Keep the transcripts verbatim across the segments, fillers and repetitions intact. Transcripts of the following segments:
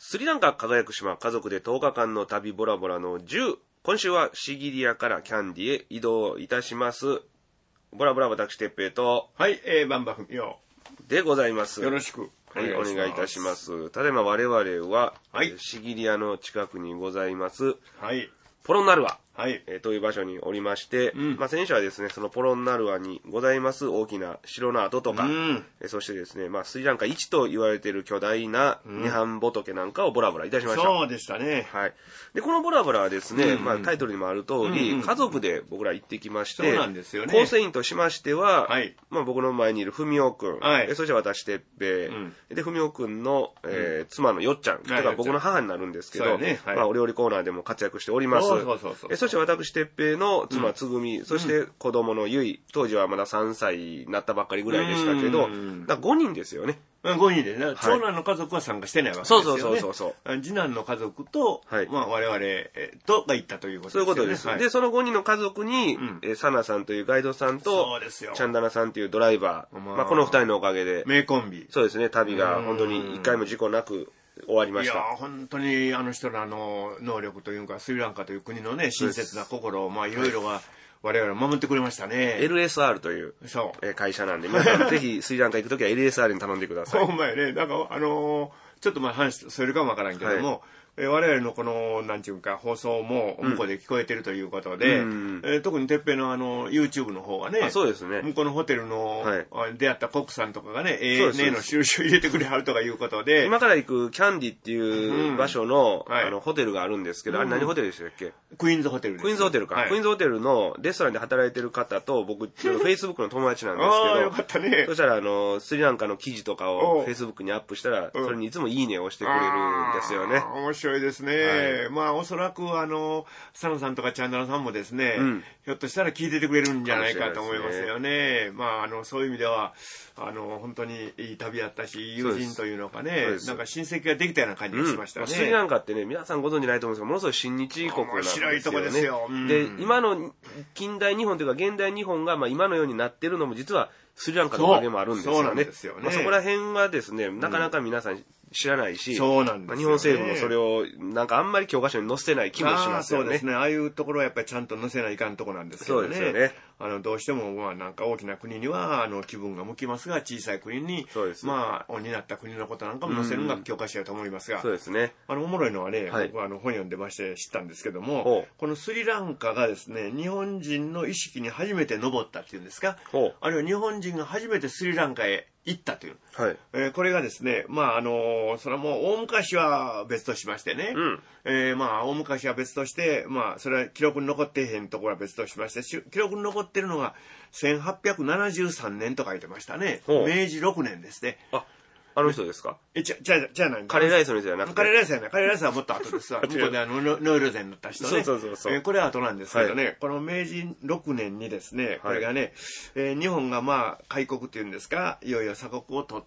スリランカ輝く島家族でとおかかんの旅ボラボラのじゅう、今週はシギリアからキャンディへ移動いたします。ボラボラ私てっぺいと、 はい、えー、バンバフミヨでございます。 よろしくはい、お願いいたします。ただいま我々は、 はい、 シギリアの近くにございます、 はい、 ポロンナルア、 はい、 えー、という場所におりまして、 うん、 まあ、先週はですね、そのポロンナルアにございます大きな城の跡とか、 うん、 えー、そしてですね、まあ、スリランカ一と言われている巨大なニハン仏なんかをボラボラいたしました。 そうでしたね。 はい。で、このボラボラはですね、 うんうん、 まあ、タイトルにもある通り、うんうん、家族で僕ら行ってきまして、 そうなんですよね。 構成員としましては、 はい、 まあ、僕の前にいる文雄くん、 はい、 そして私てっぺい、うん、で、文雄くんの、えー、妻のよっちゃん、だから僕の母になるんですけど、ね、はい、まあ、お料理コーナーでも活躍しております。 そうそうそうそう。 そして私てっぺいの妻、つぐみ、そして子供のゆい、当時はまださんさいになったばっかりぐらいでしたけど、だごにんですよね。 ごにんでね、はい、長男の家族は参加してないわけですよね。 そうそうそうそう。 次男の家族と、はい、まあ我々とが行ったということですよね。 そういうことです。はい、で、そのごにんの家族に、うん、えサナさんというガイドさんと、 そうですよ、 チャンダナさんというドライバー、まあ、まあ、このふたりのおかげで、 名コンビ。 そうですね、旅が本当に一回も事故なく、終わりました。 いや本当にあの人のあの能力というかスリランカという国のね親切な心をまあいろいろが我々守ってくれましたね。 エルエスアール という会社なんで皆さんぜひスリランカ行くときは エルエスアール に頼んでください。 ほんまやね。なんかあのー、ちょっとまあ話それかもわからんけども、はい、え我々のこのなんていうか放送も向こうで聞こえてるということで、うんえー、特にてっぺいのあの YouTube の方がね、 あそうですね、 向こうのホテルの、はい、出会ったコックさんとかがね、ええねの印を入れてくれはるとかいうことで、 今から行くキャンディっていう場所の、うんはい、あのホテルがあるんですけど、うん、あれ何ホテルでしたっけ？ クイーンズホテルです。 クイーンズホテルか、はい、クイーンズホテルのレストランで働いてる方と僕フェイスブックの友達なんですけど、 あよかったね。 そしたらあのスリランカの記事とかをフェイスブックにアップしたら、それにいつもいいねを押してくれるんですよね。 面白いですね。はいまあおそらくあのサナさんとかチャンダラさんもですね、うん、ひょっとしたら聞いててくれるんじゃないかと思いますよね。まああのそういう意味ではあの本当にいい旅だったし友人というのかねなんか親戚ができたような感じがしましたね。 うんまあ、スリランカってね皆さんご存知ないと思うんですけどものすごい親日国なんですよね。 面白いとこですよ。 うん、で今の近代日本というか現代日本がまあ今のようになってるのも実はスリランカのおかげもあるんですよね。 そうなんですよね。 まあ、そこら辺はですねなかなか皆さん知らないし、 そうなんですよね、 日本政府もそれをなんかあんまり教科書に載せてない気もしますよね。 あそうですね。ああいうところはやっぱりちゃんと載せないかんところなんですよね。 そうですよね。 あのどうしてもまあなんか大きな国にはあの気分が向きますが小さい国にまあになった国のことなんかも載せるのが教科書だと思いますが、 そうですね。 あのおもろいのはね、はい、僕はあの本読んでまして知ったんですけども、このスリランカがですね日本人の意識に初めて上ったっていうんですか、あるいは日本人が初めてスリランカへ行ったという、 はいえー、これがですねまああのそれはもう大昔は別としましてね、うんえー、まあ大昔は別としてまあそれは記録に残ってへんところは別としまして記録に残ってるのがせんはっぴゃくななじゅうさんねんと書いてましたね。明治ろくねんですね。 ああの人ですか？ え、じゃ、じゃ、じゃないカレーライスの人じゃなくて。 カレーライスやない。カレーライスはもっと後ですわ。向こうであの、ノイローゼになった人ね。 そうそうそうそう、 えー、これは後なんですけどね、はい、この明治ろくねんにですね、これがね、はい、えー、日本がまあ、開国っていうんですか、いよいよ鎖国を取って、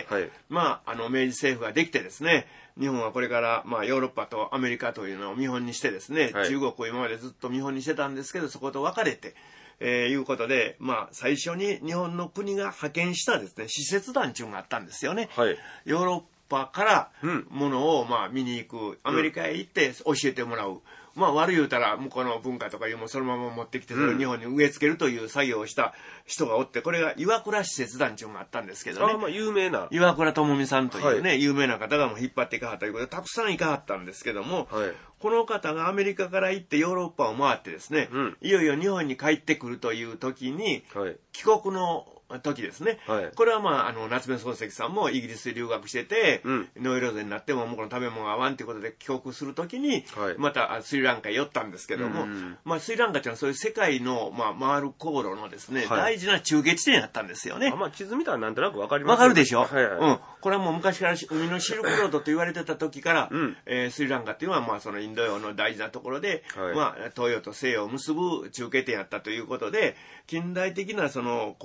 はい、まあ、あの、明治政府ができてですね、日本はこれから、まあ、ヨーロッパとアメリカというのを見本にしてですね、はい、中国を今までずっと見本にしてたんですけど、そこと分かれて、えー、いうことで、まあ、最初に日本の国が派遣したですね、使節団っていうのがあったんですよね。はい、ヨーロッパからものを、まあ、見に行く、アメリカへ行って教えてもらう。まあ、悪い言うたら、向こうの文化とかいうもそのまま持ってきて、それを日本に植え付けるという作業をした人がおって、これが岩倉使節団っていうのがあったんですけどね。 あまあ、有名な。 岩倉智美さんというね、はい、有名な方がもう引っ張っていかはったということで、たくさん行かはったんですけども、はい、この方がアメリカから行ってヨーロッパを回ってですね、うん、いよいよ日本に帰ってくるという時に、はい、帰国の時ですね、はい、これはまああの夏目漱石さんもイギリスで留学してて、うん、ノイローゼになっても向こうの食べ物が合わんということで帰国する時に、はい、またスリランカへ寄ったんですけども、うん、まあ、スリランカというのはそういう世界の、まあ、回る航路のですね、はい、大事な中継地点だったんですよね。 あ、まあ、地図見たらなんとなくわかります。 わかるでしょ、 はいはい、 うん、これはもう昔から海のシルクロードと言われてた時から、うんえー、スリランカっていうのは、まあ、そのインド洋の大事なところで、はいまあ、東洋と西洋を結ぶ中継点やったということで近代的なその航行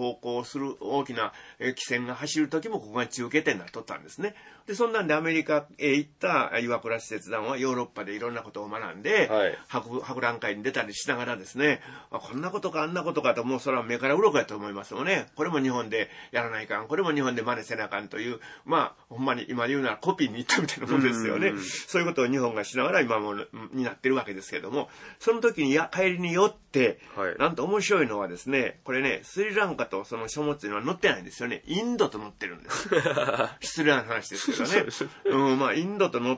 する大きな汽船が走る時もここが中継点になっとったんですね。で、そんなんでアメリカへ行った岩倉使節団はヨーロッパでいろんなことを学んで、はい、博, 博覧会に出たりしながらですね、あ、こんなことかあんなことかと、もうそれは目から鱗やと思いますよね。これも日本でやらないかん、これも日本で真似せなあかんという、まあほんまに今言うならコピーに行ったみたいなもんですよね。そういうことを日本がしながら今もになってるわけですけれども、その時にや帰りによって、はい、なんと面白いのはですね、これね、スリランカとその書物というのは載ってないんですよね。インドと載ってるんです。失礼な話ですけどね。うん、まあインドと載って、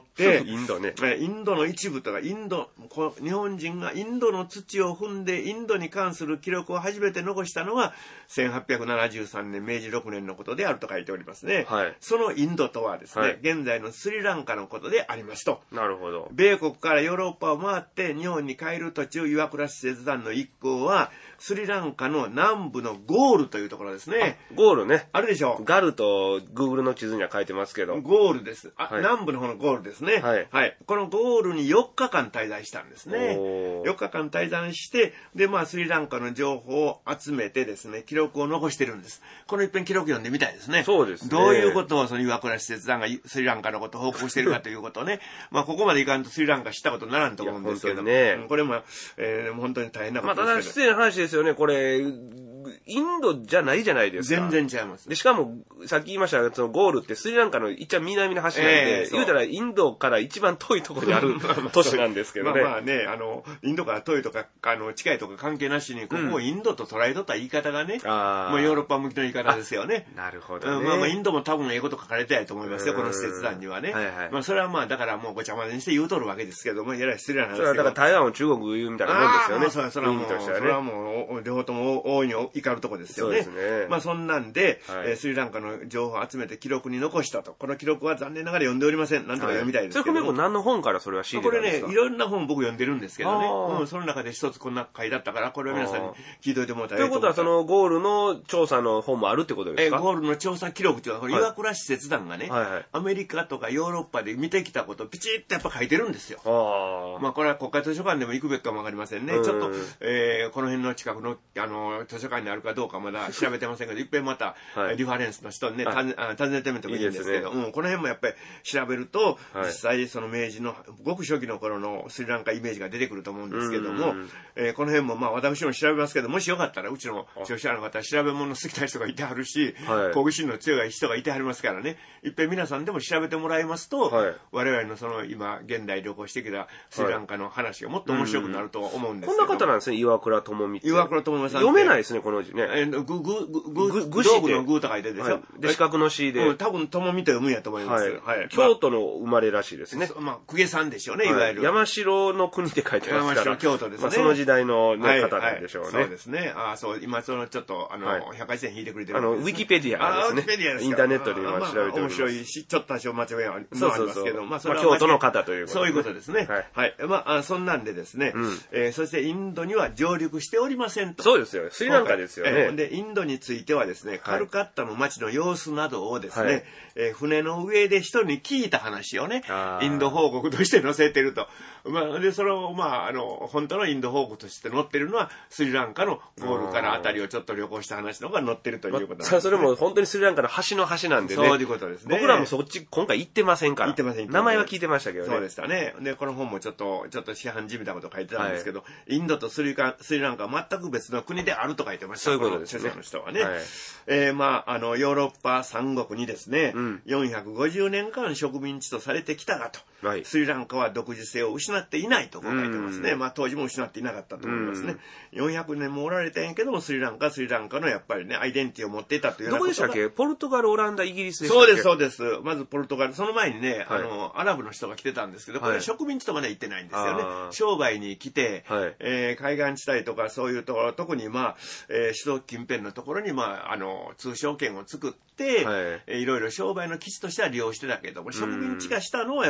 インドね。 インドの一部とか、インド、日本人がインドの土を踏んでインドに関する記録を初めて残したのがせんはっぴゃくななじゅうさんねんめいじろくねんのことであると書いておりますね。はい、そのインドとはですね、はい、現在のスリランカのことでありますと。 なるほど。 米国からヨーロッパを回って日本に帰る途中、岩倉使節団の一行はスリランカの南部のゴールというところですね。 ゴールね。 あるでしょう。 ガルと Google の地図には書いてますけど。 ゴールです。あ、はい、南部の方のゴールですね。はい。はい。このゴールによっかかん滞在したんですね。よっかかん滞在して、で、まあ、スリランカの情報を集めてですね、記録を残してるんです。この一遍記録読んでみたいですね。 そうですね。 どういうことをその岩倉使節団がスリランカのことを報告してるかということをね、まあ、ここまでいかんとスリランカ知ったことにならんと思うんですけど、ね、これも、えー、本当に大変なことですけど。 まあ、ただ失礼な話ですよね、これ、インドじゃないじゃないですか。 全然違います。 で、しかも、さっき言いましたが、そのゴールってスリランカの一番南の端なんで、えー、言うたらインドから一番遠いところにある都市なんですけどね。 まあまあね、あの、インドから遠いとか、あの、近いとか関係なしに、ここをインドと捉えとった言い方がね、うん、もうヨーロッパ向きの言い方ですよね。 なるほどね。 うん、まあまあ、インドも多分英語と書かれてないと思いますよ、この使節団にはね。はいはい、まあ、それはまあ、だからもうごちゃ混ぜにして言うとるわけですけども、やら失礼な話ですけど。 それはだから台湾を中国言うみたいなもんですよね。 あ、それはもう、それはもう、両方とも大いに怒るとこですよね。そうですね。まあそんなんで、はい、えー、スリランカの情報を集めて記録に残したと。この記録は残念ながら読んでおりません。なんとか読みたいですけども。 はい、それこれ何の本からそれは仕入れたんですか？ これね、いろんな本僕読んでるんですけどね。うん、その中で一つこんな回だったから、これは皆さんに聞いといてもらったらいいと思います。 ということはそのゴールの調査の本もあるってことですか？ えー、ゴールの調査記録というのは、はい、岩倉使節団がね、はいはい、アメリカとかヨーロッパで見てきたことをピチッとやっぱ書いてるんですよ。あまあこれは国会図書館でも行くべきかもわかりませんね。ちょっと、えー、この辺の近くの、あの、図書館にあるかどうかまだ調べてませんけど、いっぺんまた、はい、リファレンスの人にね、訪ねてみてもいいんですけど、いいね、うん、この辺もやっぱり調べると、はい、実際その明治のごく初期の頃のスリランカイメージが出てくると思うんですけども、えー、この辺もまあ私も調べますけど、もしよかったらうちの著者の方は調べ物好きな人がいてはるし、はい、好奇心の強い人がいてはりますからね、いっぺん皆さんでも調べてもらいますと、はい、我々のその今現代旅行してきたスリランカの話がもっと面白くなると思うんですけど、 こんな方なんですね、岩倉智美って。 岩倉智美さん。 読めないですね、この字ね。 えー、ぐ、ぐ、ぐ、ぐ、ぐしで。グーと書いてるでしょ。はい、 で、四角の詩で。 うん、多分、ともみと読むんやと思います。はい。 はい、京都の生まれらしいですね。 まあ、公家さんでしょうね、いわゆる。 はい、山城の国で書いてますから。 山城、京都ですね。まあ、 その時代の、ね、はい、方なんでしょうね。 そうですね。ああ、そう、今、その、ちょっと、あの、はい、百科事典引いてくれてる、 ね。あの、ウィキペディアですね。 ウィキペディアですインターネットで今調べております。 面白いし、ちょっと多少間違いはありますけど、 まあ、それは京都の方ということそういうことですね。はい。はい。まあ、そんなんでですね、えそしてインドには上陸しておりませんと。 そうですよ。スリランカですよね。 で、インドについてはですね、カルカッタの街の様子などをですね、え船の上で人に聞いた話をね、インド報告として載せてると。まあ、で、それを、まあ、あの、本当のインド報告として載ってるのは、スリランカのゴールからあたりをちょっと旅行した話の方が載ってるということなんです、ね。 それも本当にスリランカの端の端なんでね。 そういうことですね。 僕らもそっち今回行ってませんから。 行ってません。 名前は聞いてましたけどね。 そうでしたね。で、この本もちょっと、ちょっと市販じみたこと書いてたんですけど、はい、インドとスリランカは全く別の国であると書いてました。 そういうことですね。 著者の人はね。はい、えー、まあ、あの、ヨーロッパ三国にですね、うん、よんひゃくごじゅうねんかん植民地とされてきたがと、はい、スリランカは独自性を失っていないとこう書いてますね。まあ、当時も失っていなかったと思いますね。よんひゃくねんもおられたんやけども、スリランカはスリランカのやっぱりね、アイデンティティを持っていたというようなことが。 どこでしたっけ？ポルトガル、オランダ、イギリスでしたっけ？ そうです、そうです。まずポルトガル。その前にね、はい、あの、アラブの人が来てたんですけど、これは植民地とまで行ってないんですよね。はい、商売に来て、はい、えー、海岸地帯とかそういうところ、特にまあ、えー、首都近辺のところに、まあ、あの、通商圏を作って、はい、えー、いろいろ商売の基地としては利用してたけども、植民地化したのはやっぱり、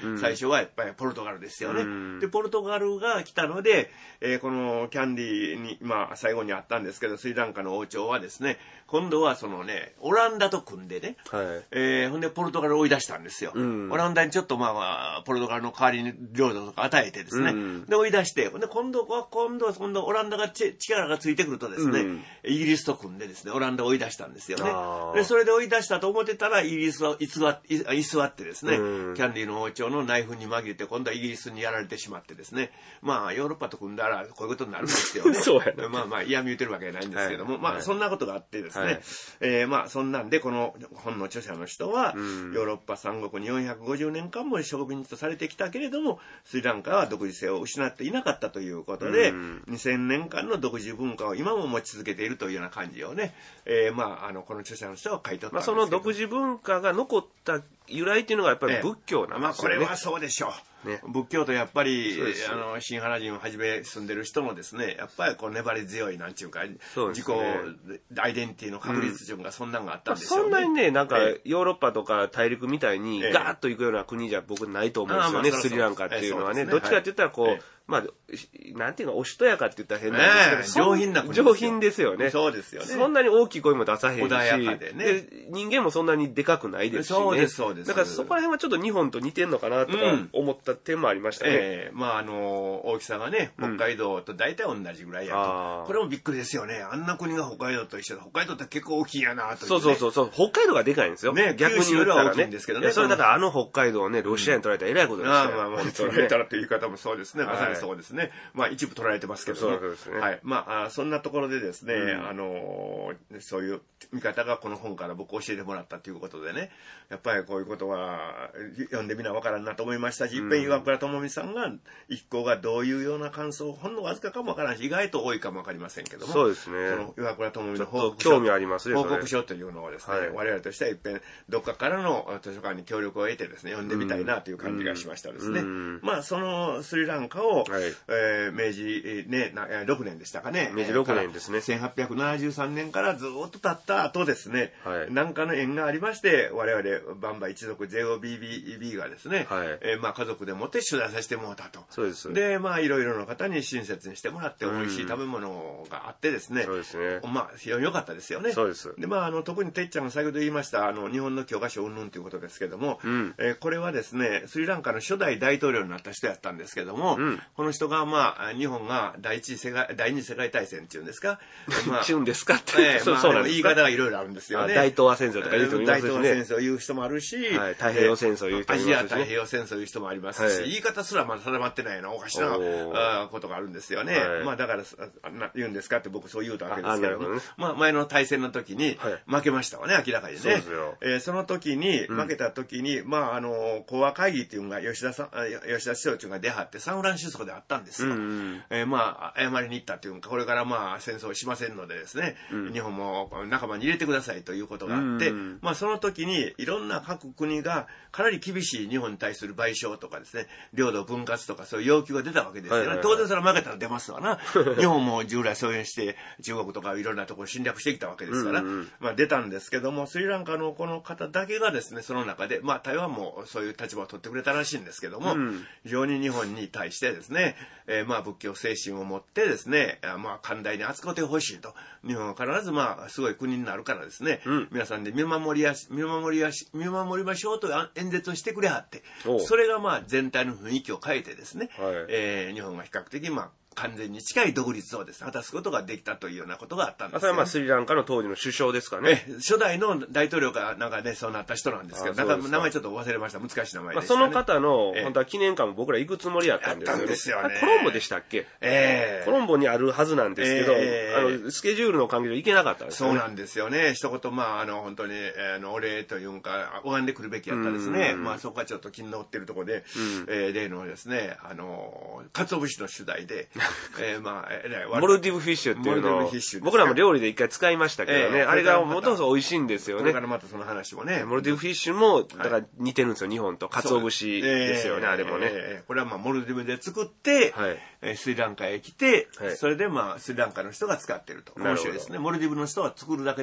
うん、最初はやっぱりポルトガルですよね。うん、で、ポルトガルが来たので、えー、このキャンディーに、まあ、最後にあったんですけど、スリランカの王朝はですね、今度はそのね、オランダと組んでね、はい、えー、ほんでポルトガルを追い出したんですよ。うん、オランダにちょっとまあ、まあ、ポルトガルの代わりに領土とか与えてですね、うん、で追い出して、で今度は今度は今度オランダがち力がついてくるとですね、うん、イギリスと組んでですね、オランダを追い出したんですよね。でそれで追い出したと思ってたらイギリスは居座って居座ってですね、うん、キャンディーの王朝の内紛に紛れて今度はイギリスにやられてしまってですね、まあヨーロッパと組んだらこういうことになるんですよね。 そうやね。 まあまあ嫌味言ってるわけじゃないんですけども、はい、まあそんなことがあってですね、はい、えー、まあそんなんでこの本の著者の人は、うん、ヨーロッパ三国によんひゃくごじゅうねんかんも植民地とされてきたけれどもスリランカは独自性を失っていなかったということで、うん、にせんねんかんの独自文化を今も持ち続けているというような感じをね、えー、まああのこの著者の人は書いておったんですけど、 まあ、その独自文化が残った由来っていうのがやっぱり仏教なんですよね。 まあこれはそうでしょう。ね、仏教とやっぱりあの新原人をはじめ住んでる人もですね、やっぱりこう粘り強いなんちゅうか、ね、自己アイデンティティの確立順がそんなんがあったんでしょうね。 そんなにね、なんかヨーロッパとか大陸みたいにガーッと行くような国じゃ僕ないと思うんですよね、スリランカっていうのはね。どっちかって言ったらこう、はい、まあ、なんていうか、おしとやかって言ったら変なんですけど、 上品な国ですよ。上品ですよね。 そうですよね。 そんなに大きい声も出さへんし、 穏やかでね。 で人間もそんなにでかくないですしね。 そうです、そうです。 だからそこら辺はちょっと日本と似てんのかなとか思った点もありましたね。うん、 えー、まああの、大きさがね、北海道と大体同じぐらいやと。うん、これもびっくりですよね。あんな国が北海道と一緒で、北海道って結構大きいやなと、ね。 そうそうそうそう。北海道がでかいんですよ。 ね、逆に言ったら大きいんですけどね。 それだからあの北海道をね、ロシアに取られたらえらいことですよ。 ああ、まあまあ、取られたらという言い方もそうですね。まさにそうですね。まあ一部取られてますけどね。 そうですね。 はい。まあ、そんなところでですね、うん、あの、そういう見方がこの本から僕教えてもらったということでね、やっぱりこういうことは読んでみなわからんなと思いましたし、いっぺん岩倉智美さんが一行がどういうような感想、ほんのわずかかもわからんし、意外と多いかもわかりませんけども、 そうですね。 その岩倉智美の報告書、興味ありますね、 報告書というのをですね、はい、我々としてはいっぺんどっかからの図書館に協力を得てですね、読んでみたいなという感じがしましたですね。まあ、そのスリランカを、はい、えー、明治、ね、ろくねんでしたかね。 明治ろくねんですね。 せんはっぴゃくななじゅうさんねんからずっと経った後ですね、はい、なんかの縁がありまして、我々、バンバ一族 ジェイオービービービー がですね、はい、えー、まあ家族でもって取材させてもらったと。 そうです。 で、まあいろいろな方に親切にしてもらって、美味しい食べ物があってですね、 そうですね。 まあ非常に良かったですよね。 そうです。 で、まああの、特にてっちゃんが先ほど言いました、あの、日本の教科書云々ということですけども、うん、えー、これはですね、スリランカの初代大統領になった人やったんですけども、うん、この人がまあ、日本が第一次世界、第二次世界大戦っていうんですか、 まあ、っていうんですかって、 えー、そう、まあ、そうなんですか。言い方がいろいろあるんですよね。 大東亜戦争とか言う人もいますしね。 大東亜戦争言う人もあるし、はい、 太平洋戦争言う人もいますし、ね、 アジア太平洋戦争言う人もありますし、はい、言い方すらまだ定まってないようなおかしなことがあるんですよね。はい、まあだから言うんですかって僕そう言うたわけですけども、ね、まあ前の大戦の時に負けましたわね、明らかにね。そうですよ。えー、その時に、負けた時に、うん、まああの、講和会議っていうのが吉田さん、吉田首相が出はってサンフランシスコであったんですよ。うんうん、えー、まあ謝りに行ったっていうか、これからまあ戦争しませんのでですね、うん、日本も仲間に入れてくださいということがあって、うんうん、まあその時にいろんな各国がかなり厳しい日本に対する賠償とかですね、領土分割とかそういう要求が出たわけですよね。はいはいはい、当然それは負けたら出ますわな。日本も従来そういうして中国とかいろんなところ侵略してきたわけですから、うんうん、まあ出たんですけども、スリランカのこの方だけがですね、その中で、まあ台湾もそういう立場を取ってくれたらしいんですけども、うん、非常に日本に対してですね、えー、まあ仏教精神を持ってですね、まあ寛大に扱ってほしいと。日本は必ずまあすごい国になるからですね、うん、皆さんで見守りやし、見守りやし、見守りましょうと演説をしてくれはって、それがまあ全体の雰囲気を変えてですね、はい、えー、日本が比較的まあ完全に近い独立をですね、果たすことができたというようなことがあったんです、ね。 それはまあスリランカの当時の首相ですかね。 え、初代の大統領がなんかね、そうなった人なんですけど、なんか名前ちょっと忘れました。難しい名前でした、ね。 まあ、その方の、本当は記念館も僕ら行くつもりやったんですよね。 ですよね。 コロンボでしたっけ？ えー、コロンボにあるはずなんですけど、えー、あの、スケジュールの関係で行けなかったんですよね。 そうなんですよね。一言、まあ、あの、本当に、あの、お礼というか、拝んでくるべきやったですね。まあ、そこはちょっと気に乗ってるところで、うん、えー、例のですね、あの、鰹節の取材で、えー、まあ、 モルディブフィッシュっていうのを僕らも料理で一回使いましたけどね、えー、あれがもともと美味しいんですよね。これからまたその話もね、 モルディブフィッシュもだから似てるんですよ、日本と鰹節ですよね、えー、あれもね、 えー、これはまあモルディブで作って、はい、えー、スリランカへ来て、はい、それでまあスリランカの人が使ってると。面白いですね。モルディブの人は作るだけで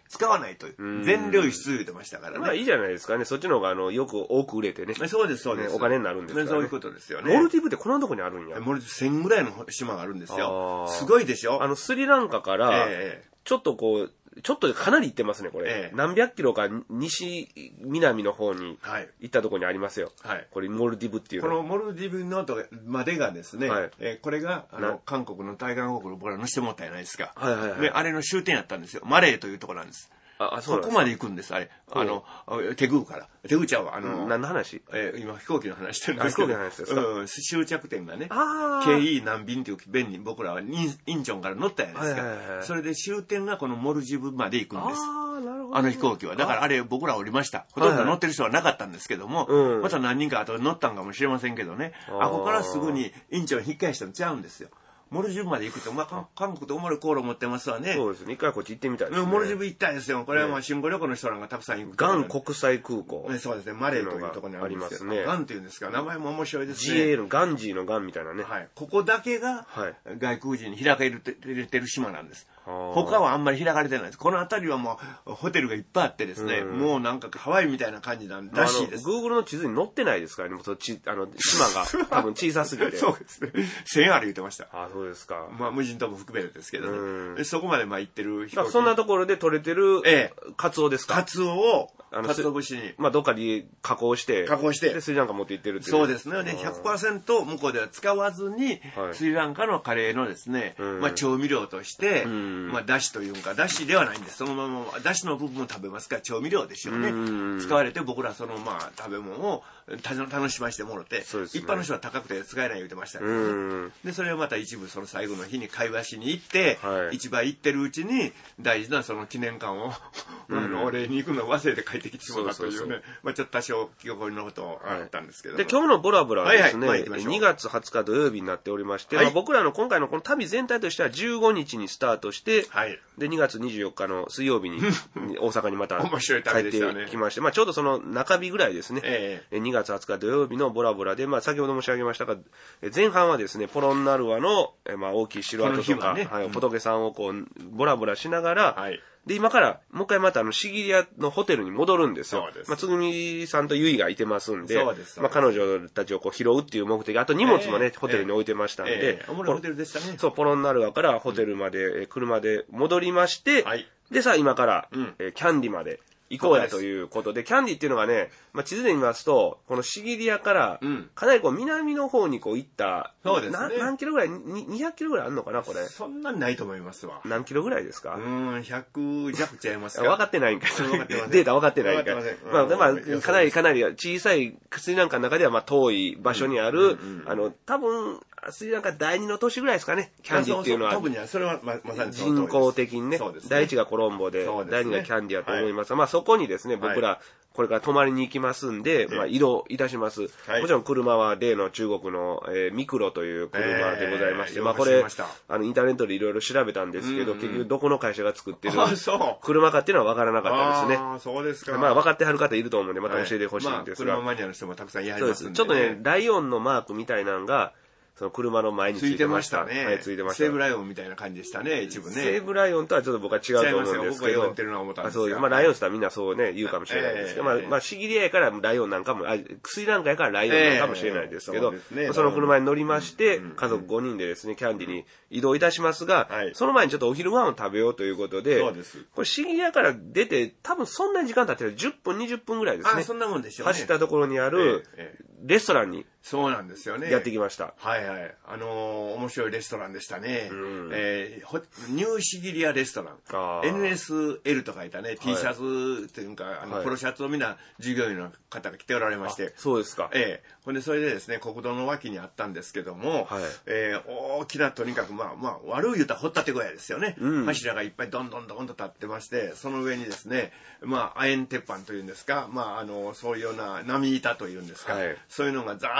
使わないという。全量輸出言ってましたからね。 まあいいじゃないですかね。そっちの方が、あの、よく多く売れてね。 そうです、そうです。 お金になるんですからね。 そういうことですよね。 モルディブってこんなとこにあるんや。 モルディブせんぐらいの島があるんですよ。すごいでしょ。 あの、スリランカから、ちょっとこう、ちょっとかなり行ってますね、これ。ええ、何百キロか西、南の方に行ったところにありますよ。はい、これ、モルディブっていうの。このモルディブのとまでがですね、はい、えー、これが、あの、韓国の対岸国の僕ら乗せてもらったじゃないですか。はいはいはい。で、あれの終点やったんですよ。マレーというところなんです。あ、あ、そうなんですか。ここまで行くんです、あれ。あの、テグーから。テグーちゃんは、あの、 何の話えー、今飛行機の話してるんですけど。 飛行機の話ですか。 うん、終着点がね、ケーイー 難便っていう便に僕らはインインチョンから乗ったじゃないですか。はいはいはい、それで終点がこのモルジブまで行くんです。あ, なるほどあの飛行機は。だからあれ僕ら降りました。ほとんど乗ってる人はなかったんですけども、はいはい、また何人か後で乗ったんかもしれませんけどね、あここからすぐにインチョン引っ返したのちゃうんですよ。モルジブまで行くと、まあ、韓国とおもろい航路持ってますわね。 そうですね。一回こっち行ってみたいですね。 モルジブ行ったいですよ。これはまあ、新語旅行の人なんかたくさん行く。 ガン国際空港。 そうですね。マレーというところにありますね。ガンっていうんですか。名前も面白いですね。 ジェー のガンジーのガンみたいなね。 はい。ここだけが、外国人に開かれてる島なんです。他はあんまり開かれてないです。この辺りはもう、ホテルがいっぱいあってですね、もうなんかハワイみたいな感じなんらしいです。 Google の地図に載ってないですからね。もうちあの島が多分小さすぎて。 そうですね。せんある言ってました。 あ、そうですか。 まあ無人島も含めてですけどね。そこまでまあ行ってる飛行機。そんなところで取れてるカツオですか。 カツオを、カツオ節に。 まあどっかで加工して。 加工して。 で、スリランカ持って行ってるっていう。 そうですね。ひゃくパーセント 向こうでは使わずに、スリランカのカレーのですね、まあ調味料として、まあだしというか、だしではないんです。そのまま、だしの部分を食べますから調味料でしょうね。使われて僕らそのまあ食べ物を楽しませてもろて、一般の人は高くて使えない言ってましたけどね。で、それをまた一部その最後の日に会話しに行って、市場行ってるうちに大事なその記念館をお礼に行くのを忘れて帰ってきてしまったというね、まあちょっと多少記憶のことあったんですけど。 で、今日のボラボラはですね、にがつはつか土曜日になっておりまして、僕らの今回のこの旅全体としてはじゅうごにちにスタートして、で、にがつにじゅうよっかの水曜日に大阪にまた帰ってきまして、まあちょうどその中日ぐらいですね、にがつはつか土曜日のボラボラで、まあ先ほど申し上げましたが、前半はですね、ポロンナルワの、まあ大きい城跡とか、仏さんをこう、ボラボラしながら、で、今から、もう一回またあの、シギリアのホテルに戻るんですよ。まあ、つぐみさんとゆいがいてますんで、まあ、彼女たちをこう拾うっていう目的、あと荷物もね、ホテルに置いてましたんで、 おもろいホテルでしたね。 そう、ポロンナルワからホテルまで、車で戻りまして、でさ、今から、えキャンディまで行こうやということで、キャンディっていうのがね、まあ、地図で見ますと、このシギリアから、かなりこう南の方にこう行った、 そうですね。 何キロぐらい、にひゃくキロぐらいあるのかな、これ。 そんなにないと思いますわ。 何キロぐらいですか？ うーん、ひゃく弱ちゃいますか。 分かってないんかい。データ分かってないんかい。まあ、まあ、かなりかなり小さいスリランカの中ではまあ遠い場所にある、あの、多分、スリランカ第二の都市ぐらいですかね、キャンディっていうのは。 特にそれはまさに人口的にね、第一がコロンボで、第二がキャンディだと思いますが、まあそこにですね、僕ら、これから泊まりに行きますんで、まあ移動いたします。もちろん車は例の中国のミクロという車でございまして、まあこれ、あのインターネットでいろいろ調べたんですけど、結局どこの会社が作ってる車かっていうのは分からなかったですね。 ああ、そうですか。 まあ分かってはる方いると思うんで、また教えてほしいんですが。 車マニアの人もたくさんいらっしゃいますんで。 ちょっとね、ライオンのマークみたいなのが、その車の前についてました。 ね。 はい、ついてました。 西武ライオンみたいな感じでしたね、一部ね。 西武ライオンとはちょっと僕は違うと思うんですけど。 僕が言ってるのは思ったんですけど。 そうです。まあライオンってみんなそうね、言うかもしれないですけど、まあ、まあ、シギリアやからライオンなんかも、あ、スリランカやからライオンなんかもしれないですけど、その車に乗りまして、家族ごにんでですね、キャンディに移動いたしますが、その前にちょっとお昼ご飯を食べようということで、 そうです。 これシギリアから出て、多分そんなに時間経ってるじゅっぷん、にじゅっぷんぐらいですね。 あ、そんなもんでしょうね。 走ったところにある、レストランに。 そうなんですよね。 やってきました。 はいはい。あのー、面白いレストランでしたね。えー、ニューシギリアレストラン。エヌエスエル と書いたね、T シャツっていうか、あの、プロシャツをみんな従業員の方が着ておられまして。 そうですか。 ええー。ほんで、それでですね、国道の脇にあったんですけども、はい、えー、大きなとにかく、まあまあ、悪い言うたら掘ったて小屋ですよね。うん、柱がいっぱいどんどんどんと立ってまして、その上にですね、まあ、亜鉛鉄板というんですか、まあ、あの、そういうような波板というんですか、はい、そういうのがザーッと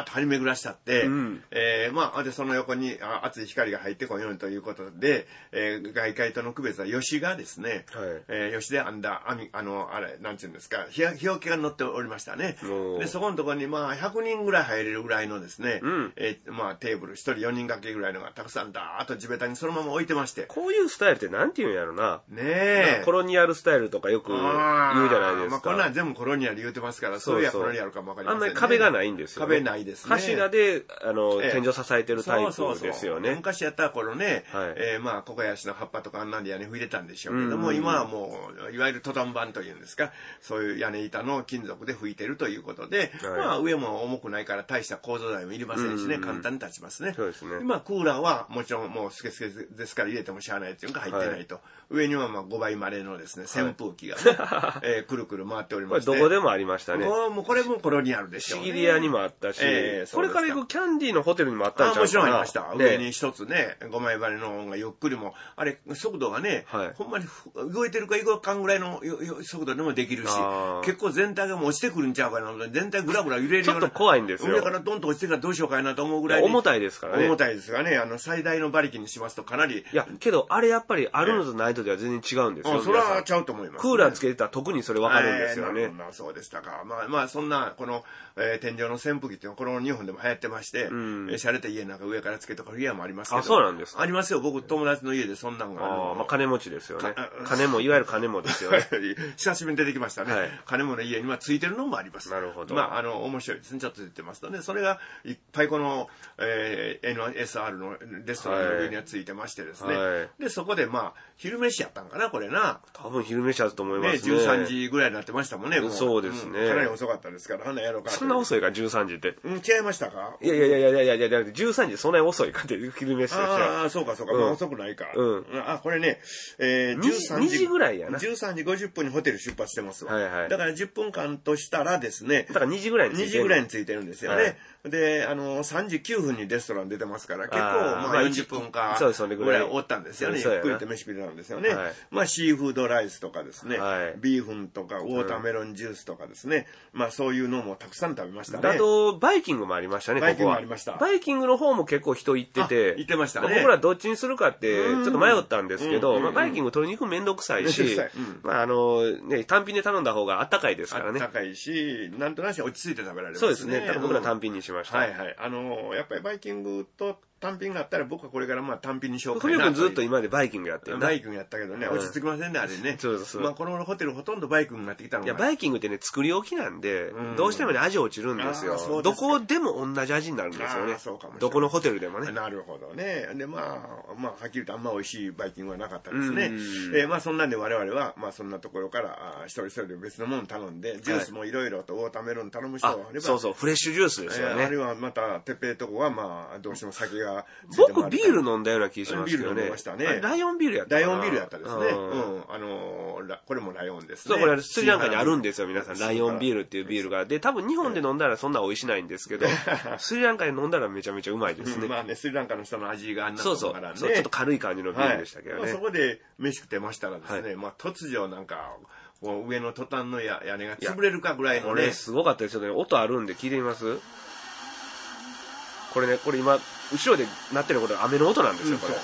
と張り巡らしたって、うん、えー、まあ、で、その横にあ熱い光が入ってこんようにということで、えー、外界との区別は吉がですね、はい、えー、吉で編んだ網、あの、あれ、なんていうんですか、日よけが乗っておりましたね。で、そこのところに、まあ、ひゃくにんぐらい入れるぐらいのですね、うん、えー、まあ、テーブル、ひとりよにん掛けぐらいのがたくさんだーっと地べたにそのまま置いてまして。 こういうスタイルってなんていうんやろな。ねえ。コロニアルスタイルとかよく言うじゃないですか。 まあ、こんなん全部コロニアル言うてますから、そういうコロニアルかもわかりませんね。 あんまり壁がないんですよね。 壁ないですね。 柱で、あの、天井支えてるタイプですよね。そうそうそう。 昔やったらこのね、はい、えー、まあ、ココヤシの葉っぱとかあんなんで屋根吹いてたんでしょうけども、今はもう、いわゆるトタン板というんですか、そういう屋根板の金属で吹いてるということで、はい、まあ、上も重くないから大した構造材もいりませんしね、簡単に立ちますね。そうですね。まあ、クーラーはもちろんもうスケスケですから入れてもしゃあないっていうか入ってないと。はい、上にはまあごばいまでのですね、扇風機がね、はい、えー、くるくる回っておりまして。 これどこでもありましたね。 もうこれもコロニアルでしょうね。 シギリアにもあったし、えー、これから行くキャンディーのホテルにもあったんちゃうかな。あ、 もちろんありました。上に一つね、ごまい針のがゆっくりも、あれ、速度がね、はい、ほんまに動いてるか動かんぐらいの速度でもできるし、結構全体がもう落ちてくるんちゃうかな。全体ぐらぐら揺れるような。 ちょっと怖いんですよ。 上からドンと落ちてからどうしようかなと思うぐらい。 重たいですからね。 重たいですがね、あの、最大の馬力にしますとかなり。 いや、けど、あれやっぱりあるのとないとでは全然違うんですよ。 あ、それはちゃうと思います、 ね。クーラーつけてたら特にそれ分かるんですよね。えー、 まあ、そうでしたか。まあ、まあ、そんな、この、えー、天井の扇風機っていうのは、この日本でも流行ってまして、うん、えー、洒落た家なんか上からつけとか家もありますけど。 あ、そうなんですか。 ありますよ。僕、友達の家でそんなんがあるの。 あ、まあ、金持ちですよね。金も、いわゆる金もですよね。 久しぶりに出てきましたね。はい、金もの家にはついてるのもあります。 なるほど。 まあ、あの、面白いですね。ちょっと言ってますとね。それが、いっぱいこの、えー、エヌエスアール のレストランの上にはついてましてですね。はい、で、そこでまあ、昼飯やったんかな、これな。 多分昼飯やったと思いますね。ね、 じゅうさんじぐらいになってましたもんね。もうそうですね、うん。 かなり遅かったですから、花やろうか。 そんな遅いか、じゅうさんじって。 うん、違いましたか？ いやいやいやいやいやいやいや、じゅうさんじそんなに遅いかって、昼飯やああ、そうかそうか。うん、まあ遅くないか。うん。あ、これね、えー、じゅうさんじ。 にじぐらいやな。 じゅうさんじごじゅっぷんにホテル出発してますわ。はいはい。だからじゅっぷんかんとしたらですね。 だからにじぐらいについてる。 にじぐらいについてるんですよね。はい、で、あの、さんじきゅうふんにレストラン出てますから、結構、まあよんじゅっぷんかぐらいおったんですよね。ゆっくりと飯食いなんですよね。はい、まあシーフードライスとかですね、はい、ビーフンとかウォーターメロンジュースとかですね、うん、まあそういうのもたくさん食べましたね。 あと、バイキングもありましたね、 バイキングもありました。 バイキングの方も結構人行ってて、 行ってましたね。 僕らどっちにするかって、ちょっと迷ったんですけど、まあ、バイキング取りに行くめんどくさいし、うん、まああの、ね、単品で頼んだ方があったかいですからね。 あったかいし、なんとなく落ち着いて食べられますね。 そうですね。僕ら単品にしました。 はいはい。あの、やっぱりバイキングと単品があったら僕はこれからまあ単品にしようかな。 ふみくんずっと今までバイキングやってるバイキングやったけどね、落ち着きませんね、あれね。そうそう。まあこのホテルほとんどバイキングになってきたのが。 いや、バイキングってね、作り置きなんで、どうしてもね、味落ちるんですよ。どこでも同じ味になるんですよね。そうかもしれない。どこのホテルでもね。 なるほどね。で、まあ、まあ、はっきり言うとあんま美味しいバイキングはなかったですね。えまあそんなんで我々は、まあそんなところから、一人一人で別のもの頼んで、ジュースもいろいろとウォーターメロン頼む人があれば。 そうそう、フレッシュジュースですよね。 あるいはまた、てっぺいとこはまあ、どうしても酒が。 僕、ビール飲んだような気がしますけどね。 ビール飲みましたね。 ライオンビールやったライオンビールやったですね。うん。あの、これもライオンですね。 そう、これスリランカにあるんですよ、皆さん。ライオンビールっていうビールが。で、多分日本で飲んだらそんな美味しないんですけど、スリランカで飲んだらめちゃめちゃうまいですね。 まあね、スリランカの人の味があんなとこからね。そうそう。ちょっと軽い感じのビールでしたけどね。 そこで飯食ってましたらですね、まあ突如なんか、上のトタンの屋根が潰れるかぐらいのね。 これすごかったですよね。音あるんで聞いてみます？これね、これ今、後ろで鳴ってることが雨の音なんですよ、これ。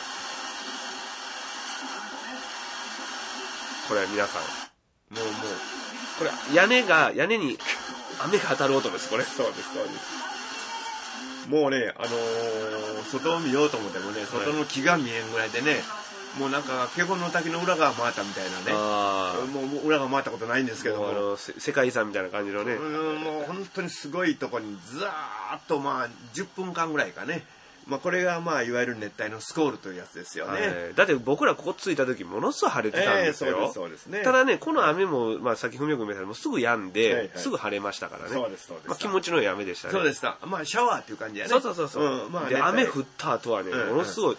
これ皆さん。もうもう、これ屋根が、屋根に雨が当たる音です、これ。 そうです、そうです。もうね、あのー、外を見ようと思ってもね、外の木が見えんぐらいでね、もうなんか、華厳の滝の裏側回ったみたいなね。もう裏側回ったことないんですけども。 あの、世界遺産みたいな感じのね。 うん、もう本当にすごいとこにずーっとまあ、じゅっぷんかんぐらいかね。まあこれがまあいわゆる熱帯のスコールというやつですよね。はい、 だって僕らここ着いた時ものすごい晴れてたんですよ。えー、そうですそうですね。ただね、この雨も、まあさっき文雄君見たらもうすぐ止んで、はいはい、すぐ晴れましたからね。 そうですそうです。 まあ気持ちのいい雨でしたね。 そうでした。まあシャワーっていう感じやね。 そうそうそうそう。うん、まあ、で雨降った後はね、ものすごい、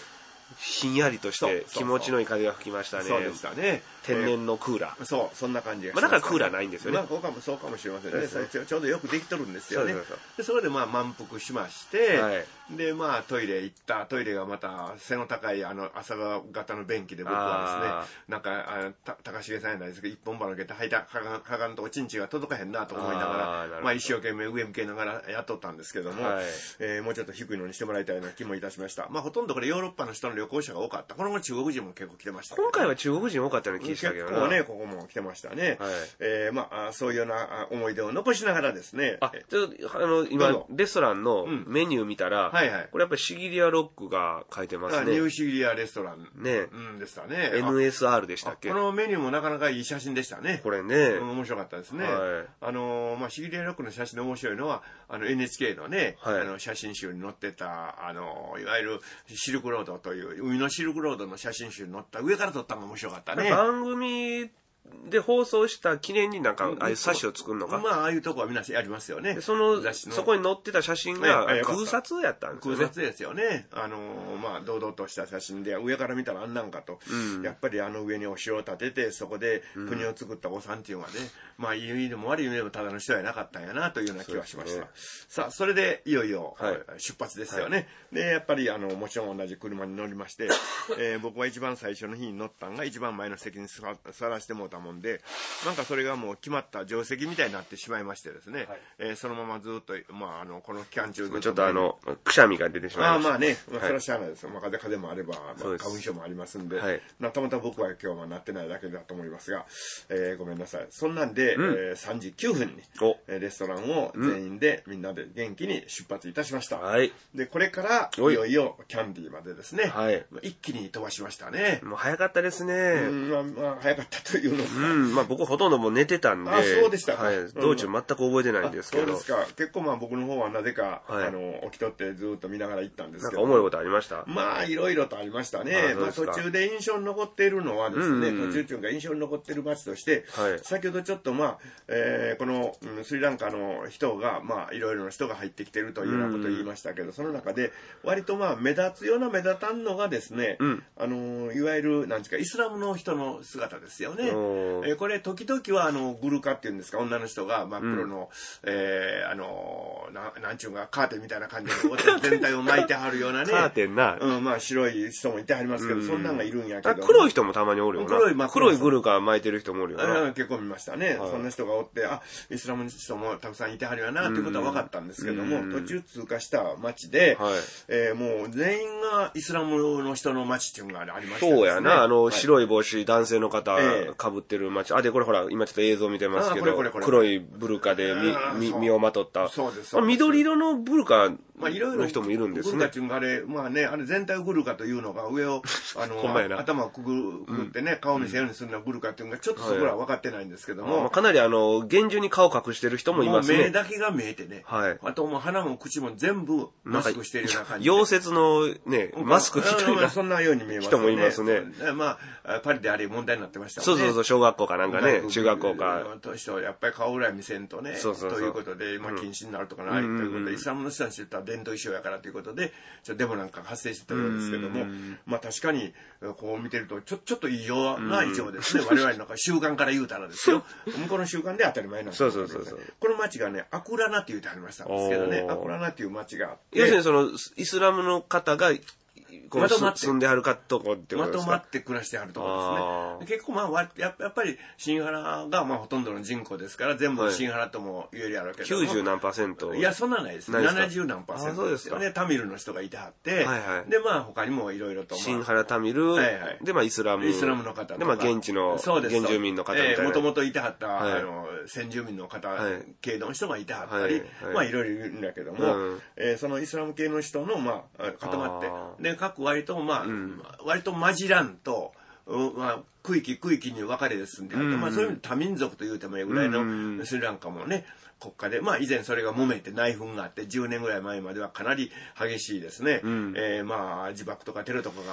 ひんやりとして気持ちのいい風が吹きましたね。 そうでしたね。 天然のクーラー。 そう、そんな感じがしまあ、だからクーラーないんですよね。 まあ、そうかも、そうかもしれませんね。それちょうどよくできとるんですよね。そうそうそう。で、それでまあ満腹しまして、はい、で、まあトイレ行った。トイレがまた背の高いあの朝型の便器で僕はですね、なんか、あた高重さんやないですけど、一本歯抜けて履いた、はが、はがんとおちんちが届かへんなと思いながら、まあ一生懸命上向けながらやっとったんですけども、はい、えー、もうちょっと低いのにしてもらいたいような気もいたしました。まあほとんどこれヨーロッパの人の旅行者が多かった。この後中国人も結構来てました、ね。今回は中国人多かったような気がしたけどな。 結構ね、ここも来てましたね。はい、えー、まあ、そういうような思い出を残しながらですね。 あ、ちょっと、あの、今、レストランのメニュー見たら、うん、はいはい。これやっぱりシギリアロックが書いてますね。 ニューシギリアレストラン。 ね。 うん、でしたね。 エヌエスアール でしたっけ。 このメニューもなかなかいい写真でしたね。 これね。 うん、面白かったですね。はい。あの、まあ、シギリアロックの写真で面白いのは、あの、エヌエイチケー のね、はい、あの、写真集に載ってた、あの、いわゆるシルクロードという、海のシルクロードの写真集に載った、上から撮ったのが面白かったね。 番組で放送した記念になんかああいう冊子を作るのか、 まあああいうとこはみんなやりますよね。 そのそこに載ってた写真が空撮やったんですよね。 空撮ですよね。あのまあ堂々とした写真で上から見たらあんなんかと、うん、やっぱりあの上にお城を建ててそこで国を作ったおさんっていうのはね、うん、まあいい意味でも悪い意味でもただの人やなかったんやなというような気はしました。ね、さあそれでいよいよ、はい、出発ですよね。はい、でやっぱりあのもちろん同じ車に乗りまして、えー、僕は一番最初の日に乗ったんが一番前の席に座らせてもらったもんで。なんかそれがもう決まった定石みたいになってしまいましてですね、はい、えー、そのままずっと、まあ、あのこの期間中ちょっとあのくしゃみが出てしまいました。 あまあね、まあ、それはしゃあないですよ、まあ、風風もあれば、まあ、花粉症もありますんで、はい、まあ、たまたま僕は今日はなってないだけだと思いますが、えー、ごめんなさい。そんなんで、うん、えー、さんじきゅうふんにレストランを全員でみんなで元気に出発いたしました、はい、でこれからいよいよキャンディーまでですね、はい、一気に飛ばしましたね。 もう早かったですね。 うん、まあ、まあ、早かったというのが、うん、まあ僕ほとんどもう寝てたんで、 あ、そうでしたか。 はい、道中全く覚えてないんですけど。 そうですか。結構まあ僕の方はなぜか、はい、あの起きとってずっと見ながら行ったんですけど。 なんか思いことありました？ まあいろいろとありましたね。まあ途中で印象に残っているのはですね、うんうん、途中中が印象に残っている街として、はい、先ほどちょっとまあ、えー、この、うん、スリランカの人がまあいろいろな人が入ってきているというようなことを言いましたけど、うん、その中で割とまあ目立つような目立たんのがですね、うん、あのいわゆるなんですかイスラムの人の姿ですよね。えー、これ時々はあのグルカっていうんですか、女の人が真っ黒の、うん、えー、あのななんちゅうかカーテンみたいな感じで全体を巻いてはるようなね。 カーテンな。 うん、まあ白い人もいてはりますけど、うん、そんなんがいるんやけど。 黒い人もたまにおるよな。 黒い、まあ、 黒いグルカ巻いてる人もおるよな。 結構見ましたね。はい、そんな人がおって、あ、イスラムの人もたくさんいてはるよなっていうことは分かったんですけども、うん、途中通過した街で、はい、えー、もう全員がイスラムの人の街っていうのがありましたね。 そうやな、あの、はい、白い帽子、男性の方、えー、被ってる街。あ、で、これほら、今ちょっと映像見てますけど、これこれこれ黒いブルカで身身をまとった。そうです。緑色のブルカの人もいるんですね。 ブルカっていうのがあれ、まあね、あれ全体をブルカというのが上を、あの、頭をくぐってね、顔見せるようにするのがブルカっていうのがちょっとそこらは分かってないんですけども。 はい、かなりあの、厳重に顔隠してる人もいますね。 目だけが見えてね。はい。あともう鼻も口も全部マスクしてるような感じ。 溶接のね、マスクみたいな。 そんなように見えますね。 人もいますね。 まあ、パリであれ問題になってましたもんね。 そうそうそう、小学校かなんかね、中学校か。 やっぱり顔ぐらい見せんとね、そうそうそうということで、まあ禁止になるとかないということで、イスラムの人たち言ったら伝統衣装やからということで、ちょっとデモなんか発生してたようですけども、まあ確かにこう見てると、ちょ、ちょっと異常な異常ですね。我々の習慣から言うたらですよ。向こうの習慣で当たり前なんです。 そうそうそうそう。 この町がね、アクラナって言ってありましたんですけどね、アクラナっていう町があって。 要するにその、イスラムの方が、まとまって住んではるかとこってことですか。 まとまって暮らしてはるところですね。結構まあやっぱり新原がまあほとんどの人口ですから全部新原とも言えるやろうけど、 きゅうじゅう何パーセント。 いやそんなないです。ななじゅう何パーセントですよね。タミルの人がいてはって、はいはい、でまあ他にもいろいろと、まあ、 新原タミル、はいはい、でまあイスラム、 イスラムの方とか、 でまあ現地の原住民の方みたいな。 もともといてはった、はい、あの先住民の方、はい、系の人がいてはったり、はいはい、まあいろいろいるんだけども、うん、えー、そのイスラム系の人のまあ固まってで各割とまあ、うん、割と混じらんと、まあ、区域区域に分かれて住んであって、うん、まあ、そういう意味で多民族というてもいいぐらいのスリランカもね国家で、まあ、以前それが揉めて内紛があってじゅうねんぐらい前まではかなり激しいですね、うん、えー、まあ自爆とかテロとかがあって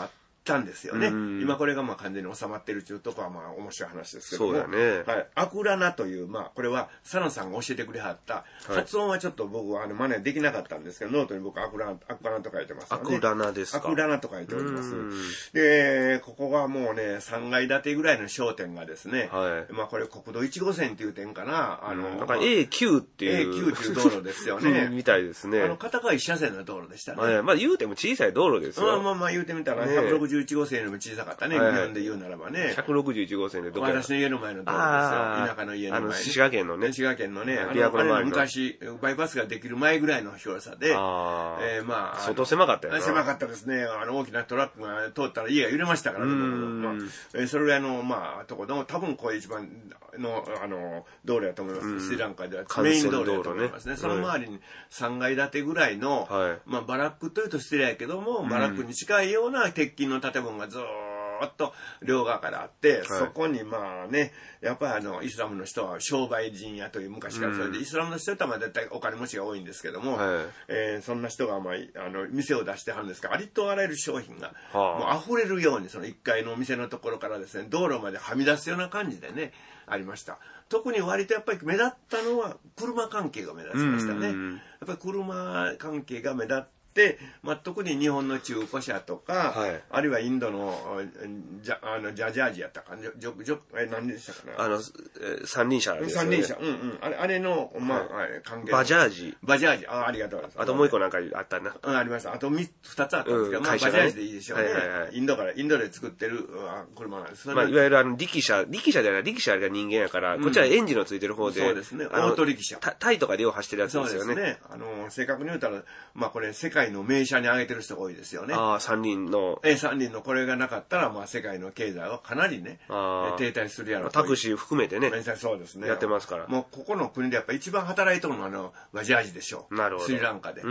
たんですよね。今これがまあ完全に収まってるというところはまあ面白い話ですけども。 そうだね。 はい。アクラナという、まあこれはサノさんが教えてくれはった、はい、発音はちょっと僕はあの真似できなかったんですけど、ノートに僕アクラナ、アクラナと書いてますよね。 アクラナですか。 アクラナと書いております。で、ここがもうね、さんがい建てぐらいの商店がですね、はい、まあこれ国道いち号線っていう点かな、あの、 なんか エーきゅう っていう。 エーきゅう っていう道路ですよね。 みたいですね。 あの、片側一車線の道路でしたね。 はい、まあ言うても小さい道路ですよ。 まあまあまあ言うてみたら、ね、ひゃくろくじゅういち号線よりも小さかったね、日本で言うならばね。 ひゃくろくじゅういち号線でどこや私の家の前の道路ですよ。田舎の家の前、ね。あの、 滋賀県のね。 滋賀県のね、あの、あれ昔、バイパスができる前ぐらいの広さで、あえー、まあ、 相当狭かったよね。 狭かったですね。あの、大きなトラックが通ったら家が揺れましたからね、まあえー、それぐらいの、まあ、ところ、多分これ一番の、あの、道路だと思います。スリランカではメイン道路だと思いますね。その周りにさんがい建てぐらいの、はい、まあ、バラックというと失礼やけども、バラックに近いような鉄筋の建物がずーっと両側からあって、はい、そこにまあね、やっぱりあのイスラムの人は商売人やという昔からそれで、うん、イスラムの人ってまあ絶対お金持ちが多いんですけども、はい、えー、そんな人がまああの店を出してはるんですが、ありとあらゆる商品が、はあ、もう溢れるようにそのいっかいのお店のところからですね、道路まではみ出すような感じでねありました。特に割とやっぱり目立ったのは車関係が目立ちましたね。やっぱり車関係が目立ってで、まあ、特に日本の中古車とか、はい、あるいはインドのジャあのジャジャージやったか、ジョジョえ何でしたかな、 あの、えー、三輪車ですよね。 三輪車、うんうん、あれあれのまあ、はい、 関係バジャージ、 バジャージ、あありがとうございます。 あともう一個なんかあったな。 うん、ありました。あと三二つあったんですけど、うん、まあ、バジャージでいいでしょうね。はいはいはい、インドからインドで作ってる車なんです。 まあいわゆるあの力車力車じゃない力車が人間やから、うん、こっちはエンジンのついてる方で、 そうですね。オート力車。 タイとかでよう走ってるやつですよね。 そうですね。あの正確に言うたらまあこれ世界の名車に挙げてる人が多いですよね。 ああ、三輪の。 え、三輪のこれがなかったら、まあ世界の経済はかなりね、停滞するやろうと。 タクシー含めてね。 そうですね。 やってますから。 もうここの国でやっぱ一番働いとるのはあの、バジャージでしょう。 なるほど。 スリランカで。うん。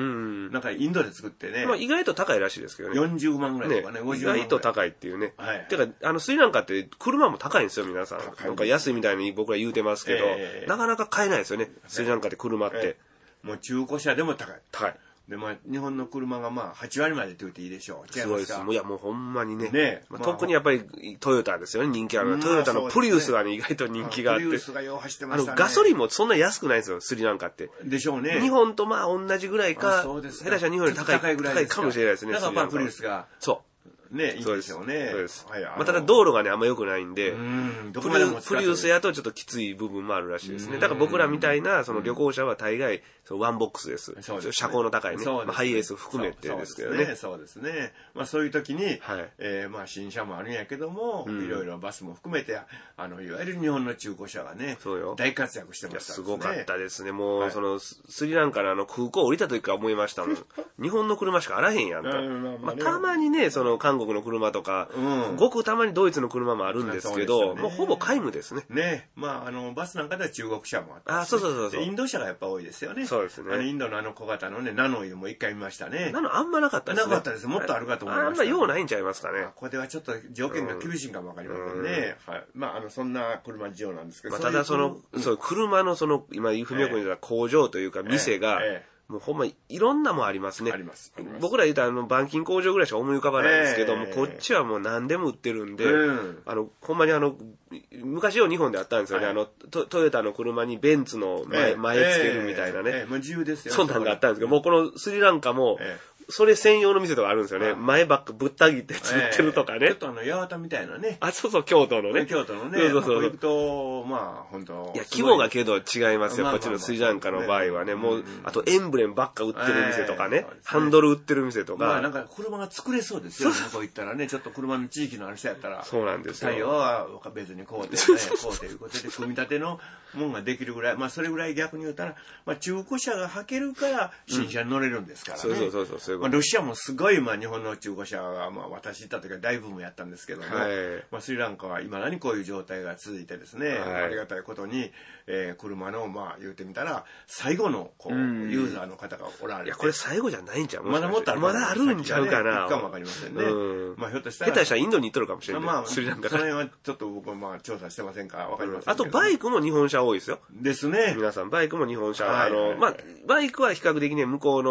なんかインドで作ってね。 まあ意外と高いらしいですけどね。 よんじゅうまんぐらいとかね、ごじゅうまん。 意外と高いっていうね。はい。てか、あのスリランカって車も高いんですよ、皆さん。なんか安いみたいに僕ら言うてますけど、なかなか買えないですよね、スリランカで車って。 もう中古車でも高い。 高い。 でまあ、日本の車がまあはちわりまでって言っていいでしょう。 すごいです。いやもうほんまにね。ねまあ、特にやっぱりトヨタですよね、人気ある。トヨタのプリウスがね、意外と人気があって。プリウスがよう走ってましたね。 あの、ガソリンもそんな安くないんですよ、スリランカって。 でしょうね。 日本とまあ同じぐらいか、下手したら日本より高い、高いぐらいかもしれないですね。 だからまあプリウスが。 そう。 ね、いいですよね。 そうです。まあ、ただ道路がね、あんま良くないんで、 うんプリウスやとちょっときつい部分もあるらしいですね。だから僕らみたいな、その旅行者は大概、そのワンボックスです。そうですね。車高の高いね。まあ、ハイエース含めてですけどね。 そうですね。まあそういう時に、はい、えー、まあ新車もあるんやけども、いろいろバスも含めて、あの、いわゆる日本の中古車がね、そうよ大活躍してました、ね。 すごかったですね。もう、はい、その、スリランカのあの空港降りた時から思いましたもん。日本の車しかあらへんやんと。まあたまにね、その韓国の車とか、うん、ごくたまにドイツの車もあるんですけど、ね、もうほぼ皆無ですね。 ね、まあ、あの、バスなんかでは中国車もあった、ね。 あ、そうそうそうそう。 インド車がやっぱ多いですよね。 そうですね。 あの、インドのあの小型のね、ナノイも一回見ましたね。 ナノあんまなかったですね。 なかったです。もっとあるかと思いました、 ね。あんま用ないんちゃいますかね。 これはちょっと条件が厳しいかもわかりませんね。はい。まあ、あの、そんな車事情なんですけど。 まあ、ただその、うん、そう、車のその、今、文雄君に言った工場というか、店が、えーえーもうほんまいろんなもんありますね。 あります。 僕ら言うたらあの板金工場ぐらいしか思い浮かばないんですけども、えー、こっちはもう何でも売ってるんで、うん、あの、ほんまにあの、昔は日本であったんですよね。はい、あのト、トヨタの車にベンツの前、えー、前つけるみたいなね。 えーえー、自由ですよ。 そんなんがあったんですけど、もうこのスリランカも、えーそれ専用の店とかあるんですよね。前ばっかぶった切って作ってるとかね。 ちょっとあの、八幡みたいなね。 あ、そうそう、京都のね。 京都のね。 そうそうそう。 行くと、まあ、本当いや、規模がけど違いますよ。こっちのスリランカの場合はね。もう、あとエンブレムばっか売ってる店とかね。ハンドル売ってる店とか。 まあ、なんか車が作れそうですよね。こう行ったらね、ちょっと車の地域のある人やったら。 そうなんですよ。 太陽は別にこうで、ね、こうということで、組み立てのもんができるぐらい。まあ、それぐらい逆に言うたら、まあ、中古車が履けるから新車に乗れるんですからね。 そうそうそうそう。 まあ、ロシアもすごい、まあ、日本の中古車は、まあ、私行った時は大ブームやったんですけども、はい、まあ、スリランカは未だにこういう状態が続いてですね、はい、ありがたいことに、えー、車の、まあ、言うてみたら、最後の、こう、ユーザーの方がおられて。 いや、これ最後じゃないんちゃう？ まだもっとある。 まだあるんちゃうかな。 かもわかりませんね。うん、まあ、ひょっとしたら。 下手したらインドに行っとるかもしれない。 まあ、 スリランカその辺はちょっと僕はまあ、調査してませんからわかりません。 あと、バイクも日本車多いですよ。 ですね。 皆さん、バイクも日本車。はい、あの、まあ、バイクは比較的ね、向こうの、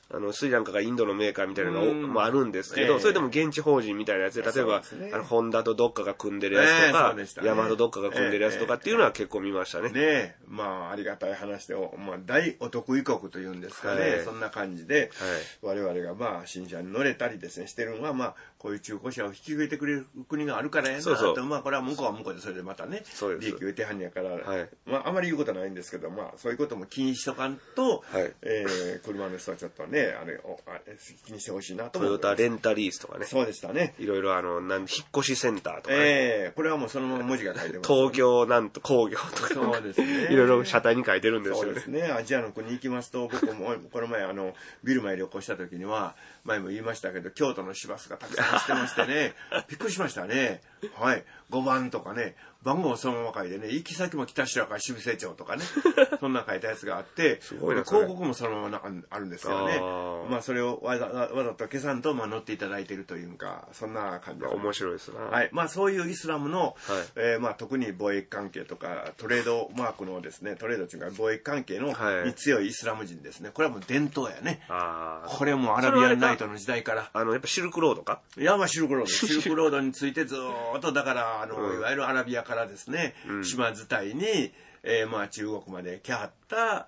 あのスリランカがインドのメーカーみたいなのがもあるんですけど、えー、それでも現地法人みたいなやつで、例えば、ね、あのホンダとどっかが組んでるやつとか、えーね、ヤマハとどっかが組んでるやつとかっていうのは結構見ましたね。 ねえ、まあありがたい話で、まあ、大お得意国というんですかね、はい、そんな感じで、はい、我々がまあ新車に乗れたりですねしてるのは、まあこういう中古車を引き受けてくれる国があるからやなと、そうそう、まあこれは向こうは向こうでそれでまたね、利益を得てはんやから、はい、まああまり言うことはないんですけど、まあそういうことも気にしとかんと、はい、えー、車の人はちょっとね、あれをあれ気にしてほしいなと思います。 トヨタレンタリースとかね。 そうでしたね。 いろいろあの、なん引っ越しセンターとか、ね。 ええー、これはもうそのまま文字が書いてます、 ね。東京なんと工業とか。 そうですね。 いろいろ車体に書いてるんですよね。 そうですね。アジアの国行きますと、僕もこの前あの、ビルマへ旅行した時には、前も言いましたけど、京都の市バスがたくさん走ってましてね、びっくりしましたね。はい。ごばんとかね、番号をそのまま書いてね、行き先も北白川渋瀬町とかね、そんな書いたやつがあって、すごいね、広告もそのままあるんですよね。あまあそれをわざわざと消さんと、まあ、乗っていただいているというか、そんな感じで。 面白いですな。 はい。まあそういうイスラムの、はい、えー、まあ特に貿易関係とか、トレードマークのですね、トレードというか貿易関係の、はい、に強いイスラム人ですね。これはもう伝統やね。あこれもアラビアンナイトの時代から。 あの、やっぱシルクロードかいや、まあシルクロード。シルクロードについてずーっと、だから、あの、うん、いわゆるアラビアからですね、うん、島伝いに、えー、まあ中国まで来はった、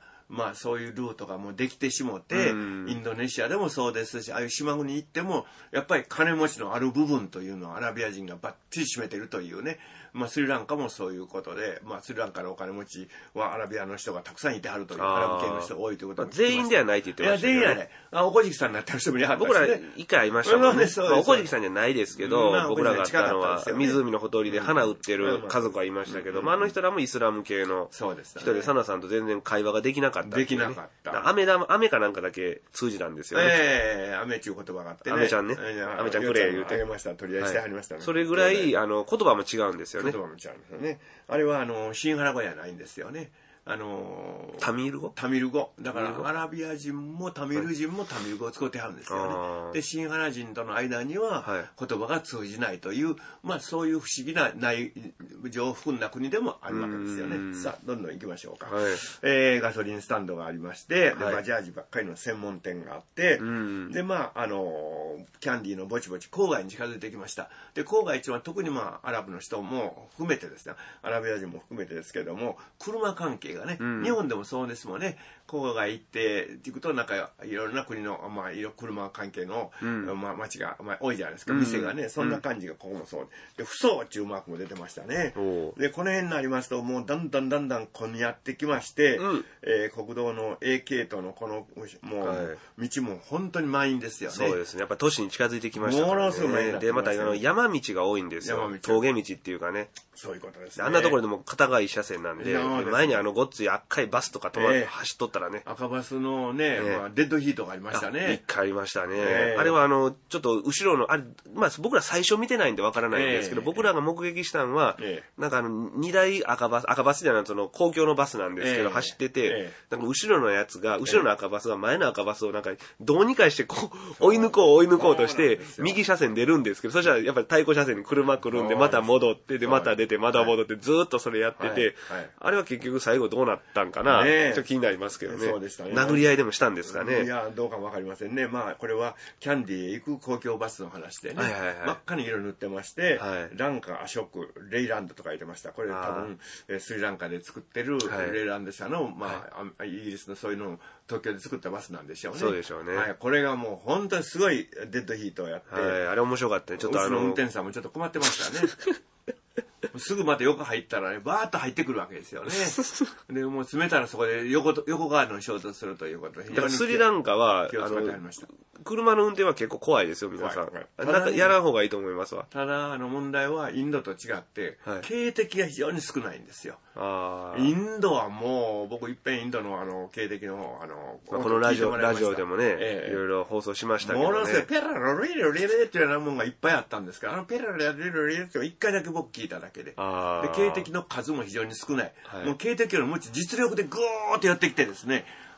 まあそういうルートがもうできてしもて、うん、インドネシアでもそうですし、ああいう島国行っても、やっぱり金持ちのある部分というのはアラビア人がバッチリ占めてるというね、まあスリランカもそういうことで、まあスリランカのお金持ちはアラビアの人がたくさんいてはるという、アラブ系の人が多いということで。全員ではないって言ってましたけど。いや、全員やね。あ、おこじきさんになってる人もいはったし、ね。 僕ら一回会いましたもんね。まあ、おこじきさんじゃないですけど、まあ、僕らが会ったのは、湖のほとりで花売ってる家族がいましたけど、まああの人らもイスラム系の人で、サナさんと全然会話ができなかった、 ね。できなかった。 雨だ、雨かなんかだけ通じたんですよね。 ええー、雨っていう言葉があってね。 雨ちゃんね。雨ちゃんくれ言うて。 あげました。取り合いしてはりましたね、はい。 それぐらい、あの、言葉も違うんですよね。 言葉も違うんですよね。あれは、あの、シンハラ語じゃないんですよね。あのタミル語タミル語。だからアラビア人もタミル人もタミル語を使ってはるんですよね。で、シンハラ人との間には言葉が通じないという、まあそういう不思議な内情を含んだ国でもあるわけですよね。さあ、どんどん行きましょうか。はい、えー、ガソリンスタンドがありまして、で、バジャージばっかりの専門店があって、で、まあ、あの、キャンディーのぼちぼち郊外に近づいてきました。で、郊外一番特にまあ、アラブの人も含めてですね、アラビア人も含めてですけれども、車関係がね、うん、日本でもそうですもんね。郊外行って行くとなんかいろんな国のまあいろ車関係の、うん、まあ街がまあ多いじゃないですか。店がね、うん、そんな感じがここもそうで、不走っていうマークも出てましたね。でこの辺になりますともうだんだんだんだん混み合ってきまして、うん、えー、国道の エー 系統のこのもう、はい、道も本当に満員ですよね。 そうですね。やっぱ都市に近づいてきましたからね。ものすごい満員でまたあの山道が多いんですよ。峠道っていうかね。 そういうことですね。 あんなところでも片側一車線なんで、前にあのごっつい赤いバスとか止まって走っとったらね。 赤バスのね、ねまあ、デッドヒートがありましたね。 一回ありましたね。えー、あれはあの、ちょっと後ろの、あれ、まあ僕ら最初見てないんでわからないんですけど、えー、僕らが目撃したのは、えー、なんかあの、二台赤バス、赤バスじゃないその公共のバスなんですけど、えー、走ってて、えー、なんか後ろのやつが、後ろの赤バスが前の赤バスをなんか、どうにかしてこう、追い抜こう追い抜こうとして、右車線出るんですけど、そしたらやっぱり対向車線に車来るんで、また戻って、で、また出て、また戻って、ずーっとそれやってて、はいはい、あれは結局最後どうなったんかな、ね、ちょっと気になりますけどね。そうでしたね。殴り合いでもしたんですかね。 いや、どうかもわかりませんね。まあ、これは、キャンディーへ行く公共バスの話でね、はいはいはい、真っ赤に色塗ってまして、はい、ランカ、アショク、レイランドとか言ってました。これ多分、スリランカで作ってるレイランド社の、はい、まあ、イギリスのそういうのを東京で作ったバスなんでしょうね。 そうでしょうね。 はい、これがもう本当にすごいデッドヒートをやって、はい、 あれ面白かったね。ちょっとあの、 運転手さんもちょっと困ってましたね。すぐまた横入ったらね、バーッと入ってくるわけですよね。で、もう詰めたらそこで横と、横側の衝突するということで。 だからスリランカは、 気を使ってありました。 車の運転は結構怖いですよ、皆さん。なんかやらん方がいいと思いますわ。 ただ、あの問題はインドと違って、はい、警笛が非常に少ないんですよ。あインドはもう、僕いっぺんインドのあの、警笛の、あの、 まあ、このラジオ、ラジオでもね、ええ、いろいろ放送しましたけどね。 ものすごい、ペラロリロリレっていうようなもんがいっぱいあったんですけど、あのペラロリロリレって一回だけ僕聞いただけで。で、警笛の数も非常に少ない。はい、もう警笛よりも実力でグーッとやってきてですね、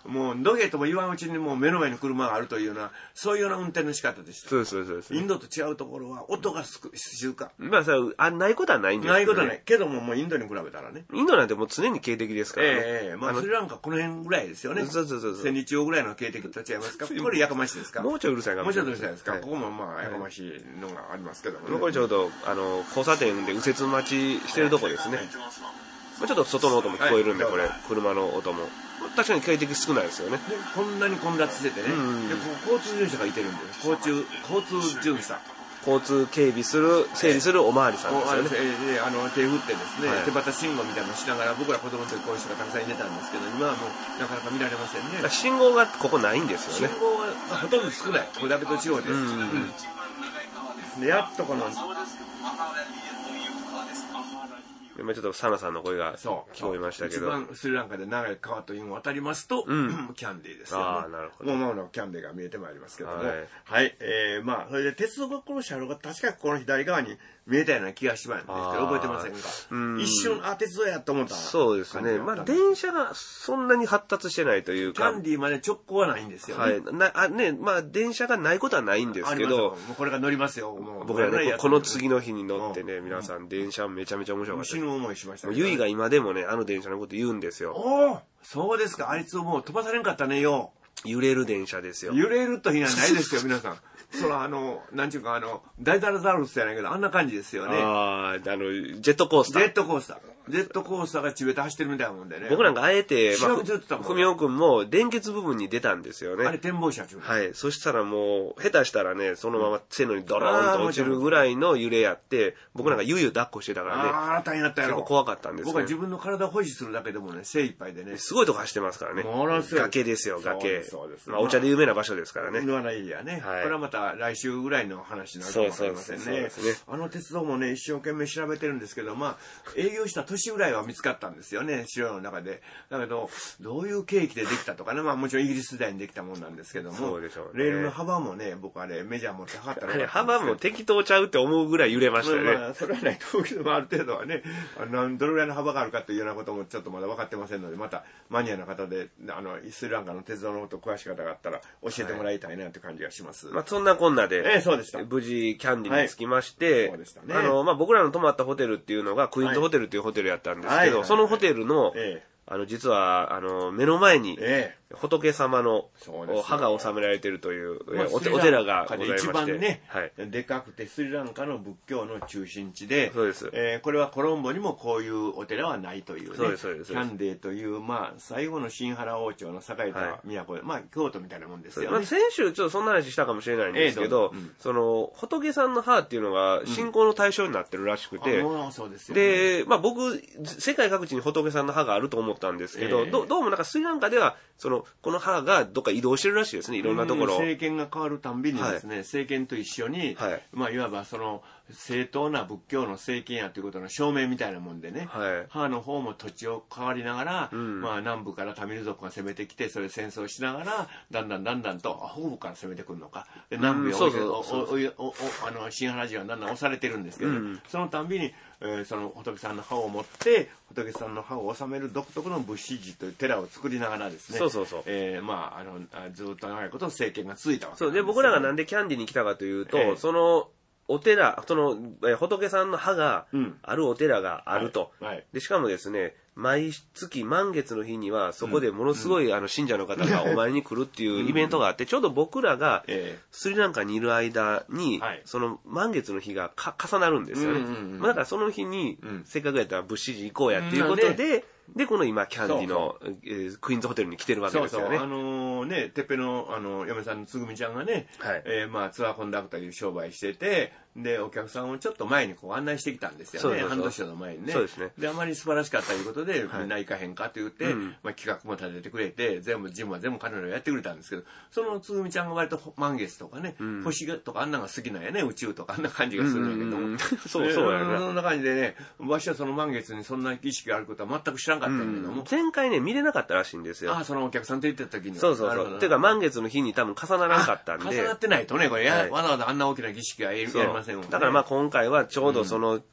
もうどけとも言わんうちにもう目の前に車があるというような、そういうような運転の仕方でした。 そうですそうです。 インドと違うところは音が静か。 まあさ、あ、ないことはないんですけど、 ね、ないことはない。けどももうインドに比べたらね。 インドなんてもう常に警笛ですからね。 ええー、まあスリランカこの辺ぐらいですよね。 そうそうそうそう。 千日王ぐらいの警笛と違いますか。これやかましいですか。 もうちょいうるさいかもしれない。もうちょいうるさいですか。はい、ここもまあやかましいのがありますけども、ね。 これちょうどあの交差点で右折待ちしてるとこですね。はい、ちょっと外の音も聞こえるんで、はい、これ車の音も確かに警笛少ないですよね。 でこんなに混雑しててね。うんうん、で交通巡査がいてるんで、交通交通巡査。 交通警備する、整備するおまわりさんですよね。 で、あの、手振ってですね、はい、手旗信号みたいなのしながら、僕ら子供の時こういう人がたくさんいてたんですけど、今はもうなかなか見られませんね。 信号がここないんですよね。 信号がほとんど少ない。これだけと地方です。うんうんうん、で、やっとこの、 今ちょっとサナさんの声が聞こえましたけど、 一番スリランカで長い川というのを渡りますと、うん、キャンディーですよね。ああ、なるほど。もうまもなくキャンディーが見えてまいりますけども、はい、はい、えー、まあそれで鉄道学校の車両が確かこの左側に見えたような気がしますんですけど、覚えてませんか。うん、一瞬あ鉄道やと思った。 そうですね。まあ電車がそんなに発達してないというか、 キャンディーまで直行はないんですよね。 はい。なあね、まあ電車がないことはないんですけど、 もうこれが乗りますよ。もう僕らねこの次の日に乗ってね、皆さん電車めちゃめちゃ面白かった。 死ぬ思いしました。 ゆいが今でもね、あの電車のこと言うんですよ。 おお、そうですか。あいつをもう飛ばされんかったねよ。 揺れる電車ですよ。 揺れるとひなないですよ、皆さん。そら、あの、なんちゅうか、あの、ダイダラザウルスじゃないけど、あんな感じですよね。 ああ、あの、ジェットコースター。 ジェットコースター。ジェットコースターが地べた走ってるみたいなもんでね。 僕なんかあえて、まあ、ふみおくんも電結部分に出たんですよね。 あれ展望車中はい。そしたらもう、下手したらね、そのまま線路にドローンと落ちるぐらいの揺れやって、僕なんかゆうゆう抱っこしてたからね。 ああ、大変だったよ。 結構怖かったんですよ、ね。 僕は自分の体を保持するだけでもね、精一杯でね。 すごいとこ走ってますからね。 ものすごい。 崖ですよ、崖。そうです。まあ、お茶で有名な場所ですからね。 言わないやね。はい。これはまた来週ぐらいの話になるかもしれませんね。そうですね。あの鉄道もね、一生懸命調べてるんですけど、まあ、営業した年ぐらいは見つかったんですよね、資料の中で。だけど、どういう契機でできたとかね、まあもちろんイギリス時代にできたもんなんですけども、 そうでしょうね。 レールの幅もね、僕あれメジャー持って測ったら、 ね、幅も適当ちゃうって思うぐらい揺れましたよね。 まあ、それはないと思うけど、まあ、ある程度はね、あの、どれぐらいの幅があるかというようなこともちょっとまだ分かってませんので、またマニアの方で、あの、スリランカの鉄道のこと詳しい方があったら教えてもらいたいなという感じがします。はい、 まあそんなこんなで、 ええ、そうでした。 無事キャンディーに着きまして、はい、 そうでしたね。 あの、まあ僕らの泊まったホテルっていうのがクイーンズホテルっていうホテルやったんですけど、はいはいはい、そのホテルの、ええ、あの、実は、あの、目の前に、ええ、仏様の歯が収められているという、まあ、お, お寺がございまして。 一番ね、はい、でかくてスリランカの仏教の中心地で、 そうです。 えー、これはコロンボにもこういうお寺はないというね。 そうです、そうです。 キャンデーという、まあ、最後の新原王朝の栄えた都で、はい、まあ、京都みたいなもんですよね。まあ、 先週ちょっとそんな話したかもしれないんですけど、えーうん、その、仏さんの歯っていうのが信仰の対象になってるらしくて、 うん、そうですよね。 で、まあ僕、世界各地に仏さんの歯があると思ったんですけど、えー、ど, どうもなんかスリランカでは、その、この歯がどっか移動してるらしいですね、いろんなところ。 政権が変わるたんびにですね、はい、政権と一緒に、はい、まあいわばその正当な仏教の政権やということの証明みたいなもんでね、はい、歯の方も土地を変わりながら、うん、まあ南部からタミル族が攻めてきて、それ戦争しながら、だんだんだんだんと北部から攻めてくるのか、で南部へ新原人はだんだん押されてるんですけど、うん、そのたんびに、えー、その仏さんの歯を持って、仏さんの歯を収める独特の仏師寺という寺を作りながらですね、 そうそうそう、 えー、まああのずっと長いこと政権が続いたわけです、ね。 そうで、僕らがなんでキャンディに来たかというと、えー、そのお寺、その、えー、仏さんの歯があるお寺があると、うんはいはい、でしかもですね、毎月満月の日にはそこでものすごい、うん、あの信者の方がお参りに来るっていうイベントがあって、ちょうど僕らがスリランカにいる間に、はい、その満月の日がか重なるんですよね、うんうんうん、だからその日に、うん、せっかくやったら仏師寺行こうやっていうことで、うんで、この今、キャンディのそうそう、えー、クイーンズホテルに来てるわけですよね。 そうそう。あのー、ね、てっぺの、あの、嫁さんのつぐみちゃんがね、はい、えー、まあ、ツアーコンダクターという商売してて、で、お客さんをちょっと前にこう案内してきたんですよね。そうそうそう、半年の前にね。 そうですね。 で、あまり素晴らしかったということで、はい、みんな行かへんかって言って、うん、まあ、企画も立ててくれて、全部、ジムは全部彼らがやってくれたんですけど、そのつぐみちゃんが割と満月とかね、うん、星とかあんなのが好きなんやね、宇宙とかあんな感じがするんだけども。 そうそうやね。 そんな感じでね、わしはその満月にそんな意識があることは全く知らんかったんだけども。うん、 前回ね、見れなかったらしいんですよ。 ああ、そのお客さんと行ってた時に。 そうそうそう。ていうか満月の日に多分重ならなかったんで。 重なってないとね、これ、はい、わざわざあんな大きな儀式はやりませんもんね。 だからまあ今回はちょうどその、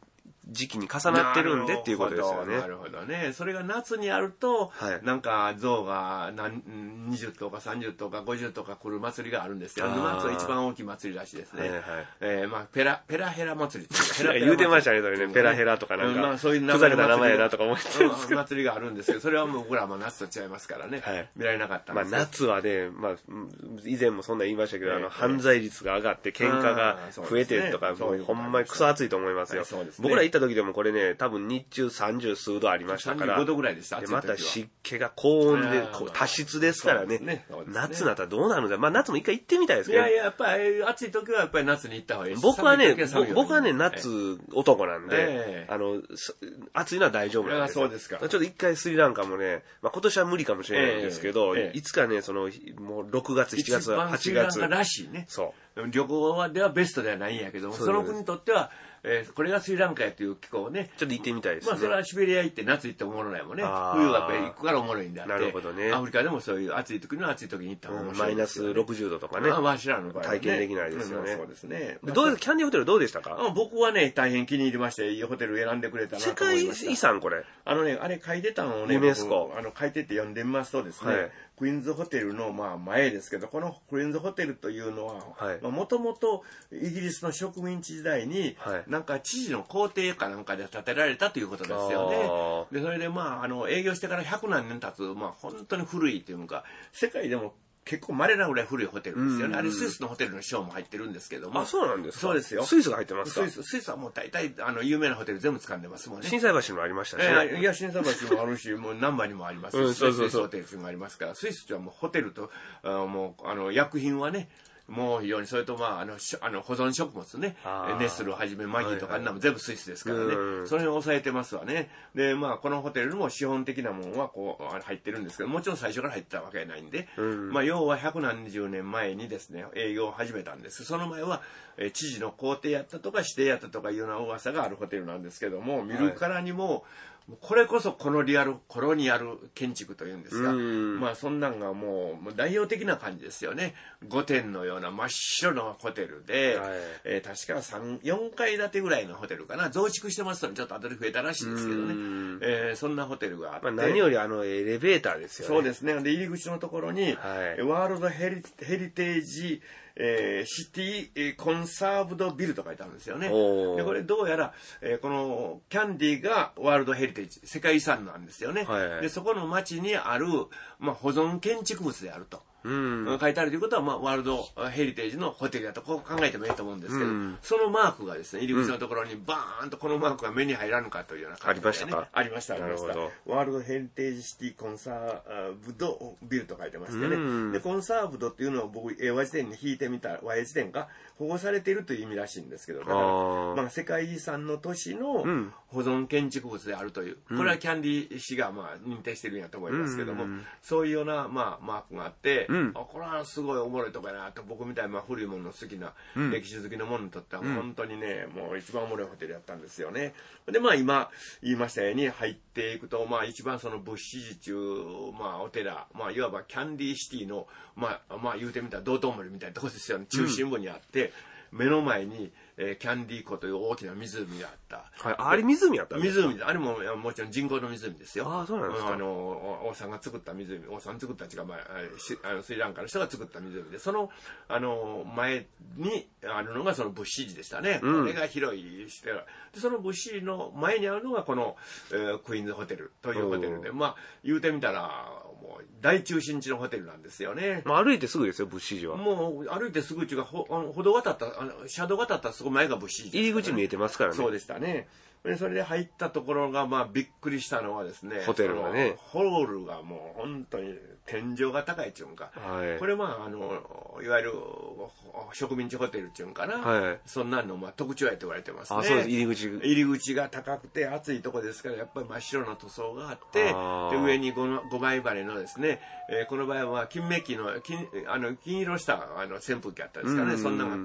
時期に重なってるんでっていうことですよね。 なるほどね。それが夏にあると、はい、なんか象が何にじゅうとかさんじゅうとかごじゅうとか来る祭りがあるんですよ。夏は一番大きい祭りらしいですね。はいはい、えー、まあペラペラヘラ祭りっていうか、ヘラヘラ言うてましたね、それね。ペラヘラとかなんか、うん、まあそういう名前だとか思ってるんですけど、祭りがあるんですけど、それはもう僕らは夏と違いますからね、はい、見られなかったんですまあ夏はね、まあ以前もそんな言いましたけど、えー、あの犯罪率が上がって喧嘩が増えてとか、もうほんまにクソ暑いと思いますよ。はい、そうですね、僕ら行った時でもこれね、多分日中さんじゅう数度ありましたから、 さんじゅうごどぐらいでした。 でまた湿気が高温で多湿ですからね、ねね夏になったらどうなるんだ。まあ夏も一回行ってみたいですけど、 ね、いやいややっぱり暑い時はやっぱり夏に行った方がいいし、 僕はね僕はね夏男なんで、えー、あの暑いのは大丈夫なんですよ。 そうですか。 ちょっと一回スリランカもね、まあ、今年は無理かもしれないんですけど、えーえー、いつかねそのもうろくがつしちがつはちがつスリランカらしいね。そう旅行ではベストではないんやけども、その国にとってはえー、これがスリランカやという気候をねちょっと行ってみたいですね。 まあそれはシベリア行って夏行っておもろないもんね。冬はやっぱり行くからおもろいんだって。 なるほどね。 アフリカでもそういう暑い時の暑い時に行った方が面白い、ね、 うん、マイナスろくじゅうどとかね、 まあ、知らんの場合は、ね、 体験できないですよね。 うん、そうですね。 どうキャンディーホテルどうでしたか？ 僕はね大変気に入りまして、いいホテル選んでくれたなと思いました。 世界遺産これあのねあれ書いてたのをねユネスコあの書いてって読んでみますとですね、はい、クイーンズホテルのまあ前ですけど、このクイーンズホテルというのはもともとイギリスの植民地時代に、はい、なんか知事の皇帝かなんかで建てられたということですよね。でそれでまああの営業してからひゃくなんねん経つ、まあ本当に古いというか世界でも結構稀なぐらい古いホテルですよね。あれスイスのホテルのショーも入ってるんですけども。 あ、そうなんですか。 そうですよ。 スイスが入ってますか。 スイス、スイスはもう大体あの有名なホテル全部掴んでますもんね。 心斎橋もありましたし、ね。 えー、いや心斎橋もあるし、もう難波にもありますし、うん、そうそうそうスイスホテルっていうのがありますから、スイスはもうホテルとあもうあの薬品はね。もう非常にそれとまああのあの保存食物ね、ネスルをはじめマギーとかあんなも全部スイスですからね、はいはい、その辺を抑えてますわね。でまあこのホテルも資本的なものはこう入ってるんですけど、もちろん最初から入ってたわけじゃないんで、うん、まあ要はひゃくなんじゅうねんまえにですね営業を始めたんです。その前は、え知事の公邸やったとか指定やったとかいうような噂があるホテルなんですけども、見るからにも、はいこれこそコロニアル、コロニアル建築というんですが、まあそんなんがもう代表的な感じですよね。御殿のような真っ白のホテルで、はいえー、確かさん、よんかい建てぐらいのホテルかな。増築してますとちょっと後で増えたらしいですけどね。えー、そんなホテルがあって。まあ、 何よりあのエレベーターですよね。 そうですね。で入り口のところに、はい、ワールドヘリ、ヘリテージ、えー、シティ、えー、コンサーブドビルと書いてあるんですよね。でこれどうやら、えー、このキャンディがワールドヘリテージ世界遺産なんですよね。はいはい、でそこの町にある、まあ、保存建築物であると。うん、書いてあるということは、まあ、ワールドヘリテージのホテルだとこう考えてもいいと思うんですけど、うん、そのマークがですね入り口のところにバーンとこのマークが目に入らぬかというような感じで、ね、 ありましたか。 ありましたありましたワールドヘリテージシティコンサーブドビルと書いてましてね、うん、でコンサーブドっていうのを僕英和辞典に引いてみた和英辞典が保護されているという意味らしいんですけど、だからまあ、世界遺産の都市の保存建築物であるという、うん、これはキャンディー氏がまあ認定してるんやと思いますけども、うん、そういうようなまあマークがあって、うん、あこれはすごいおもろいとこやなと、僕みたいな古いものの好きな、うん、歴史好きのものにとっては本当にね、うん、もう一番おもろいホテルやったんですよね。でまあ今言いましたように入っていくと、まあ一番その仏師寺中、まあお寺、まあいわばキャンディーシティのまあまあ言うてみたら道頓堀みたいなところですよね。中心部にあって、うん、目の前に、えー、キャンディー湖という大きな湖があった。 はい、あれ湖あったんですか？ 湖、あれももちろん人工の湖ですよ。 ああ、そうなんですか。 あの王さんが作った湖、王さん作ったちが、まあ、あのスリランカの人が作った湖で、そのあの前にあるのがその仏師寺でしたね。うん、これが広いしてでその仏師寺の前にあるのがこの、えー、クイーンズホテルというホテルで、まあ言うてみたらもう大中心地のホテルなんですよね。 まあ、歩いてすぐですよ仏師寺は。 もう歩いてすぐうちがほあの歩道渡ったあの車道渡ったそこ前が仏師寺、ね、 入り口見えてますからね。 そうでしたね。でそれで入ったところがまあびっくりしたのはですね、 ホテルがね、 ホールがもう本当に天井が高いっていうんか、はい、これまああのいわゆる植民地ホテルっていうんかな、はい、そんなのまあ特徴やと言われてますね。 あ、そうです。入り口入り口が高くて暑いとこですからやっぱり真っ白な塗装があってで上にごまい羽のですね、えー、この場合は金メッキの金あの金色したあの扇風機あったんですからね、そんなのがくるくる回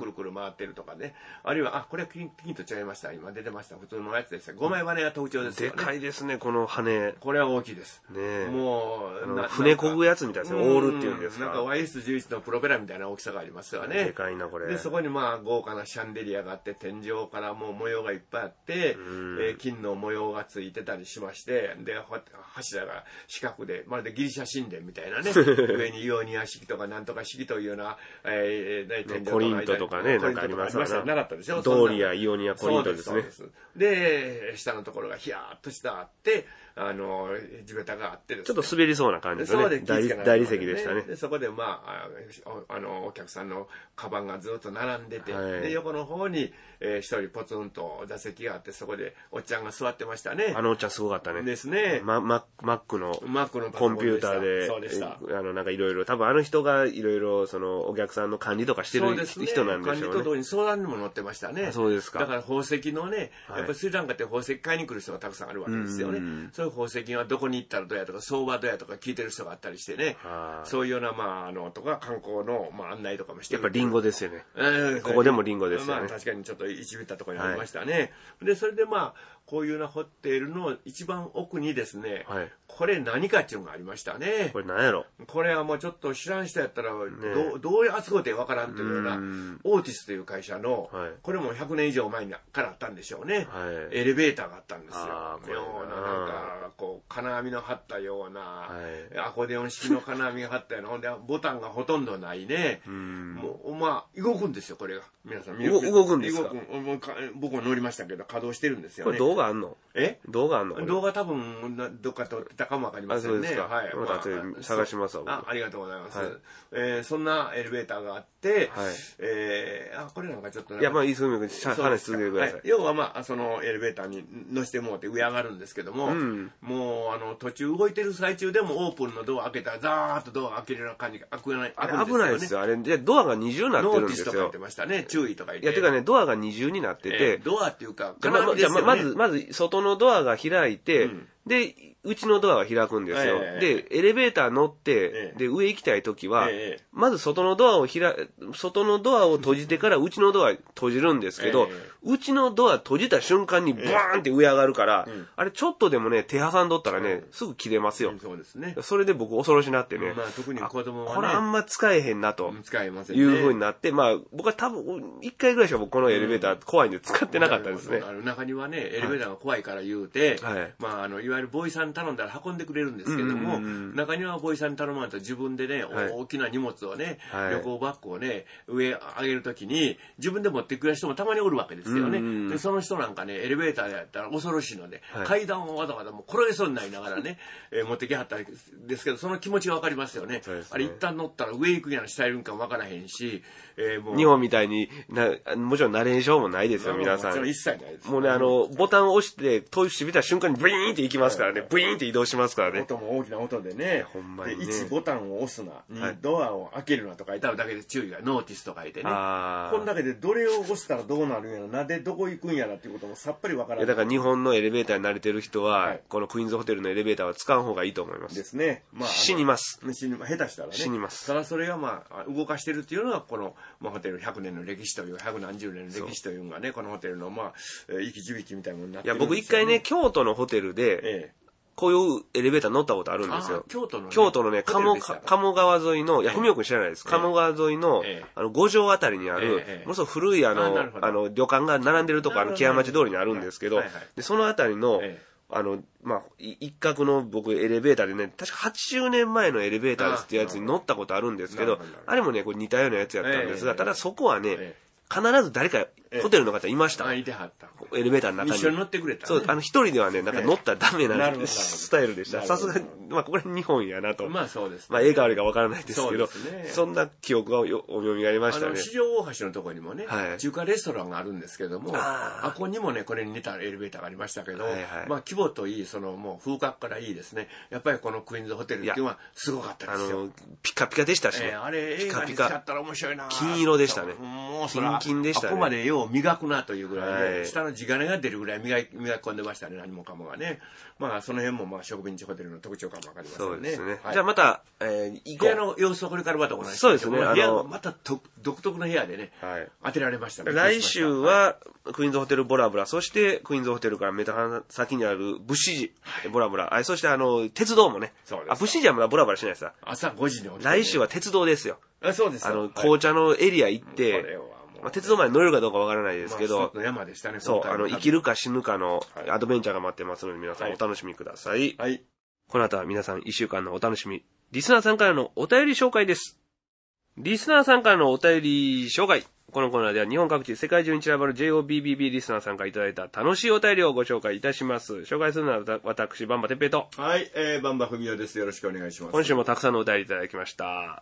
回ってるとかね。あるいは、あ、これはピンと違いました。今出てました。普通のやつでした。ごまい羽が特徴ですよね。 でかいですね、この羽。 これは大きいです。 ねもう、 船こぐやつみたいですね。オールっていうんですか。 なんか ワイエスじゅういち のプロペラみたいな大きさがありますよね。 でかいな、これ。 で、そこにまあ、豪華なシャンデリアがあって、天井からもう模様がいっぱいあって、えー、金の模様がついてたりしまして、で、柱が四角で、まるでギリシャ神殿みたいなね、上にイオニア式とかなんとか式というような、えー、天井コリントとかね、なんかありますよね。なかったでしょ。 ドーリア、イオニア、コリントですね。 で、下のところがヒヤーっとしたあって、あの、地べたがあってですね。ちょっと滑りそうな感じですね。大理石でしたね。 で、そこでまあ、あの、お客さんのカバンがずっと並んでて、はい、で、横の方に、えー、一人ポツンと座席があって、そこでおっちゃんが座ってましたね。 あのおっちゃんすごかったね。 ですね。 マックのコンピューターで、 そうでした。 あの、なんかいろいろ、多分あの人がいろいろ、その、お客さんの管理とかしてる人なんでしょうね。 そうですね。管理と同に相談にも乗ってましたね。 そうですか。 だから宝石のね、やっぱりスリランカって宝石買いに来る人がたくさんあるわけですよね。そういう宝石はどこに行ったらどうやとか、相場どうやとか聞いてる人があったりしてね。そういうような、まあ、あの、とか観光の、まあ、案内とかもしてる。 やっぱリンゴですよね。えー、ここでもリンゴですよね。 まあ、確かにちょっと一ビったところにありましたね。はい、で、それでまあ、こういうようなホテルの一番奥にですね、はい、これ何かっていうのがありましたね。 これ何やろ？ これはもうちょっと知らん人やったら、ね、ど, どう扱うてわからんというような、オーティスという会社の、はい、これもひゃくねん以上前からあったんでしょうね。はい、エレベーターがあったんですよ。ような、なんか、こう、金網の張ったような、はい、アコーディオン式の金網が張ったような、ほんで、ボタンがほとんどないね。もう、まあ、動くんですよ、これが。皆さん見る。 動くんですか？ 僕も乗りましたけど、稼働してるんですよね。 これ動画あんの？ え動画あんの？ 動画多分、どっか撮ってたかもわかりませんね。 そうですか。はい。また後で探しますわ。 あ、ありがとうございます。はい、えー、そんなエレベーターがあって、はい、えー、あ、これなんかちょっと、 いや、まあ、いいすぐ話続けてください。 はい、要はまあ、そのエレベーターに乗せてもらって上上がるんですけども、うん、もう、あの、途中動いてる最中でもオープンのドア開けたら、ザーッとドア開けるような感じが開くような、 あれ危ないですよ。あれ、で、ドアが二重になってるんですよ。 ノーティスとか言ってましたね。注意とか言って。 いや、てかね、ドアが二重になってて、えー、ドアっていうか、 じゃあ、ま、じゃあまず、まず、外のドアが開いて、うん、で、うちのドアが開くんですよ。えー、で、エレベーター乗って、えー、で、上行きたいときは、えー、まず外のドアを開、外のドアを閉じてからうちのドア閉じるんですけど、えー、うちのドア閉じた瞬間にバーンって上上がるから、えー、あれちょっとでもね、手挟んどったらね、うん、すぐ切れますよ。 うん、そうですね。 それで僕恐ろしなってね、 まあ、特に子供はね、 これあんま使えへんなと、 使えませんね。 いう風になって、まあ、僕は多分、一回ぐらいしか僕このエレベーター怖いんで使ってなかったですね。 うん、あの中にはね、エレベーターが怖いから言うて、はい、まあ、あの、いわゆるボーイさん頼んだら運んでくれるんですけども、中にはボーイさんに頼まないと自分でね、はい、大きな荷物をね、はい、旅行バッグをね、上上げるときに自分で持ってくる人もたまにおるわけですよね。で、その人なんかね、エレベーターでやったら恐ろしいので、はい、階段をわざわざもう転げそうになりながらね、えー、持ってきはったんですけど、その気持ちがわかりますよね。ね、あれ一旦乗ったら上行くやら下行くんかわからへんし、 えー、もう日本みたいにな、もちろんナレーションもないですよ、皆さん。 もちろん一切ないです。 もうね、あの、ボタンを押して、閉じてみた瞬間にブイーンって行きますからね、ブイーンって移動しますからね。 音も大きな音でね、ほんまにね、いちボタンを押すな、にドアを開けるなとか書いてあるだけで注意が、ノーティスと書いてね。こんだけでどれを押したらどうなるんやら、なんでどこ行くんやらっていうこともさっぱりわからない。 だから日本のエレベーターに慣れてる人は、はい、このクイーンズホテルのエレベーターは使う方がいいと思います。 ですね。 まあ、死にます。 死に、下手したらね。 死にます。 ただそれがまあ、動かしてるっていうのは、この、まあ、ホテルひゃくねんの歴史という、百何十年の歴史というのがね、このホテルのまあ、生き字引みたいなものになってるんですよ、ね。 いや、僕一回ね、京都のホテルで、ええ、こういうエレベーター乗ったことあるんですよ。 京都のね、 京都のね、鴨、鴨川沿いの、いや、ふみおくん知らないです。鴨川沿いの、あの、五条あたりにある、ものすごく古いあの、あの、旅館が並んでるとこ、あの、木屋町通りにあるんですけど、で、そのあたりの、あの、まあ、一角の僕エレベーターでね、確かはちじゅうねんまえのエレベーターですってやつに乗ったことあるんですけど、あれもね、これ似たようなやつやったんですが、ただそこはね、必ず誰かホテルの方いました。 いてはった。 エレベーターの中に。 一緒に乗ってくれた。 そう、あの一人ではね、なんか乗ったらダメなスタイルでした。さすがに、まあこれ日本やなと。 まあそうです。 まあ映画あるかわからないですけど、そんな記憶がお読みがありましたね。 四条大橋のところにもね、中華レストランがあるんですけども、あここにもね、これに似たエレベーターがありましたけど、まあ規模といい、そのもう風格からいいですね。やっぱりこのクイーンズホテルっていうのはすごかったですよ。 ピカピカでしたしね。 あれ映画に使ったら面白いな。 金色でしたね。もう金キンキンでしたね。 あこまでよう磨くなというぐらいで、はい、下の地金が出るぐらい磨き磨き込んでましたね、何もかもがね。まあその辺もまあ植民地ホテルの特徴かもわかりますよね。そうですね。 はい、じゃあまた、えー、 以降部屋の様子をこれからまたお話します。 そうですね。 部屋がまた独特の部屋でね、はい、当てられましたね。 来週はクイーンズホテルボラブラ、そしてクイーンズホテルからメタハン先にあるブシジ、はい、ボラブラ、あそしてあの鉄道もね。そうです。あ、ブシジはまだボラブラしないです。 朝ごじに起きて、ね、 来週は鉄道ですよ。 あ、そうです。 あの、はい、紅茶のエリア行って、まあ、鉄道まで乗れるかどうかわからないですけど、 まあ、山でしたね。 そう、あの、生きるか死ぬかのアドベンチャーが待ってますので、皆さんお楽しみください。はい。この後は皆さん一週間のお楽しみ。リスナーさんからのお便り紹介です。リスナーさんからのお便り紹介。このコーナーでは日本各地、世界中に散らばる ジェイオービービービー リスナーさんからいただいた楽しいお便りをご紹介いたします。紹介するのは私、バンバテッペイと。 はい、えー、バンバフミオです。よろしくお願いします。 今週もたくさんのお便りいただきました。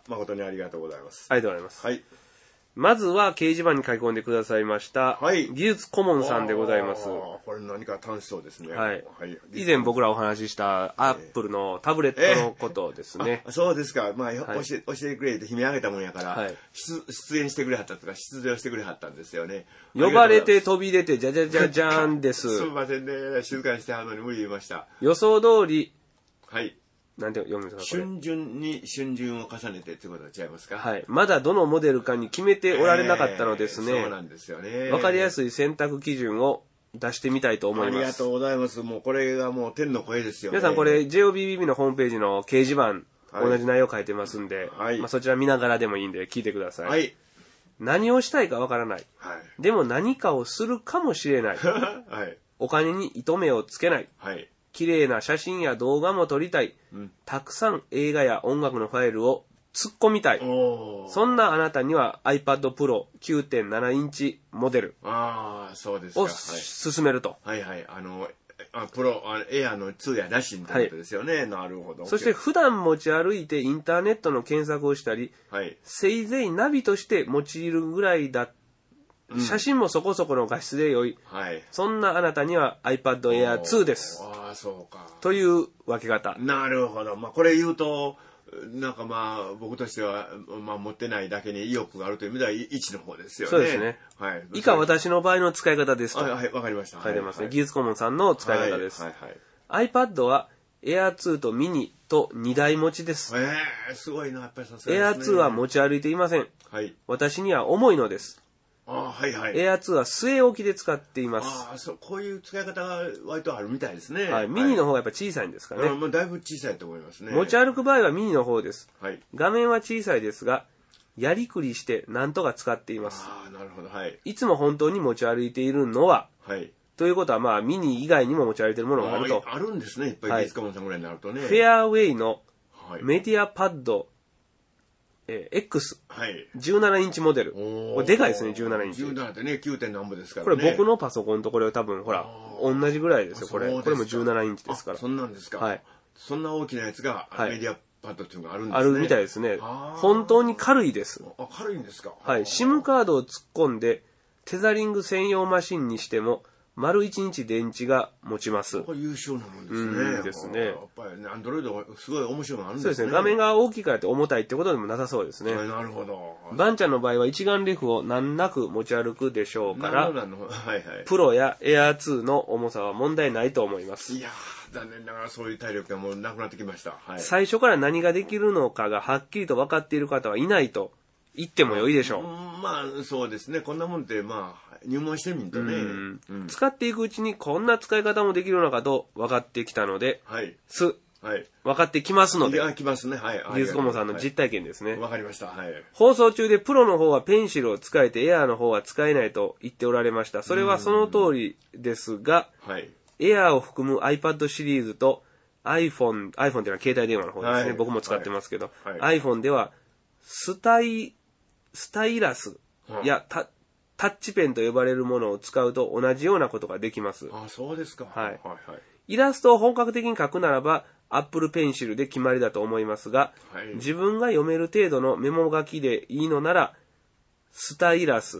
誠にありがとうございます。 ありがとうございます。はい。まずは掲示板に書き込んでくださいました、はい、技術顧問さんでございます。 これ何か楽しそうですね。 はい。はい、以前僕らお話ししたアップルのタブレットのことですね。 えー、そうですか。まあ、はい、教え、教えてくれって悲鳴あげたもんやから、はい、出、出演してくれはったとか、出場してくれはったんですよね。 呼ばれて飛び出て、じゃじゃじゃじゃーんです。 すみませんね。静かにしてはるのに無理言いました。 予想通り、 はい。 なんて読むんですか、 春巡に春巡を重ねてってことは違いますか？ はい。まだどのモデルかに決めておられなかったのですね。えー、 そうなんですよね。 わかりやすい選択基準を出してみたいと思います。 ありがとうございます。もうこれがもう天の声ですよね。 皆さんこれ ジェイオービービービー のホームページの掲示板、はい、同じ内容書いてますんで、はい、まあ、そちら見ながらでもいいんで聞いてください。はい。何をしたいかわからない。はい。でも何かをするかもしれない。はい。お金に糸目をつけない。はい。綺麗な写真や動画も撮りたい、うん、たくさん映画や音楽のファイルを突っ込みたい、そんなあなたには iPad Pro きゅうてんなな インチモデルを勧めると。 はいはい、あのあプロあエアのツーやなしみたいなことですよね、はい、なるほど。 そして普段持ち歩いてインターネットの検索をしたり、はい、せいぜいナビとして用いるぐらいだ写真もそこそこの画質で良い、はい、そんなあなたには iPad Air ツーです。 ああ、そうか。 という分け方。 なるほど。まあこれ言うとなんかまあ僕としては、まあ、持ってないだけに意欲があるという意味ではいちの方ですよね。 そうですね。はい。以下私の場合の使い方ですと。 はい、わかりました。 書いてますね。はい、技術顧問さんの使い方です。はいはいはい、iPad は Air ツーとミニとにだい持ちです。 ええー、すごいな、やっぱりさすがですね。Air ツーは持ち歩いていません。はい。私には重いのです。 あ、はいはい。 エアツーは据え置きで使っています。 ああ、そう、こういう使い方が割とあるみたいですね。 はい。ミニの方がやっぱ小さいんですかね。 はい、まあ、だいぶ小さいと思いますね。 持ち歩く場合はミニの方です。はい。画面は小さいですが、やりくりしてなんとか使っています。 ああ、なるほど。はい。 いつも本当に持ち歩いているのは、はい。ということは、まあ、ミニ以外にも持ち歩いているものがあると。 あ, あるんですね。いっぱい技術顧問さんぐらいになるとね。 フェアウェイのメディアパッド、えー、X、はい、じゅうななインチモデル。これでかいですね、じゅうななインチ。 じゅうななってね、きゅうてん何ぼですからね。これ僕のパソコンとこれは多分、ほら、同じぐらいですよ、これ。これもじゅうななインチですから。 そんなんですか。はい。そんな大きなやつが、はい、メディアパッドっていうのがあるんですね。 あるみたいですね。本当に軽いです。 あ、軽いんですか。 はい。SIM カードを突っ込んで、テザリング専用マシンにしても、丸一日電池が持ちます。 これ優秀なもんですね。 うんですね。 やっぱりね、アンドロイドすごい面白いのあるんですね。 そうですね。画面が大きいからって重たいってことでもなさそうですね。 なるほど。 バンちゃんの場合は一眼レフを難なく持ち歩くでしょうから、 はいはい、 プロやエアーツーの重さは問題ないと思います。 いやー、残念ながらそういう体力がもうなくなってきました。はい、 最初から何ができるのかがはっきりと分かっている方はいないと言っても良いでしょう。 まあそうですね。こんなもんってまあ入門してみるとね、 うんうん、使っていくうちにこんな使い方もできるのかと分かってきたので、はい、す、はい、分かってきますので、 いや来ますね。はい。 技術顧問さんの実体験ですね。 わ、はい、かりました。はい。 放送中でプロの方はペンシルを使えてエアーの方は使えないと言っておられました。それはその通りですが、はい、エアーを含む iPad シリーズと iPhone、iPhone っていうのは携帯電話の方ですね。はい、僕も使ってますけど、はいはい、iPhone ではスタイスタイラスやタ、タッチペンと呼ばれるものを使うと同じようなことができます。 あ、そうですか。 はい。はいはい、イラストを本格的に描くならば Apple Pencil で決まりだと思いますが、はい、自分が読める程度のメモ書きでいいのならスタイラス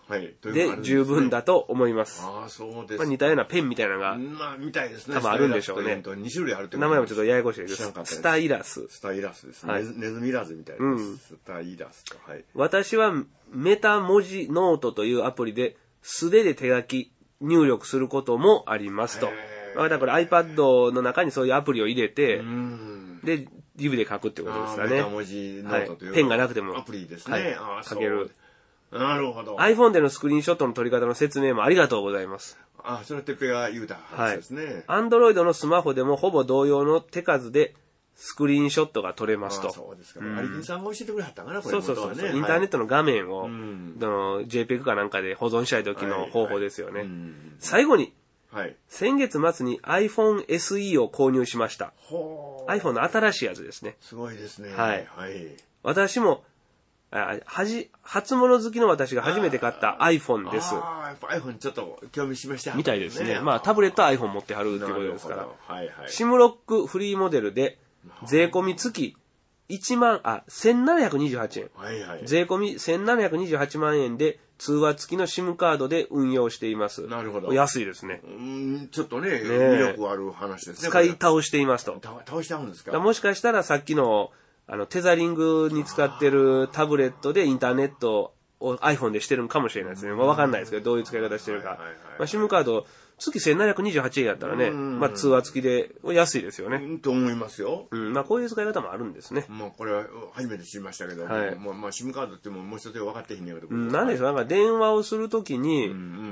はい。 で十分だと思います。 ああ、そうです。 まあ、似たようなペンみたいなのが、 まあ、みたいですね。 多分あるんでしょうね。 に種類あるって名前もちょっとややこしいです。スタイラス。 スタイラスですね。はい、ネズミいらずみたいです。うん、スタイラスと。はい。 私はメタ文字ノートというアプリで素手で手書き入力することもありますと。だからこれ iPad の中にそういうアプリを入れて、で、指で書くってことですかね。 メタ文字ノートという、 はい、ペンがなくても。 アプリですね。はい、 あ書ける。 なるほど。 iPhone でのスクリーンショットの撮り方の説明もありがとうございます。 あ、それはてっぺが言うた話ですね。 はい。Android のスマホでもほぼ同様の手数でスクリーンショットが撮れますと。 あ、そうですか。有木さんが教えてくれはったかな、これ。 そうそうそう。インターネットの画面を、はい、の ジェイペグ かなんかで保存したい時の方法ですよね。はいはい、最後に、はい、先月末に iPhone エスイー を購入しました。iPhone の新しいやつですね。 すごいですね。 はい。はい、私も、あはじ、初物好きの私が初めて買った iPhone です。 ああ、やっぱ iPhone ちょっと興味しました、 ね。みたいですね。まあタブレットは iPhone 持ってはるっていうことですから。 はいはい。 シムロックフリーモデルで、税込み月いちまん、あ、せんななひゃくにじゅうはちえん。はいはい。税込みせんななひゃくにじゅうはちまんえんで、通話付きの SIM カードで運用しています。 なるほど。 安いですね。 うん、ちょっとね、魅力ある話ですね。 使い倒していますと。 倒してあるんですか？ もしかしたらさっきの、あの、テザリングに使ってるタブレットでインターネットを iPhone でしてるのかもしれないですね。まあ、わかんないですけど、どういう使い方してるか。まあ、SIM カード、月せんななひゃくにじゅうはちえんやったらね、まあ、通話付きで安いですよね。 うん、と思いますよ。 うん、まあ、こういう使い方もあるんですね。 まあ、これは初めて知りましたけど、はい、まあ、まあ、SIM カードってももう一つ分かってへんねやけど。 うん、なんでしょう、なんか電話をするときに、うんうん、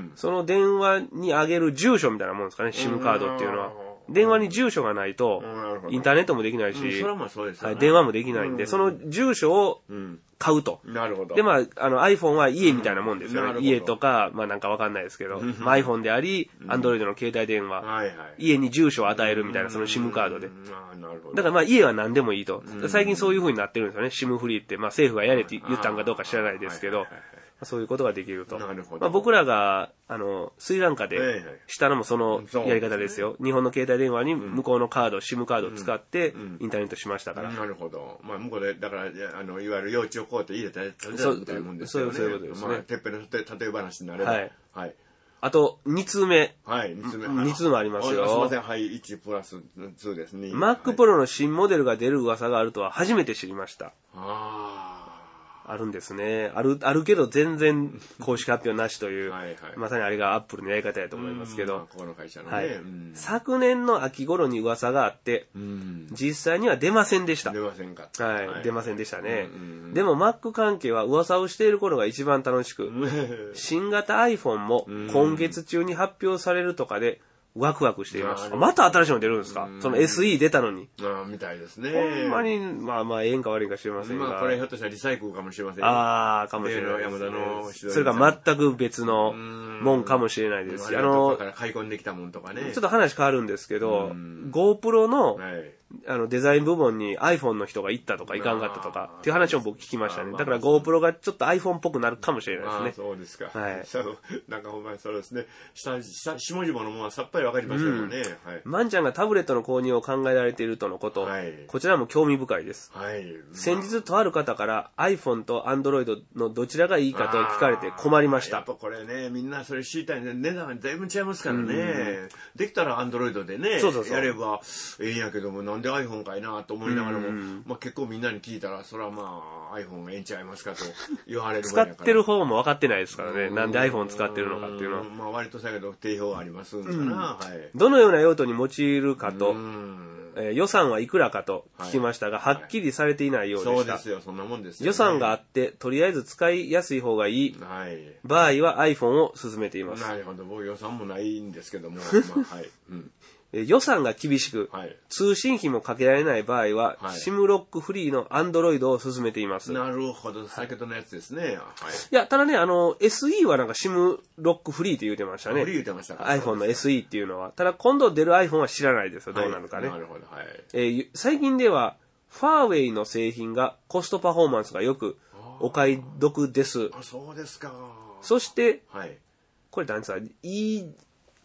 その電話にあげる住所みたいなもんですかね、SIM カードっていうのは。電話に住所がないと、インターネットもできないし、うん、それもそうですよね、はい、電話もできないんで、うん、その住所を買うと。なるほど。で、まあ、あの iPhone は家みたいなもんですよね。うん、家とか、まあなんかわかんないですけど、まあ、iPhone であり、Android の携帯電話、はいはい、家に住所を与えるみたいな、その SIM カードで。なるほど。だからまあ家は何でもいいと。最近そういう風になってるんですよね。SIM フリーって、まあ政府がやれって言ったんかどうか知らないですけど、そういうことができると。なるほど。まあ、僕らが、あの、スリランカでしたのもそのやり方ですよ。すね、日本の携帯電話に向こうのカード、うん、SIM カードを使ってインターネットしましたから。うんうん、 なるほど。まあ、向こうで、だから、あの、いわゆる幼稚をこうやって入れたり、そうみたいなもんですよね。そういうことですね。まあ、てっぺんの例え話になれば。はい。はい。 あと、に通目。 はい、に通目。 に通もありますよ。 すいません、はい、いちプラスにですね。 Mac Pro の新モデルが出る噂があるとは初めて知りました。ああ。あるんですね。ある、あるけど全然公式発表なしという、はいはい、まさにあれがアップルのやり方やと思いますけど、 この会社のね、 はい、昨年の秋頃に噂があって、実際には出ませんでした。 出ませんか。 はい、はい、出ませんでしたね。でも Mac 関係は噂をしている頃が一番楽しく、新型 iPhone も今月中に発表されるとかで、ワクワクしています。また新しいの出るんですか？その エスイー 出たのに。 ああ、みたいですね。 ほんまに、まあまあ、ええんか悪いんか知りませんが。 まあ、これひょっとしたらリサイクルかもしれません。 ああ、かもしれないです、ね。山田のそれが全く別のもんかもしれないですし。 あの、から買い込んできたもんとかね。 ちょっと話変わるんですけど、GoPro の、はい、あのデザイン部門に iPhone の人が行ったとか行かんかったとかっていう話も僕聞きましたね。だから GoPro がちょっと iPhone っぽくなるかもしれないですね。 そうですか。はい。そう、なんかほんまにそうですね。下、下、下々のものはさっぱりわかりませんよね。うん、はい。 まんちゃんがタブレットの購入を考えられているとのこと、はい、こちらも興味深いです。はい。まあ、先日とある方から iPhone と Android のどちらがいいかと聞かれて困りました。 やっぱこれね、みんなそれ知りたいね。値段がだいぶ違いますからね。うん、できたら Android でね、そうそうそうやればええんやけども、なんで iPhone かいなと思いながらも、まあ結構みんなに聞いたら、それはまあ iPhone がええんちゃいますかと言われる使ってる方も分かってないですからね。なんで iPhone 使ってるのかっていうのは。 まあ割とだけど定評がありますんかな、うん、はい。 どのような用途に用いるかと、えー、予算はいくらかと聞きましたが、はい、はっきりされていないようでした。 そうですよ、そんなもんですよ、ね。 予算があって、とりあえず使いやすい方がいい場合は iPhone を勧めています。 なるほど、僕予算もないんですけども、まあ、はい。うん予算が厳しく、はい、通信費もかけられない場合は、はい、SIM ロックフリーの Android を勧めています。 なるほど、先ほどのやつですね。はい、いや、ただね、あの、エスイー はなんか SIM ロックフリーって言うてましたね。 フリー言うてましたか。 iPhone の エスイー っていうのは。ただ今度出る iPhone は知らないですよ、どうなるかね。はい、なるほど、はい。えー、最近では、ファーウェイの製品がコストパフォーマンスがよくお買い得です。 あ、そうですか。 そして、はい、これ何ですか、E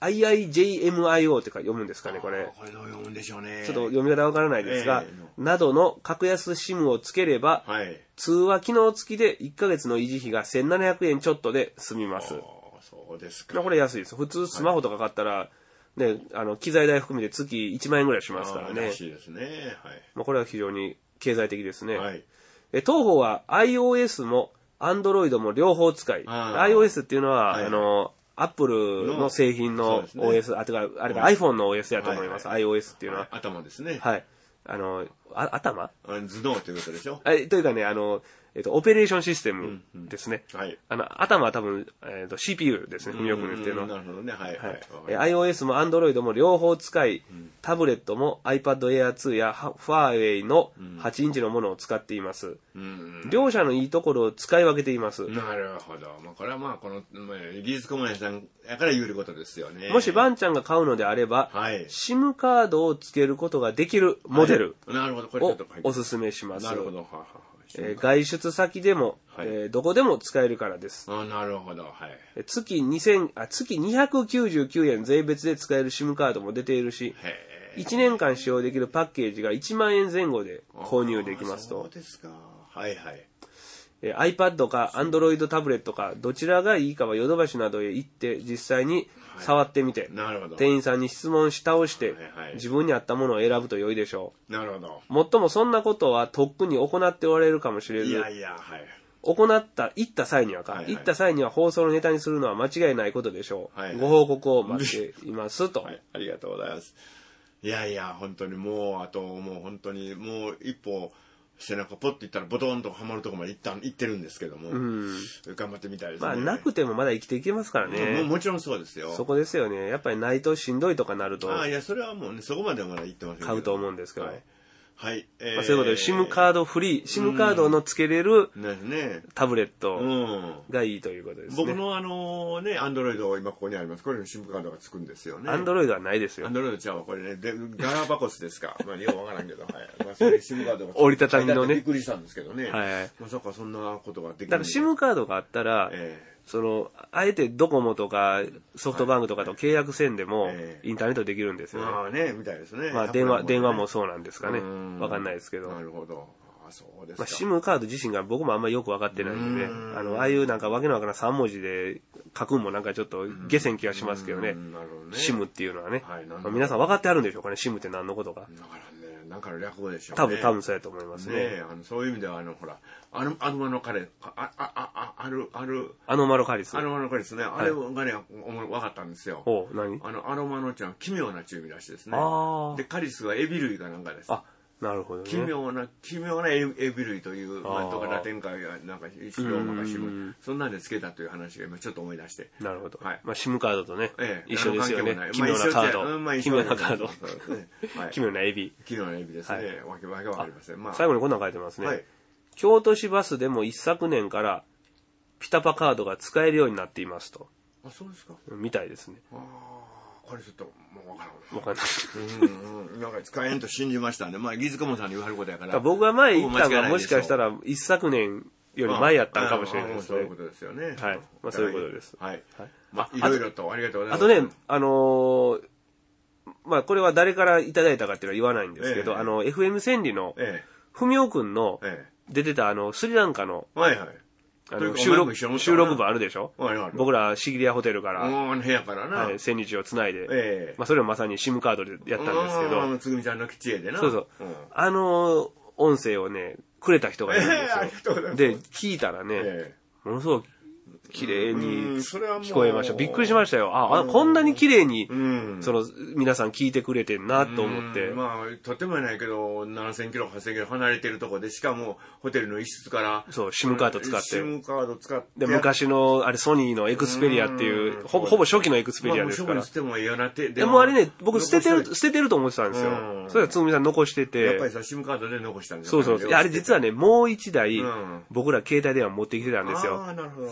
アイアイジェイエムアイオー って読むんですかね、これ。 これどう読むんでしょうね。 ちょっと読み方わからないですが、えー、などの格安 SIM をつければ、はい、通話機能付きでいっかげつの維持費がせんななひゃくえんちょっとで済みます。 そうですか。 これ安いです。普通スマホとか買ったら、ね、あの、機材代含めて月いちまんえんぐらいしますからね。 らしいですね。はい。 まあ、これは非常に経済的ですね。はい。え、当方は iOS も Android も両方使い。iOS っていうのは、はいはい、あの、Apple の製品の オーエス、ね、あ、てか、あれか iPhone の オーエス やと思います。はいはい、iOS っていうのは。 頭ですね。 はい。あの、あ頭頭ということでしょ。 え、というかね、あの、えっと、オペレーションシステムですね。うんうん、はい。あの、頭は多分、えっと、シーピーユー ですね。ふみおくん言ってるのは。 なるほどね。はい。はい。 え、iOS も Android も両方使い、うん、タブレットも iPad Air ツーやファーウェイのはちインチのものを使っています。うん、両者のいいところを使い分けています。 なるほど。まあ、これはまあ、この、まあ、技術コマネさんやから言うことですよね。 もしバンちゃんが買うのであれば、はい、SIM カードをつけることができるモデルをおすすめします。 なるほど。ははえー、外出先でも、はい、えー、どこでも使えるからです。 あ、なるほど。はい。 月にせん、あ、月にひゃくきゅうじゅうきゅうえん税別で使える SIM カードも出ているし、いちねんかん使用できるパッケージがいちまんえんぜん後で購入できますと。 そうですか。はいはい。 えー、iPad か Android タブレットかどちらがいいかはヨドバシなどへ行って実際に触ってみて、はい、なるほど。店員さんに質問し倒して、はいはい、自分に合ったものを選ぶと良いでしょう。なるほど。 もっともそんなことはとっくに行っておられるかもしれず、いやいや、はい。 行った、行った際にはか、はいはい、行った際には放送のネタにするのは間違いないことでしょう。はいはい、ご報告を待っていますと、 はい。ありがとうございます。いやいや、本当にもう、あともう本当にもう一歩、背中ポッといったらボトンとはまるところまで一旦行ってるんですけども、うん、頑張ってみたいですね。 まあなくてもまだ生きていけますからね。 も, もちろんそうですよ。 そこですよね。やっぱりないとしんどいとかなると。 ああ、いや、それはもうね、そこまではまだ行ってませんけど。 買うと思うんですけど。はい。 はい。 えーまあ、そういうことで、SIM カードフリー、SIM カードの付けれるタブレットがいいということですね。 僕のあのね、アンドロイド今ここにあります。これに SIM カードが付くんですよね。 アンドロイドはないですよ。 アンドロイドちゃうわ。これね、でガラパゴスですか。まあ、よくわからんけど、はい。まあ、それ SIM カードが折りたたみのね。 びっくりしたんですけどね。はい。まさかそんなことができる。 だから SIM カードがあったら、えーその、あえてドコモとかソフトバンクとかと契約せんでも、インターネットできるんですよね。 まあね、みたいですね。 まあ電話、電話もそうなんですかね。わかんないですけど。 なるほど。あ、そうですか。 まあ SIM カード自身が僕もあんまりよくわかってないんでね。あの、ああいうなんかわけのわからんさん文字で書くんもなんかちょっと下せん気がしますけどね。なるほどね。SIM っていうのはね。はい、まあ、皆さんわかってあるんでしょうかね、SIM って何のことか。 なんかの略語でしょうね。多分、多分そうやと思いますね。 ねあのそういう意味では、あの、ほら、あの、アノマのカレー、あ、あ、あ、あ、ある、ある。 アノマロカリス。 アノマロカリスね。あれがね、分かったんですよ。 お何あの、アノマノちゃん、奇妙な中身らしいですね。あで、カリスはエビ類かなんかです。 あ、なるほどね。 奇妙な、奇妙なエビ類という、まあ、とかラテン界や、なんか、ローマがシム、そんなんでつけたという話が今ちょっと思い出して。 なるほど。はい。まあ、SIM カードとね、ええ、一緒ですよね。奇妙なカード。奇妙なカード。奇妙なエビ。 奇妙なエビですね。わけわけわかりません。まあ、 最後にこんなの書いてますね。京都市バスでも一昨年からピタパカードが使えるようになっていますと。 あ、そうですか。 みたいですね。 ああ、これちょっともうわからん。 わかんない。 うんうん。なんか使えんと信じましたね。まあ、ギズコモさんに言われることやから。 僕が前言ったのはもしかしたら一昨年より前やったのかもしれないですね。 そういうことですよね。 はい。まあそういうことです。 はい。まあ、いろいろとありがとうございます。 あとね、あのー、まあこれは誰からいただいたかっていうのは言わないんですけど、あの、エフエム 千里の、ふみおくんの出てたあの、スリランカの、 はいはい。 あの収録、収録部あるでしょ、はいはい、僕らシギリアホテルから、 部屋からな。 はい、千日をつないで、えー、まあそれをまさに SIM カードでやったんですけど、 つぐみちゃんの基地へでな。 そうそう。うん、あの音声をね、くれた人がいるんですよ。えー、で、聞いたらね、えー、ものすごく綺麗に聞こえました。びっくりしましたよ。あ、あこんなに綺麗に、その、皆さん聞いてくれてんなと思って。 まあ、とてもないけど、ななせんキロ、はっせんキロ離れてるとこで、しかも、ホテルの一室から。 そう、SIM カード使って。 SIM カード使って。 で、昔の、あれ、ソニーのエクスペリアっていう、ほぼ、ほぼ初期のエクスペリアですから。 まあ、捨てもいいよなって。 でもあれね、僕捨ててる、捨ててると思ってたんですよ。それはつぐみさん残してて。 やっぱりさ、SIM カードで残したんですよ。そうそう。あれ実はね、もう一台、僕ら携帯電話持ってきてたんですよ。ああ、なるほど。その、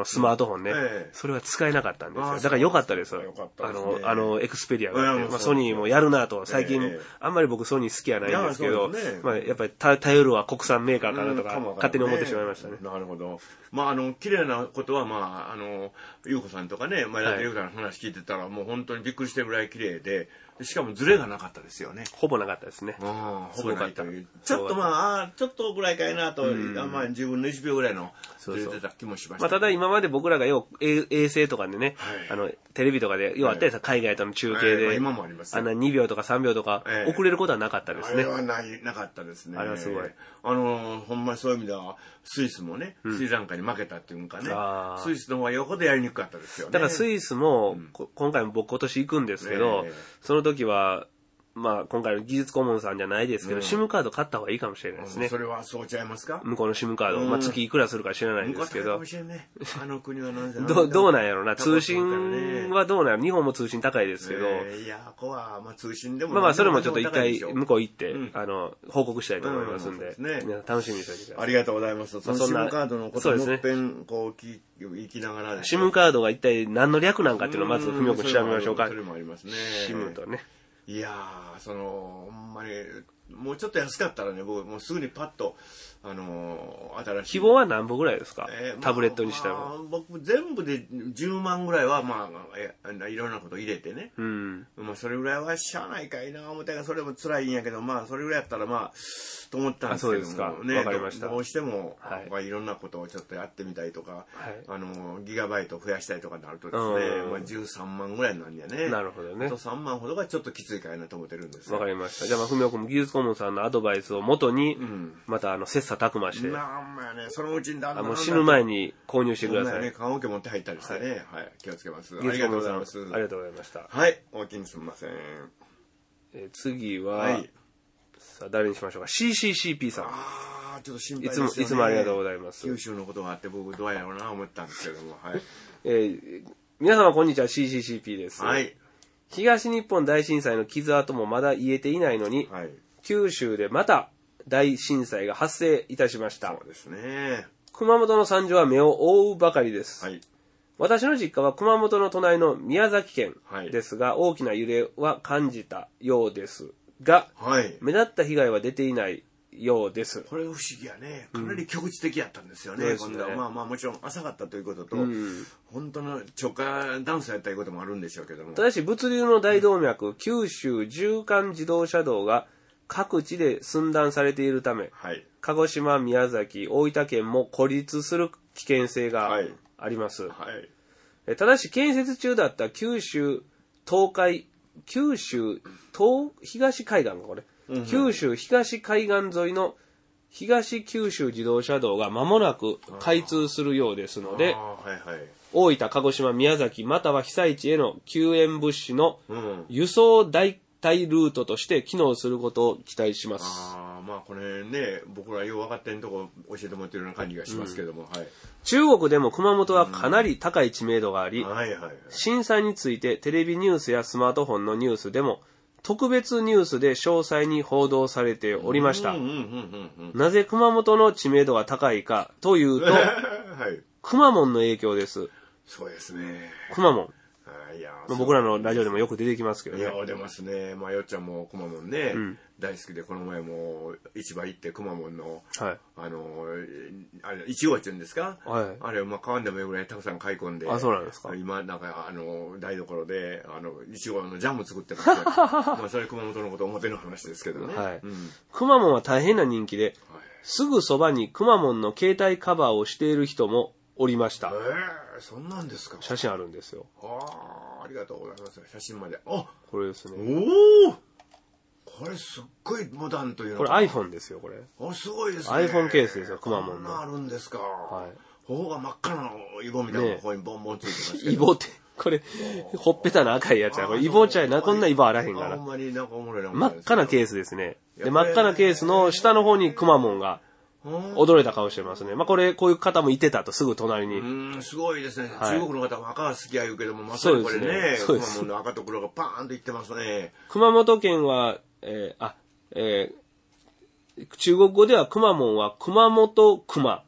スマートフォンね、えー、それは使えなかったんですよ。だから良かったです。あの、あの、エクスペリアが、ね、まあ、ソニーもやるなと、最近、えー、あんまり僕ソニー好きやないんですけど、ね、まあ、やっぱり頼るは国産メーカーかなとか、勝手に思ってしまいましたね。 なるほど。まあ、あの、綺麗なことは、まあ、あの、優子さんとかね、前田ディレクターの話聞いてたら、もう本当にびっくりしてるぐらい綺麗で、しかもズレがなかったですよね。 ほぼなかったですね。 ああ、ほぼないという。ちょっとまあ、あちょっとぐらいかいなと、まあ、じゅうぶんのいちびょうぐらいのズレてた気もしました。 まあ、ただ今まで僕らがよう衛星とかでね、あの、テレビとかで、ようあったやつ海外との中継で、 今もあります。 あんなにびょうとかさんびょうとか、遅れることはなかったですね。あれはない、なかったですね。 あれはすごい。 あの、ほんまにそういう意味では、スイスもね、スリランカに負けたっていうかね、スイスの方が横でやりにくかったですよね。 だからスイスも、今回も僕今年行くんですけど、その時は、まあ、今回の技術顧問さんじゃないですけど、うん、シムカード買った方がいいかもしれないですね。 それはそうちゃいますか？ 向こうのシムカード。うん、まあ、月いくらするか知らないんですけど。 ね、あの国は何じゃどどうなんやろな。通信はどうなんやろ。日本も通信高いですけど。 えー、いや、ここは、まあ、通信でも。 まあまあ、それもちょっと一回向こう行って、うん、あの、報告したいと思いますんで。うん、ね、楽しみにしておいてください。 ありがとうございます。そのシムカードのことをもっぺん、こう、聞きながら。 シムカードが一体何の略なんかっていうのをまず、ふみおくん調べましょうか。 それもありますね。 シムとね。 いやー、その、ほんまに、もうちょっと安かったらね、僕、もうすぐにパッと、あのー、新しい。 希望は何本ぐらいですか、えー、タブレットにしたら、まあ。 僕、全部でじゅうまんぐらいは、まあ、いろんなこと入れてね。 うん。 まあ、それぐらいはしゃあないかいな、思ったら、それも辛いんやけど、まあ、それぐらいやったら、まあ、と思ったんですけども、 そうですか。 ね、 わかりました。 どうしても、はい、いろんなことをちょっとやってみたいとか、はい、あの、ギガバイト増やしたいとかになるとですね、まあ、じゅうさんまんぐらいなんやね。 なるほどね。 あとさんまんほどがちょっときついかいなと思ってるんですわかりました。じゃあ、まあ、ふみおくんも技術顧問さんのアドバイスをもとに、うん、また、あの、切磋琢磨して、 まあまあね、そのうちにだんだんもう死ぬ前に購入してください。 ね、棺桶持って入ったりしてね、はい、はい、気をつけます。ありがとうございます。 ありがとうございました。 はい、お気にすみません。 えー、次は、はい、さあ、誰にしましょうか。シーシーシーピー さん。 ああ、ちょっと心配ですね。 いつも、いつもありがとうございます。 九州のことがあって、僕どうやろうな思ったんですけども、はい。 えー、皆様こんにちは、シーシーシーピー です。 はい。 東日本大震災の傷跡もまだ癒えていないのに、はい、九州でまた大震災が発生いたしました。 そうですね。 熊本の惨状は目を覆うばかりです。 はい。 私の実家は熊本の隣の宮崎県ですが、はい、大きな揺れは感じたようですが、はい、目立った被害は出ていないようです。 これ不思議やね。かなり局地的やったんですよね。うん、今度は、ね、まあまあもちろん浅かったということと、うん、本当の直下断層やったいうこともあるんでしょうけども。 ただし物流の大動脈、うん、九州縦貫自動車道が各地で寸断されているため、はい、鹿児島、宮崎、大分県も孤立する危険性があります。はいはい、ただし建設中だった九州東海、九州東東海岸かこれ。うん、九州東海岸沿いの東九州自動車道が間もなく開通するようですので、はいはい、大分、鹿児島、宮崎または被災地への救援物資の輸送代替ルートとして機能することを期待します。 あまあこれね、僕らよう分かってんとこ教えてもらってるような感じがしますけども、うんはい、 中国でも熊本はかなり高い知名度があり、うんはいはいはい、震災についてテレビニュースやスマートフォンのニュースでも特別ニュースで詳細に報道されておりました。なぜ熊本の知名度が高いかというと、はい、くまモンの影響です。 そうですね。 くまモン。いや僕らのラジオでもよく出てきますけどね。 いや、出ますね。まあ、よっちゃんもくまモンね、うん、大好きで、この前も市場行ってくまモンの、はい、あの、あれ、いちごって言うんですか、はい、あれ、まあ、買わんでもいいぐらいたくさん買い込んで、 あ、そうなんですか。 今、なんか、あの、台所で、あの、いちごのジャム作ってますね。まあ、それ熊本のこと表の話ですけどね。はい。 くまモンは大変な人気で、はい、すぐそばにくまモンの携帯カバーをしている人もおりました。 えー、そんなんですか。 写真あるんですよ。 ああ、ありがとうございます。写真まで。あ、 これですね。 おお。これすっごいモダンというの。 これ iPhone ですよ、これ。 あ、すごいですね。 iPhone ケースですよ、くまモンの。 こんなあるんですか。はい。頬が真っ赤なイボみたいなのがここにボンボンついてますけど。 イボって、これ、ほっぺたの赤いやつや。これイボちゃいな、こんなイボあらへんから。 ほんまになんかおもろいな。 真っ赤なケースですね。で、真っ赤なケースの下の方にくまモンが、驚いた顔してますね。まあこれ、こういう方もいてたと、すぐ隣に。 うん、すごいですね。はい、中国の方は赤が好きや言うけども、まさにこれね、くまモンの赤と黒がパーンといってますね。 熊本県は、えー、あ、えー、中国語ではくまモンは熊本熊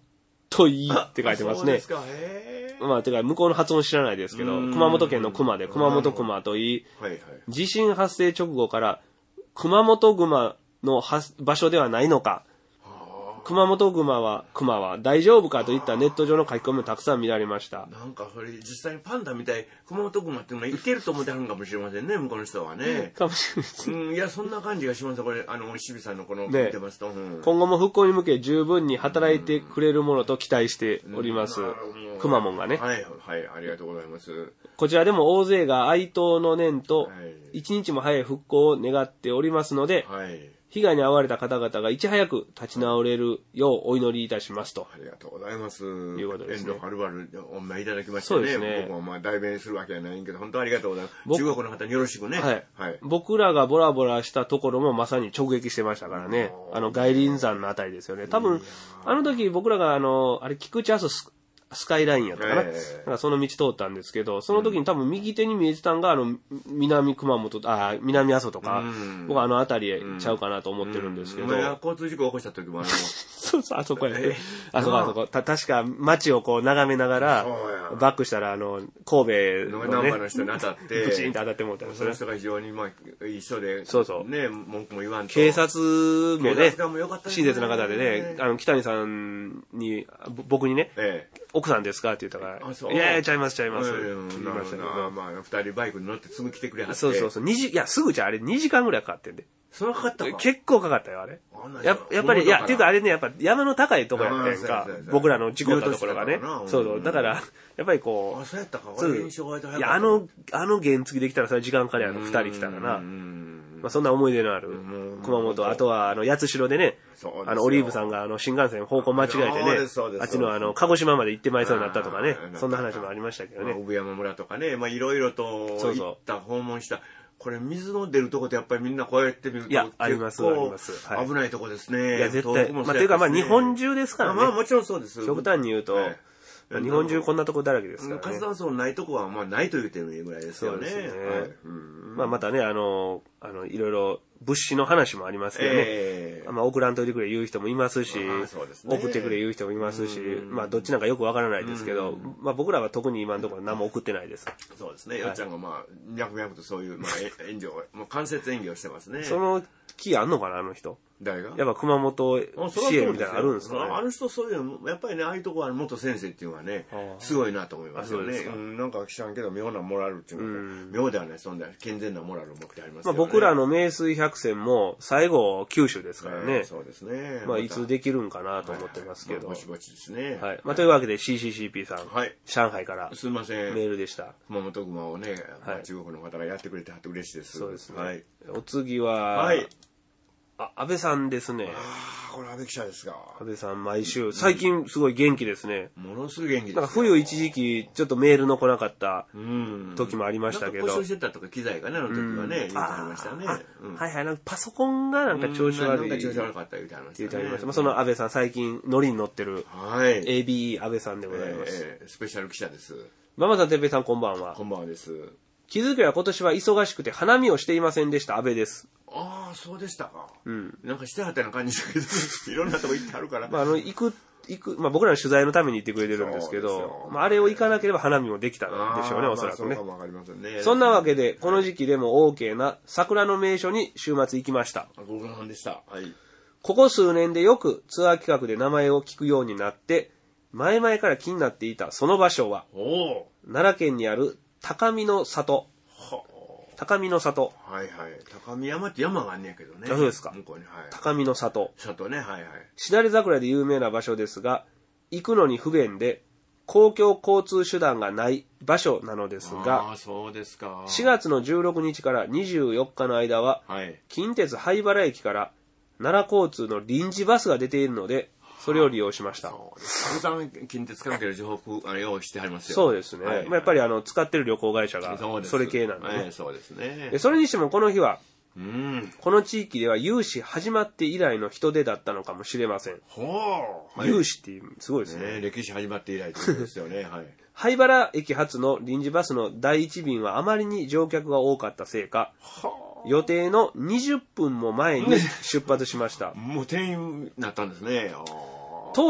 といいって書いてますね。そうですか。へまあ、てか、向こうの発音知らないですけど、熊本県の熊で、熊本熊といい、はいはい、地震発生直後から、熊本熊の場所ではないのか、熊本熊は、熊は大丈夫かといったネット上の書き込みもたくさん見られました。 なんかそれ実際にパンダみたい、熊本熊っていうのはいけると思ってはるんかもしれませんね、向こうの人はね。かもしれないです。うん、いや、そんな感じがします、これ、あの、渋さんのこの、見てますと、うん。 今後も復興に向け十分に働いてくれるものと期待しております。くまモンがね。 はい、はい、ありがとうございます。 こちらでも大勢が哀悼の念と、一日も早い復興を願っておりますので、はい、被害に遭われた方々がいち早く立ち直れるようお祈りいたしますと。 ありがとうございます。 いうことですね。 遠慮はるばるお見舞いいただきましたね。そうですね。僕もまあ代弁するわけはないけど、本当ありがとうございます。中国の方によろしくね。はい。 はい、僕らがボラボラしたところもまさに直撃してましたからね。あの、外輪山のあたりですよね。多分、あの時僕らがあの、あれ、菊池阿蘇スカイラインやったかな。えー、なんかその道通ったんですけど、その時に多分右手に見えてたんが、あの、南熊本、あ、南阿蘇とか、僕はあの辺りへちゃうかなと思ってるんですけど。 うんうん、交通事故起こした時もあの、 そうそう、あそこやね。あそこあそこ。た、確か街をこう眺めながら、バックしたら、あの、神戸のね、 ナンバーの人に当たって、 ブチンと当たってもらったんですね。その人が非常に、まあ、いい人で、 そうそう。 ね、文句も言わんと。 警察もね、親切な方でね、あの、北谷さんに、僕にね、ええ、奥さんですかって言ったから、いやいや、ちゃいます、ちゃいます。言いましたけど。 まあ、二人バイクに乗ってすぐ来てくれはって。 そうそうそう。二時、いや、すぐじゃあれにじかんぐらいかかってんで。 それかかったか結構かかったよ、あれ。ややっぱり、いや、っていうかあれね、やっぱ山の高いところやったやんか。僕らの事故ったところがね。そうそう。だから、やっぱりこう。 あ、そうやったか。俺印象がいや、あの、あの原付できたらそれ時間かかるやん、二人来たらな。まあそんな思い出のある熊本、あとはあの八代でね、あのオリーブさんがあの新幹線方向間違えてね、あっちのあの鹿児島まで行ってまいそうになったとかね、そんな話もありましたけどね。 産山村とかね、まあいろいろと行った訪問した。これ水の出るとこってやっぱりみんなこうやって見ると結構危ないとこですね。 いや絶対。まあというかまあ日本中ですからね。 まあもちろんそうです。 極端に言うと。日本中こんなとこだらけですからね。 活断層ないとこはまあないと言ってもいいぐらいですよね。そうですね。はい、 まあまたね、あの、あの、いろいろ物資の話もありますけどね。えー、まあ送らんといてくれ言う人もいますし、そうですね、送ってくれ言う人もいますし、まあどっちなんかよくわからないですけど、まあ僕らは特に今のところ何も送ってないです。 そうですね。よっちゃんがまあ、脈々とそういう、まあ、援助、もう間接演技をしてますね。 その気あんのかな、あの人。 誰がやっぱ熊本支援みたいなのあるんですかね。 あの人そういうの、やっぱりね、ああいうとこは元先生っていうのはね、すごいなと思いますよね。うん、なんか知らんけど、妙なモラルっていうのは、妙ではない、そんな健全なモラルを持ってありますよね。 まあ僕らの名水百選も最後九州ですからね。 そうですね。 まあいつできるんかなと思ってますけど。 ぼちぼちですね。 はい。まあというわけで シーシーシーピー さん、上海からすみませんメールでした。 熊本熊をね、中国の方がやってくれてはって嬉しいです。 そうですね。はい。お次は、はい。あ、安倍さんですね。 ああ、これ安倍記者ですが。 安倍さん毎週、最近すごい元気ですね。 ものすごい元気です。 なんか冬一時期ちょっとメールの来なかった時もありましたけど。 故障してたとか機材がね、あの時はね、言ってありましたね。 はいはい、なんかパソコンがなんか調子悪い。 なんか調子悪かった言ってありました。 言ってありました。まあその安倍さん最近ノリに乗ってる、はい、エービーイー 安倍さんでございます。 えー、スペシャル記者です。 ママさん、てっぺいさんこんばんは。 こんばんはです。 気づけば今年は忙しくて花見をしていませんでした安倍です。 ああ、そうでしたか。うん。なんかしてはったような感じですけど、いろんなとこ行ってはるから。 まあ、あの、行く、行く、まあ僕らの取材のために行ってくれてるんですけど、まああれを行かなければ花見もできたんでしょうね、おそらくね。 そうかもわかりませんね。 そんなわけで、この時期でも OK な桜の名所に週末行きました。 ご苦労さんでした。はい。 ここ数年でよくツアー企画で名前を聞くようになって、前々から気になっていたその場所は、奈良県にある高見の里。高見の里。 はいはい。高見山って山があんねやけどね。 そうですか。向こうに。はい。高見の里。 里ね、はいはい。 しだれ桜で有名な場所ですが、行くのに不便で、公共交通手段がない場所なのですが、 あ、そうですか。 しがつのじゅうろくにちからにじゅうよっかの間は、はい、近鉄灰原駅から奈良交通の臨時バスが出ているので、それを利用しました。 そうです。たくさん近鉄関係の情報を用意してありますよ。 そうですね。はいはい、まあ、やっぱりあの使ってる旅行会社がそれ系なんでね。 はい、そうですね。 でそれにしてもこの日は、うん、この地域では有志始まって以来の人出だったのかもしれません。ほう、はい、有志っていうすごいですね。 ね、歴史始まって以来ということですよね。はい。 灰原駅発の臨時バスのだいいち便はあまりに乗客が多かったせいか、予定のにじゅっぷんも前に出発しました。 もう定員になったんですね。 当初、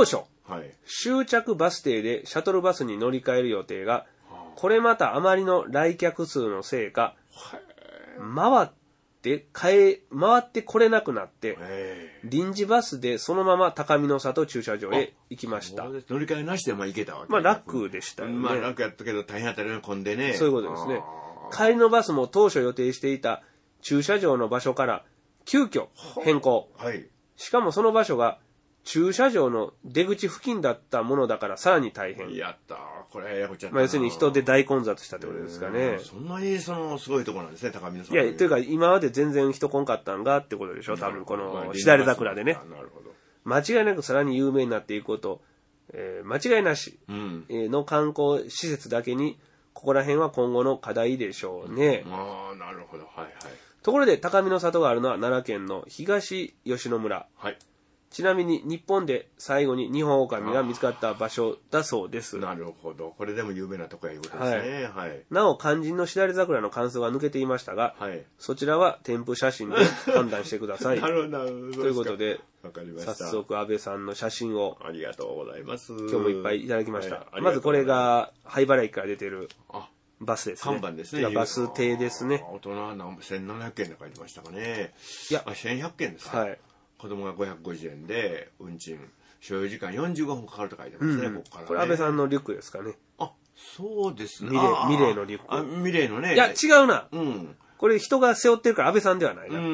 はい、終着バス停でシャトルバスに乗り換える予定が、これまたあまりの来客数のせいか、回って帰、回ってこれなくなって、臨時バスでそのまま高見の里駐車場へ行きました。 乗り換えなしでまあ行けたわけ。 まあ楽でしたよね。 まあ楽やったけど大変やったら混んでね。 そういうことですね。帰りのバスも当初予定していた駐車場の場所から急遽変更。はい。しかもその場所が駐車場の出口付近だったものだからさらに大変。 やったー。これやこちゃん。 まあ要するに人で大混雑したってことですかね。 そんなにそのすごいところなんですね、高見の里。 いや、というか今まで全然人来んかったんがってことでしょ、多分このしだれ桜でね。なるほど。間違いなくさらに有名になっていくこと、えー、間違いなしの観光施設だけに、ここら辺は今後の課題でしょうね。 うん、ああ、なるほど。はいはい。 ところで高見の里があるのは奈良県の東吉野村。はい。ちなみに日本で最後にニホンオオカミが見つかった場所だそうです。 なるほど。これでも有名なとこやいうことですね。はい。はい、 なお肝心のしだれ桜の感想が抜けていましたが、はい、そちらは添付写真で判断してください。 なるほど。 ということで、 わかりました。 早速安倍さんの写真をありがとうございます。 今日もいっぱいいただきました。はい、まずこれが灰原駅から出てるバスですね。 看板ですね。 バス停ですね。 大人何せんななひゃくえんで書いてましたかね。いや、せんひゃくえんですか。はい。子供がごひゃくごじゅうえんで運賃所有時間よんじゅうごふんかかると書いてますね、うん、ここからね。 これ安倍さんのリュックですかね。 あ、そうですね。 ミレー、ミレーのリュック。 あ、ミレーのね。 いや、違うな。うん。これ人が背負ってるから安倍さんではないな。うん。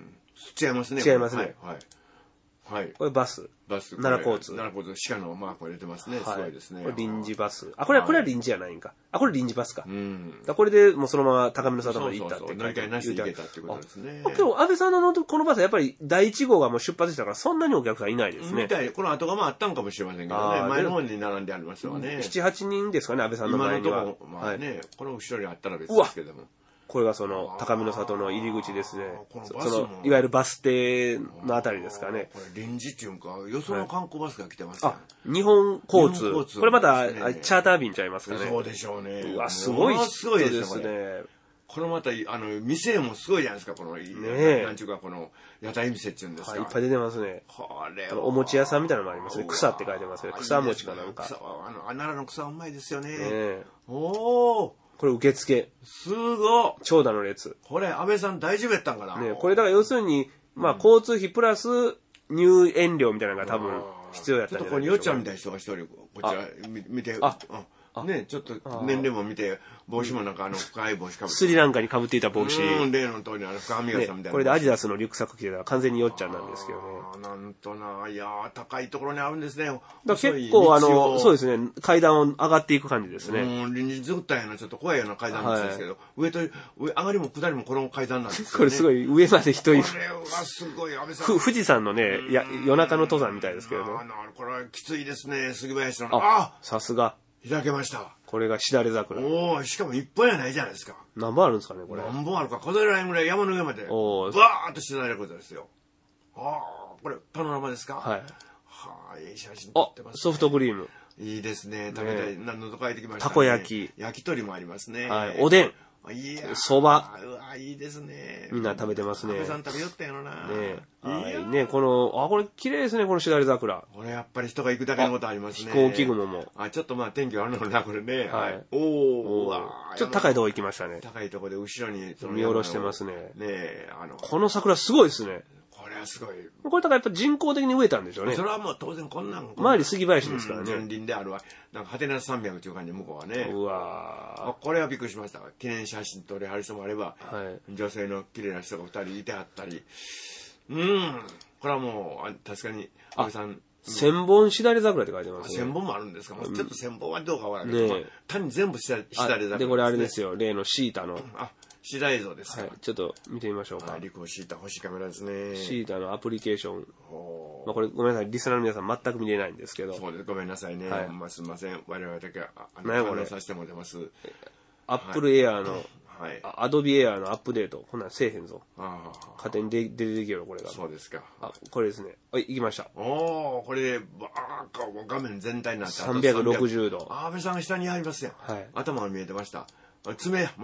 違いますね。 違いますね。 はい。はい。 これバス。 バス。 奈良交通。 奈良交通。鹿のマークを入れてますね。すごいですね。 これ臨時バス。あ、これは、これは臨時じゃないんか。あ、これ臨時バスか。うん。だこれでもうそのまま高見の里まで行ったって乗り換えなしで行けたってことですね。 けど、安倍さんのこのバスはやっぱり第一号がもう出発したからそんなにお客さんいないですね。 みたい。この後がまああったんかもしれませんけどね。前の方に並んでありますよね。 なな、はちにんですかね、安倍さんの前には。 今のところ、まあね、この後ろにあったら別ですけども。 これがその高見の里の入り口ですね。そのいわゆるバス停のあたりですかね。 これ臨時っていうか、よその観光バスが来てますね。 あ、日本交通。これまたチャーター便ちゃいますかね。 そうでしょうね。 うわ、すごいすごいですね。 これまた、あの、店もすごいじゃないですか、この、ね、なんちゅうか、この、屋台店っていうんですか。 いっぱい出てますね。これお餅屋さんみたいなのもありますね。草って書いてますね。草餅かなんか。 あの、奈良の草うまいですよね。おー。 これ受付。 すごい。 長蛇の列。 これ、安倍さん大丈夫やったんかな。 ね、これだから要するに、まあ、交通費プラス入園料みたいなのが多分必要やったんじゃないでしょうか。 ちょっとここによっちゃんみたいな人が一人、こちら見て、あ、ね、ちょっと年齢も見て、帽子もなんかあの深い帽子かぶって。 スリランカに被っていた帽子。 うん、例の通りあの深見がさんみたいな、ね。 これでアディダスのリュックサック着てたら完全によっちゃんなんですけどね。 あなんとな、いやー、高いところにあるんですね。 だ結構あの、そうですね、階段を上がっていく感じですね。 うん、臨時作ったようなちょっと怖いような階段なんですけど、はい、上と、上、上がりも下りもこの階段なんですよ、ね。 これすごい、上まで人いる。 これはすごい、安倍さん。 富士山のね、や夜中の登山みたいですけどね。 あこれはきついですね、杉林さん。 あさすが。 開けました。 これがしだれ桜。 おお、しかも一本やないじゃないですか。 何本あるんですかね、これ。 何本あるか数えられんぐらい山の上まで。おー。バーッとしだれことですよ。ああ、これパノラマですか。はい。はあ、いい写真撮ってます、ね。 ソフトクリーム。 いいですね。食べたい。何のと書いてきました、ね。 たこ焼き。 焼き鳥もありますね。 はい。おでん。 いやそば。 うわ、いいですね。 みんな食べてますね。 安倍さん食べよったやろな。 ねはいね、この、あ、これ綺麗ですね、このしだれ桜。 これやっぱり人が行くだけのことありますね。 飛行機雲も。 あ、ちょっとまあ天気悪いのかな、これね。はい。おお。ちょっと高いとこ行きましたね。 高いとこで後ろに見下ろしてますね。ねえ、あの。 この桜すごいですね。 これはすごい。 これだからやっぱ人工的に植えたんでしょうね。 それはもう当然こんなん。 周り杉林ですからね。 森林であるわ。なんかハテナ山脈という感じで向こうはね。 うわこれはびっくりしました。記念写真撮りはる人もあれば、女性の綺麗な人が二人いてはったり。うん。これはもう、確かに、安倍さん。 千本しだれ桜って書いてますね。 千本もあるんですか。ちょっと千本はどうかわからないけど、単に全部しだれ桜。 で、これあれですよ。例のシータの。 あ、シータ映像ですか。 ちょっと見てみましょうか。 リコシータ欲しいカメラですね。 シータのアプリケーション。まあこれごめんなさい。リスナーの皆さん全く見れないんですけど。 そうです。ごめんなさいね。まあすみません。我々だけは、あの、反応させてもらってます。 アップルエアの、はい、アドビエアのアップデート。こんなんせえへんぞ。勝手に出てきよ、これが。 そうですか。 あ、これですね。はい、行きました。 おー、これで、バーッ画面全体になって。 さんびゃくろくじゅうど。 安倍さんが下にありますやん。はい。頭が見えてました。爪、また。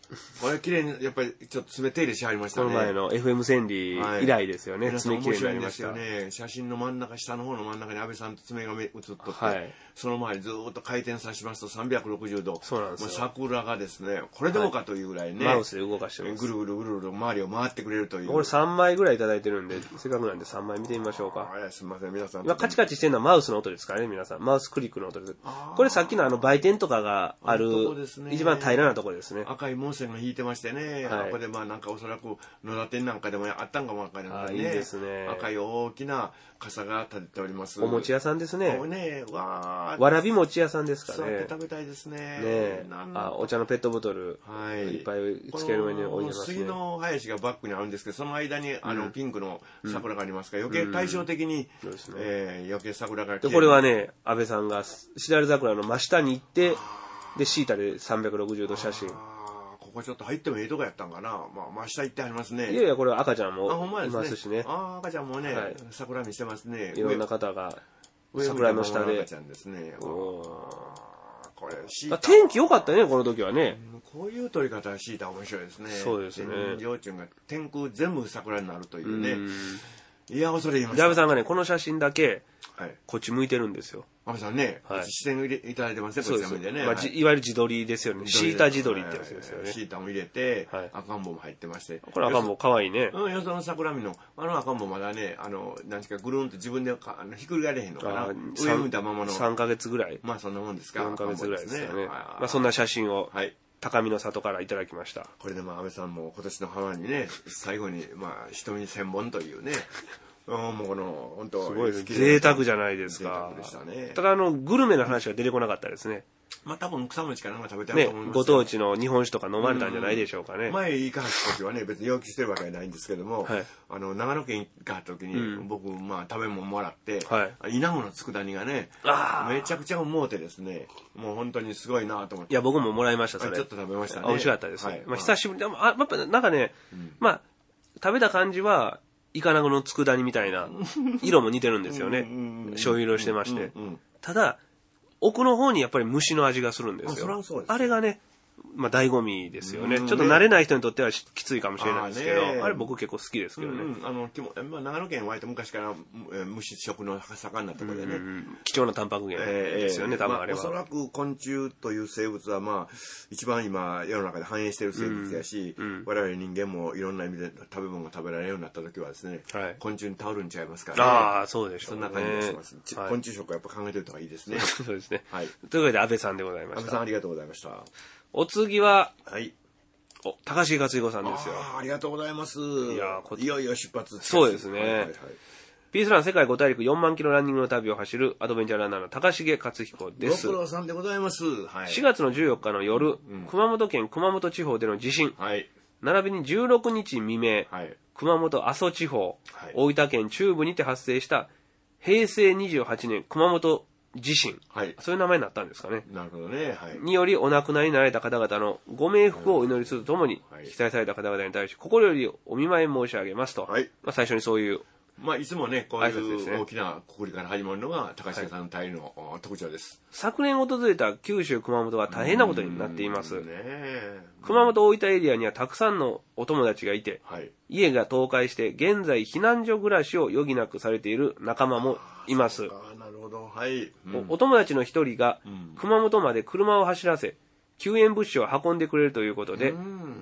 これ綺麗に、やっぱりちょっと爪手入れしはりましたね。 この前の エフエム 千里以来ですよね。 はい、 爪綺麗になりました。面白いんですよね。写真の真ん中、下の方の真ん中に安倍さんと爪が映っとって、はい、その周りずっと回転させますとさんびゃくろくじゅうど。 そうなんですよ。 桜がですね、これでもかというぐらいね。 はい、マウスで動かしてます。 ぐるぐるぐるぐる周りを回ってくれるという。 これさんまいぐらいいただいてるんで、せっかくなんでさんまい見てみましょうか。 はい、すみません、皆さん。 今カチカチしてるのはマウスの音ですからね、皆さん。マウスクリックの音です。これさっきのあの売店とかがある、ね、一番平らなところですね。 赤い門線が引いてましてね、はい、ここでまあなんかおそらく野田店なんかでもあったんかもわかりませんね。 いいですね。 赤い大きな傘が立てております。 お餅屋さんですね。 ね、わわらび餅屋さんですかね。 座って食べたいですね。 ねあ、お茶のペットボトル、はい、いっぱいつける上に置いてますね。 杉の林がバックにあるんですけど、その間にあのピンクの桜がありますから、余計対照的に、うんうんえー、余計桜がでこれはね、安倍さんがしだれ桜の真下に行って、でシータでさんびゃくろくじゅうど写真。 ここちょっと入ってもええとこやったんかな。まあ、真下行ってありますね。 いやいや、これは赤ちゃんもいますしね。 あ、赤ちゃんもね、はい、桜見してますね。 いろんな方が桜の下で。 赤ちゃんですね。これシータ。 天気良かったね、この時はね。 こういう撮り方はシータ面白いですね。 そうですね。 天井中が天空全部桜になるというね。いや、恐れ入りました。 安倍さんがね、この写真だけ、こっち向いてるんですよ。 安倍さんね、はい、視線を入れいただいてますね、こっち向いてね。 まあ、いわゆる自撮りですよね。シータ自撮りってやつですよね。 シータも入れて、赤ん坊も入ってまして。 これ赤ん坊かわいいね。 うん、よその桜見の、あの赤ん坊まだね、あの、何ですか、ぐるんと自分であのひっくり返れへんのかな。上向いたままの。 さんかげつぐらい。 まあそんなもんですか。 さんかげつぐらいですよね。まあそんな写真を。はい。高見の里からいただきました。 これでまあ安倍さんも今年の花にね、最後にまあ瞳に千本というね。もうこの本当すごい贅沢じゃないですか。 でしたね。 ただあのグルメの話が出てこなかったですね。 まあ多分草餅かなんか食べたいと思います。 ね、ご当地の日本酒とか飲まれたんじゃないでしょうかね。 前行かはった時はね、別に要求してるわけはないんですけども、はい、あの長野県行かはった時に、うん、僕まあ食べ物もらって、はい、稲子の佃煮がね、めちゃくちゃ思うてですね、もう本当にすごいなと思って。 いや僕ももらいましたそれ。 ちょっと食べましたね。 美味しかったです。はい、まあ久しぶりでもあやっぱなんかね、うん、まあ食べた感じは。イカナゴの佃煮みたいな色も似てるんですよね。醤油色してまして。ただ、奥の方にやっぱり虫の味がするんですよ。あ, あれがね、まあ醍醐味ですよね。ちょっと慣れない人にとってはきついかもしれないですけど、あ, あれ僕結構好きですけどね。 うんうん、あのまあ、長野県は割と昔から虫食の盛んなところでね、うんうん。 貴重なタンパク源ですよね、えー、多分あれは、 まあ。おそらく昆虫という生物はまあ一番今世の中で繁栄している生物やし、うんうん、我々人間もいろんな意味で食べ物が食べられるようになった時はですね、はい、昆虫に頼るんちゃいますからね。 ああ、そうでしょうね。 そんな感じがします。はい、昆虫食はやっぱ考えておいた方がいいですね。 そうですね。はい。というわけで安倍さんでございました。 安倍さんありがとうございました。 お次は、はい。お、高重克彦さんですよ。 ああ、ありがとうございます。いやいよいよ出発。 そうですね。はいはいはい、ピースラン世界ご大陸よんまんキロランニングの旅を走るアドベンチャーランナーの高重克彦です。 ご苦労さんでございます。 はい、しがつのじゅうよっかの夜、うん、熊本県熊本地方での地震。はい、並びにじゅうろくにち未明、はい、熊本阿蘇地方、はい、大分県中部にて発生した平成にじゅうはちねん熊本地震、はい、そういう名前になったんですかね。 なるほどね。はい、 によりお亡くなりになられた方々のご冥福をお祈りするとともに、はい、被災された方々に対し心よりお見舞い申し上げますと、はい、まあ、最初にそういうまあいつもねこういう大きなくくりから始まるのが高重さんの隊の特徴です。 昨年訪れた九州熊本は大変なことになっています。ね、熊本大分エリアにはたくさんのお友達がいて、はい、家が倒壊して現在避難所暮らしを余儀なくされている仲間もいます。 はい、 うん、お, お友達の一人が熊本まで車を走らせ救援物資を運んでくれるということで、うん、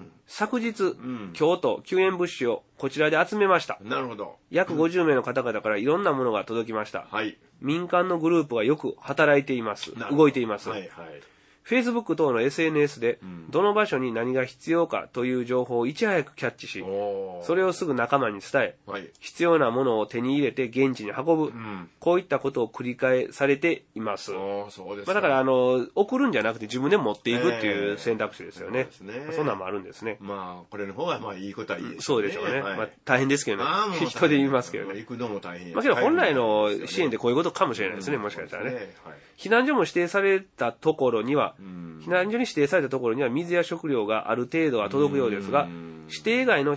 昨日、うん、京都救援物資をこちらで集めました。 なるほど。 約ごじゅうめいの方々からいろんなものが届きました。はい、民間のグループがよく働いています。動いています。はいはい、Facebook 等の エスエヌエス でどの場所に何が必要かという情報をいち早くキャッチし、うん、それをすぐ仲間に伝え、はい、必要なものを手に入れて現地に運ぶ、うん、こういったことを繰り返されています。そうですか。まあ、だからあの送るんじゃなくて自分で持っていくっていう選択肢ですよね。えー、そうですね。そんなんもあるんですね。 まあこれの方がまあいいことはいいですね。 そうでしょうね。はい、まあ、大変ですけどね。人で言いますけどね。 行くのも大変。 まあけど本来の支援ってこういうことかもしれないですね。うん、もしかしたらね。はい、避難所も指定されたところには、うん、避難所に指定されたところには水や食料がある程度は届くようですが、指定外の避難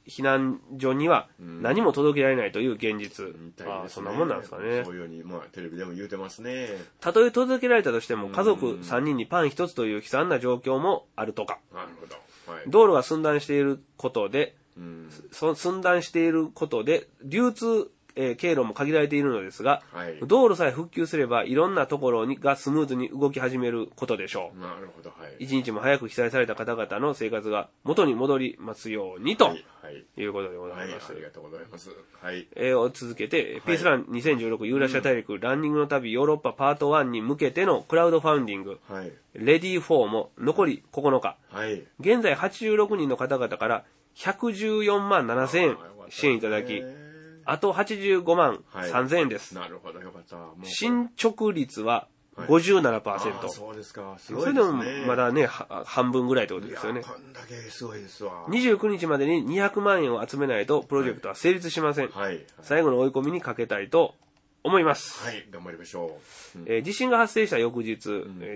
避難所には何も届けられないという現実。うん、ああ、そんなもんなんですかね。 そういうように、まあ、テレビでも言うてますね。 たとえ届けられたとしても、家族さんにんにパンひとつという悲惨な状況もあるとか。 なるほど。はい、 道路が寸断していることで、うん、そ寸断していることで、流通、えー、経路も限られているのですが、はい、道路さえ復旧すればいろんなところにがスムーズに動き始めることでしょう。 なるほど、はい。 一日も早く被災された方々の生活が元に戻りますようにと、はいはい、いうことでございます。 はい、ありがとうございます。はい。 えー、を続けて、はい、ピースランにせんじゅうろくユーラシア大陸、うん、ランニングの旅ヨーロッパパートワンに向けてのクラウドファウンディング、はい、レディーフォーも残りここのか、はい、現在はちじゅうろくにんの方々からひゃくじゅうよんまんななせんえん支援いただき、あとはちじゅうごまんさんぜんえんです。 はい、なるほど、よかった。もう進捗率は ごじゅうななパーセント。はい、あそうですか。すごいですね。 それでもまだね、半分ぐらいってことですよね。 こんだけすごいですわ。 にじゅうくにちまでににひゃくまんえんを集めないとプロジェクトは成立しません。はいはい、最後の追い込みにかけたいと思います。 はい、頑張りましょう。うん、えー、地震が発生した翌日、うん、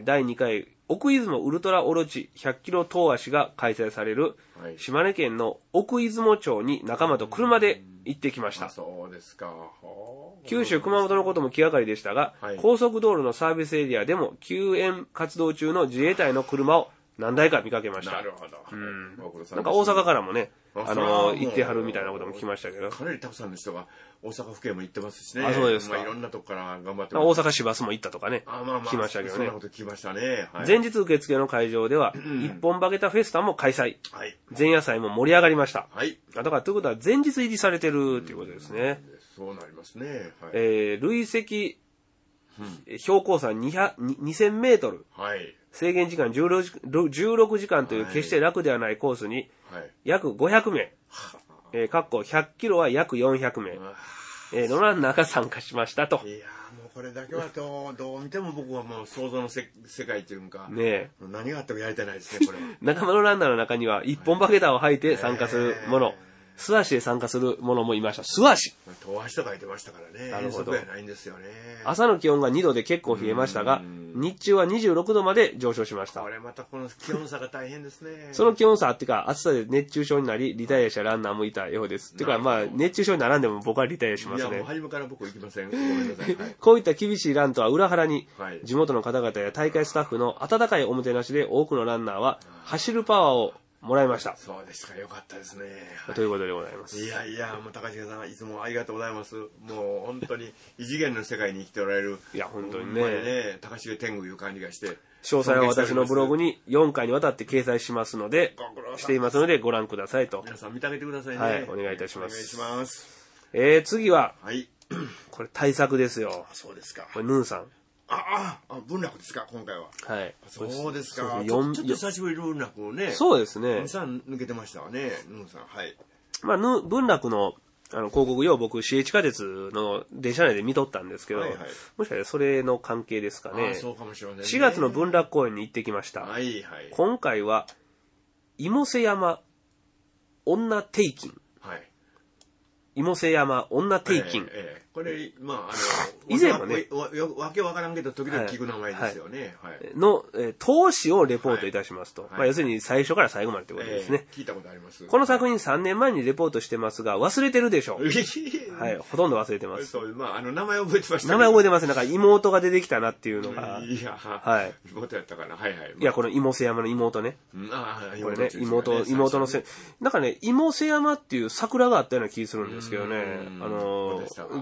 だいにかい奥出雲ウルトラオロチひゃっキロ遠足が開催される、はい、島根県の奥出雲町に仲間と車で行ってきました。 あ、そうですか。 九州熊本のことも気がかりでしたが、はい、高速道路のサービスエリアでも救援活動中の自衛隊の車を何台か見かけました。 なるほど。 うん。なんか大阪からもね、あのー、行ってはるみたいなことも聞きましたけど。 かなりたくさんの人が大阪府警も行ってますしね。 あ、そうですか。 まあ、いろんなとこから頑張ってます。大阪市バスも行ったとかね。 あ、まあまあ、 聞きましたけどね。 そんなこと聞きましたね。 はい、前日受付の会場では、うん、一本バゲタフェスタも開催。はい。前夜祭も盛り上がりました。はい。だからということは前日入りされてるっていうことですね。 うん、そうなりますね。はい、 えー、累積、うん、標高差にせんメートル。はい。制限時間じゅうろくじかんという決して楽ではないコースに、約ごひゃくめい、えー、かっこひゃっキロは約よんひゃくめい、えー、のランナーが参加しましたと。 いやーもうこれだけはどう、どう見ても僕はもう想像のせ世界っていうか、ねえ、何があってもやりたいないですね、これは。 仲間のランナーの中には一本バケタを履いて参加するもの、えー素足で参加するものもいました。素足。 遠足と書いてましたからね。なるほど。遠足やないんですよね。 朝の気温がにどで結構冷えましたが、日中はにじゅうろくどまで上昇しました。 これまたこの気温差が大変ですね。 その気温差っていうか、暑さで熱中症になり、リタイアしたランナーもいたようです。っていうか、まあ、熱中症にならんでも僕はリタイアしますね。いや、 もう初めから僕行きません。ごめんなさい。はい、 こういった厳しいランとは裏腹に、はい、地元の方々や大会スタッフの温かいおもてなしで多くのランナーは走るパワーをもらいました。 そうですか、よかったですね。 はい、ということでございます。 いやいや、もう高重さん、いつもありがとうございます。もう本当に異次元の世界に生きておられる。 いや、本当にね。 ね高重天狗いう感じがして。 詳細は私のブログによんかいにわたって掲載しますので、していますのでご覧くださいと。 皆さん見てあげてくださいね。 はい、お願いいたします。 お願いします。 えー、次は、はい。これ対策ですよ。 そうですか。 これ、ヌーさん。 ああ、文楽ですか、今回は。 はい。 そうですか。ちょっと久しぶり文楽をね。 そうですね。 に、さん抜けてましたわね、ヌーさん。はい。 まあ、ヌ文楽の、あの、広告、よう僕、市営地下鉄の電車内で見とったんですけど、はいはい、もしかしたらそれの関係ですかね。 あ、そうかもしれませんね。 しがつの文楽公演に行ってきました。 はいはい。 今回は、妹瀬山女定金。はい。妹瀬山女定金。ええええ、これ、まあ、あの、 以前もね、わ, わ, わけわからんけど、時々聞く名前ですよね。 はいはいはい、の、えー、投資をレポートいたしますと。はい、まあ、要するに最初から最後までってことですね、 えー。聞いたことあります。 この作品さんねんまえにレポートしてますが、忘れてるでしょう。はい、ほとんど忘れてます。 そう、まあ、あの、名前覚えてました。 名前覚えてます。なんか妹が出てきたなっていうのが。 いや、 はい。 妹やったかな。はいはい。まあ、 いや、この妹瀬山の妹ね。 うん、ああ、 これね、妹、妹のせ、なんかね、妹瀬山っていう桜があったような気するんですけどね。あの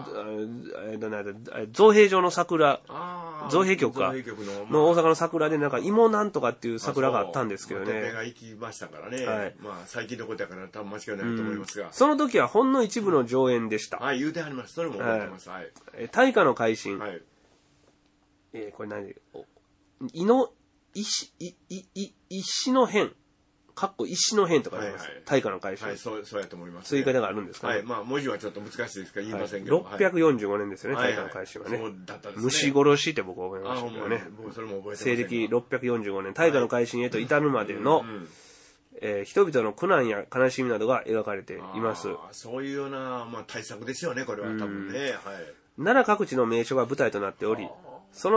ー、造幣場の桜、造幣局かの大阪の桜でなんか芋なんとかっていう桜があったんですけどね。 まあ、が行きましたからね。はい。まあ最近のことやから多分間違いないと思いますが。 その時はほんの一部の上演でした。 はい、言うてはります。それも覚えてます。はい。 大化の改新。はい。えー、これ何？いの石いいい石の変。かっこ石の変とかあります。はいはい、大化の改新。 はい、そう、そうやと思います、ね。 そういう言い方があるんですかね。 はい、まあ文字はちょっと難しいですから言いませんけど。 はい、ろっぴゃくよんじゅうごねんですよね、大化の改新はね。 そうだったんですね。 虫殺しって僕は覚えましたけどね。 僕それも覚えてます。 西暦ろっぴゃくよんじゅうごねん、大化の改新へと至るまでの、はいうんうんえー、人々の苦難や悲しみなどが描かれています。 そういうような、まあ、対策ですよね、これは多分ね。はい、 奈良各地の名所が舞台となっており、その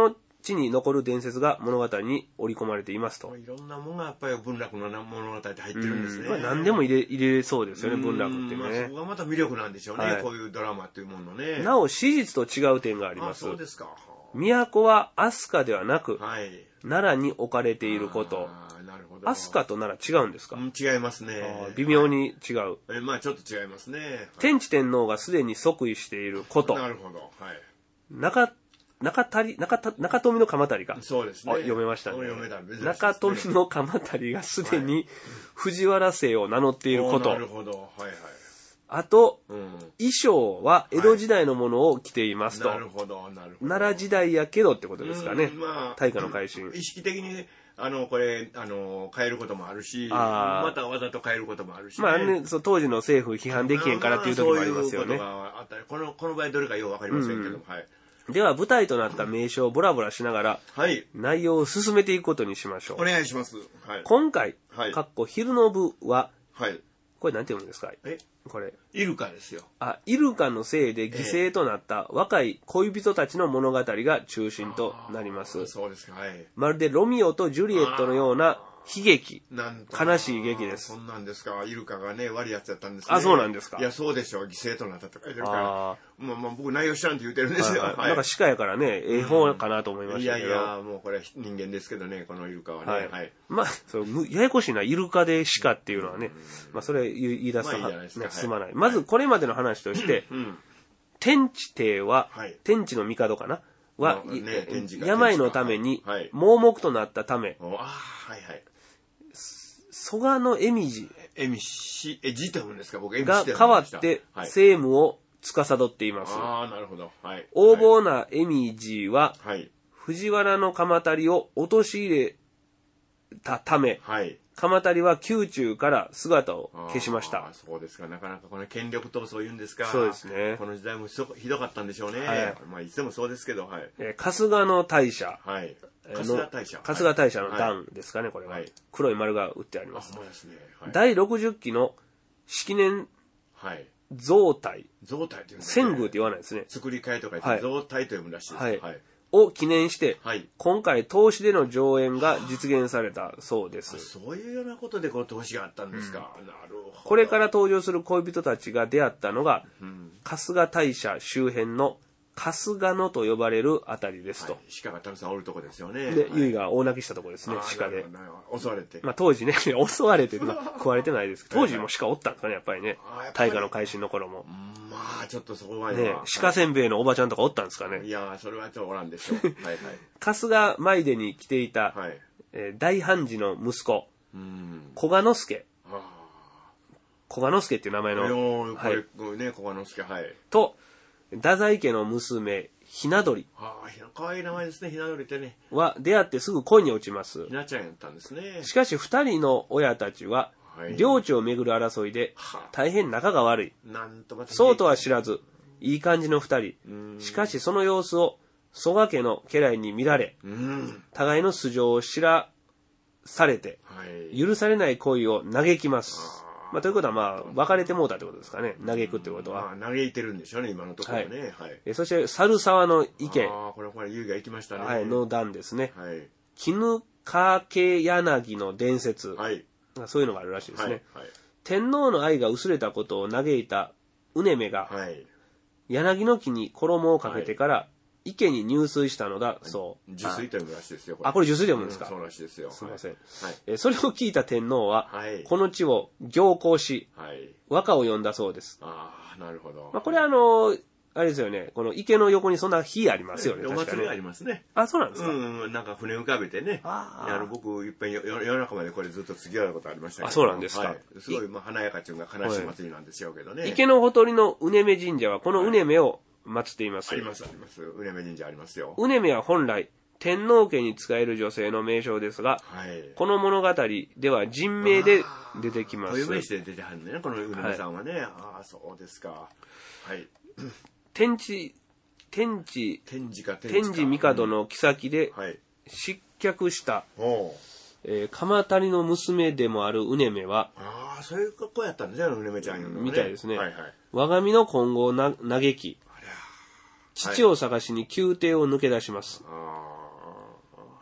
地に残る伝説が物語に織り込まれていますと。 いろんなものがやっぱり文楽の物語って入ってるんですね。 まあ、何でも入れ入れそうですよね、文楽ってね。まあ、 そこがまた魅力なんでしょうね、はい、こういうドラマっていうものね。 なお史実と違う点があります。 あ、そうですか。 都は飛鳥ではなく、 はい、 奈良に置かれていること。 なるほど。 飛鳥と奈良違うんですか？ うん、違いますね。 微妙に違う。はい、 えまあちょっと違いますね。はい、 天智天皇がすでに即位していること。 なるほど。はい。 中中谷中田中富の鎌足が。 そうですね。 読めましたね。 読めた、ね、 中富の鎌足がすでに藤原姓を名乗っていること。 なるほど。はいはい。 あと、 うん、 衣装は江戸時代のものを着ていますと。 はい、なるほど、なるほど。 奈良時代やけどってことですかね。 まあ、 大化の改新。 意識的に、あの、これ、あの、変えることもあるし、またわざと変えることもあるし、ね。 まあね、そう当時の政府批判できへんからっていう時もありますよね。 まあまあ、そういうことがあったり、この、この場合どれかようわかりませんけども、うん、はい。 では舞台となった名称をブラブラしながら、はい、内容を進めていくことにしましょう。 お願いします。はい、 今回、はい、かっこ昼の部は、 はい、 これなんて読むんですか？ えこれ。 イルカですよ。 あ、イルカのせいで犠牲となった若い恋人たちの物語が中心となります。 そうですか、はい。 まるでロミオとジュリエットのような悲劇。悲しい劇です。 そんなんですか。イルカがね、悪いやつやったんですね。 あ、そうなんですか。 いや、そうでしょう。犠牲となったとか言ってるから。まあまあ、僕内容知らんって言ってるんですよ。はいはい、 なんか鹿やからね、ええ方かなと思いましたけど。 いやいや、もうこれ人間ですけどね、このイルカはね。はい。はい、 まあ、そう、ややこしいな、イルカで鹿っていうのはね、まあそれ言い出すと、まあ、いいね、進まない。はい、まずこれまでの話として、うん、天智帝は、はい、天智の帝かなは、ね、病のために、盲目となったため、 あはいはい。 蘇我の恵美寺恵美氏、え、字って読むんですか？僕、恵美が変わって政務を司っています。 ああ、なるほど。はい。 横暴な恵美寺は、はい、藤原の鎌足を陥れたため、はい、鎌足は宮中から姿を消しました。 ああ、そうですか。なかなかこの権力闘争言うんですか。 そうですね。 この時代もひどかったんでしょうね。はい、まあ、いつでもそうですけど、はい。 えー、春日の大社。 はい。春日大社。 春日大社の段ですかね、これは。はい、黒い丸が打ってあります。 あ、そうですね。はい、 だいろくじゅっきの式年増体。 増体っていう遷宮って言わないですね。 作り替えとか言って増体と読むらしいです。はい。はい、 を記念して、はい、今回投資での上演が実現されたそうです。 そういうようなことでこの投資があったんですか。うん、なるほど。 これから登場する恋人たちが出会ったのが、うん、春日大社周辺の春日野と呼ばれるあたりですと。はい、 鹿がたくさんおるとこですよね。 で、ゆいが大泣きしたとこですね、鹿で。 襲われて。 まあ当時ね、襲われて、まあ、食われてないですけど、当時も鹿おったんですかね、やっぱりね。大化の改新の頃も。 まあちょっとそこまでね、鹿せんべいのおばちゃんとかおったんですかね。 いやー、それはちょっとおらんでしょう。はいはい。 春日舞出に来ていた、はい、えー、大判事の息子、古賀之助。古賀之助っていう名前の。 はい。ね、古賀之助、はい。 と、太宰家の娘、ひな鳥。 ああ、かわいい名前ですね、ひな鳥ってね。 は、出会ってすぐ恋に落ちます。 ひなちゃんやったんですね。 しかし、二人の親たちは、はい、領地をめぐる争いで、大変仲が悪い。 なんとまたそうとは知らず、いい感じの二人。しかし、その様子を、蘇我家の家来に見られ、互いの素性を知らされて、はい、許されない恋を嘆きます。まあ、ということは、まあ、別れてもうたってことですかね。嘆くってことは。 まあ、嘆いてるんでしょうね、今のところね。はい。はい、 えそして、猿沢の池。 ああ、これ、これ、優が行きましたね。 はい、の段ですね。はい。絹掛柳の伝説。はい。そういうのがあるらしいですね。はい。はい、天皇の愛が薄れたことを嘆いたうねめが、はい。柳の木に衣をかけてから、はい池に入水したのだ、そう。 受水と読むらしいですよ。 あ、これ受水と読むんですか、 うん、そうらしいですよ。 すみません。 はい、 えそれを聞いた天皇は、はい、この地を行幸し、はい、和歌を詠んだそうです。 ああ、なるほど。 まあ、これあの、あれですよね、この池の横にそんな火ありますよね、 お祭りがありますね。 あ、そうなんですか。 うん、なんか船浮かべてね。ああの僕、いっぱい夜中までこれずっと付き合うことありましたけど。 あ、そうなんですか。はい、 すごい、まあ、華やかっていうか悲しい祭りなんですよけどね。 池のほとりのうねめ神社は、このうねめを、祀っています。 あります、あります。うねめ神社ありますよ。 うねめは本来、天皇家に仕える女性の名称ですが、はい、この物語では人名で出てきます。 固有名詞で出てはるね、このうねめさんはね。はい、ああ、そうですか。はい。 天智、天智、 天智か天智帝の妃で失脚した、うんはいえー、鎌足の娘でもあるうねめは、 ああ、そういう子やったんですね、うねめちゃん、ね。 みたいですね。はいはい、我が身の今後をな嘆き、父を探しに宮廷を抜け出します。は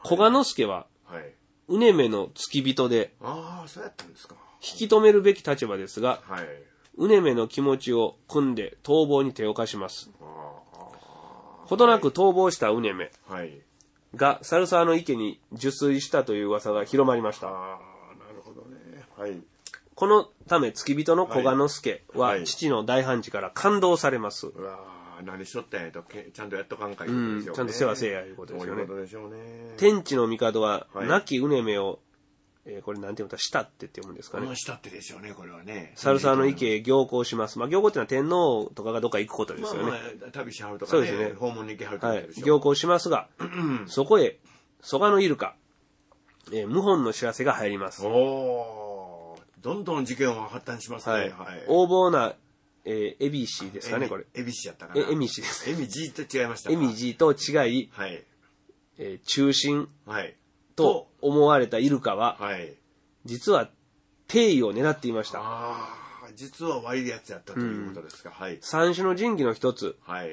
小賀之助は、はい、うねめの付き人で、 ああ、そうやったんですか。 引き止めるべき立場ですが、はい、うねめの気持ちを汲んで逃亡に手を貸します。ほどなく逃亡したうねめが猿沢の池に受水したという噂が広まりました。 ああ、なるほどね。はい。 このため付き人の小賀之助は父の大判事から感動されます。 うわー、何しとったんやと、ちゃんとやっとかんかい、ね、うん、 ちゃんと世話せえやいうことですよね。 そういうことでしょうね。 天地の帝は、はい、亡きうねめを、えー、これなんていうのか、したってって読むんですかね。 したってでしょうね、これはね。 猿沢の池へ行幸します。まあ、行幸っていうのは天皇とかがどっか行くことですよね。まあ、 まあ、旅しはるとかね。 そうですね。 訪問に行きはるとかでしょう。 はい。行幸しますが、そこへ、蘇我のイルカ、えー、謀反の知らせが入ります。 おー、どんどん事件は発展しますね。はい。はい、 横暴な、えー、エビシですかね、これ。 エビシやったかな。 え、エミシです。 エミジーと違いましたか。 エミジーと違い、はい。えー、中心と思われたイルカは、はい。実は、帝位を狙っていました。ああ、実は悪いやつやったということですか。うん、はい。 三種の神器の一つ。はい。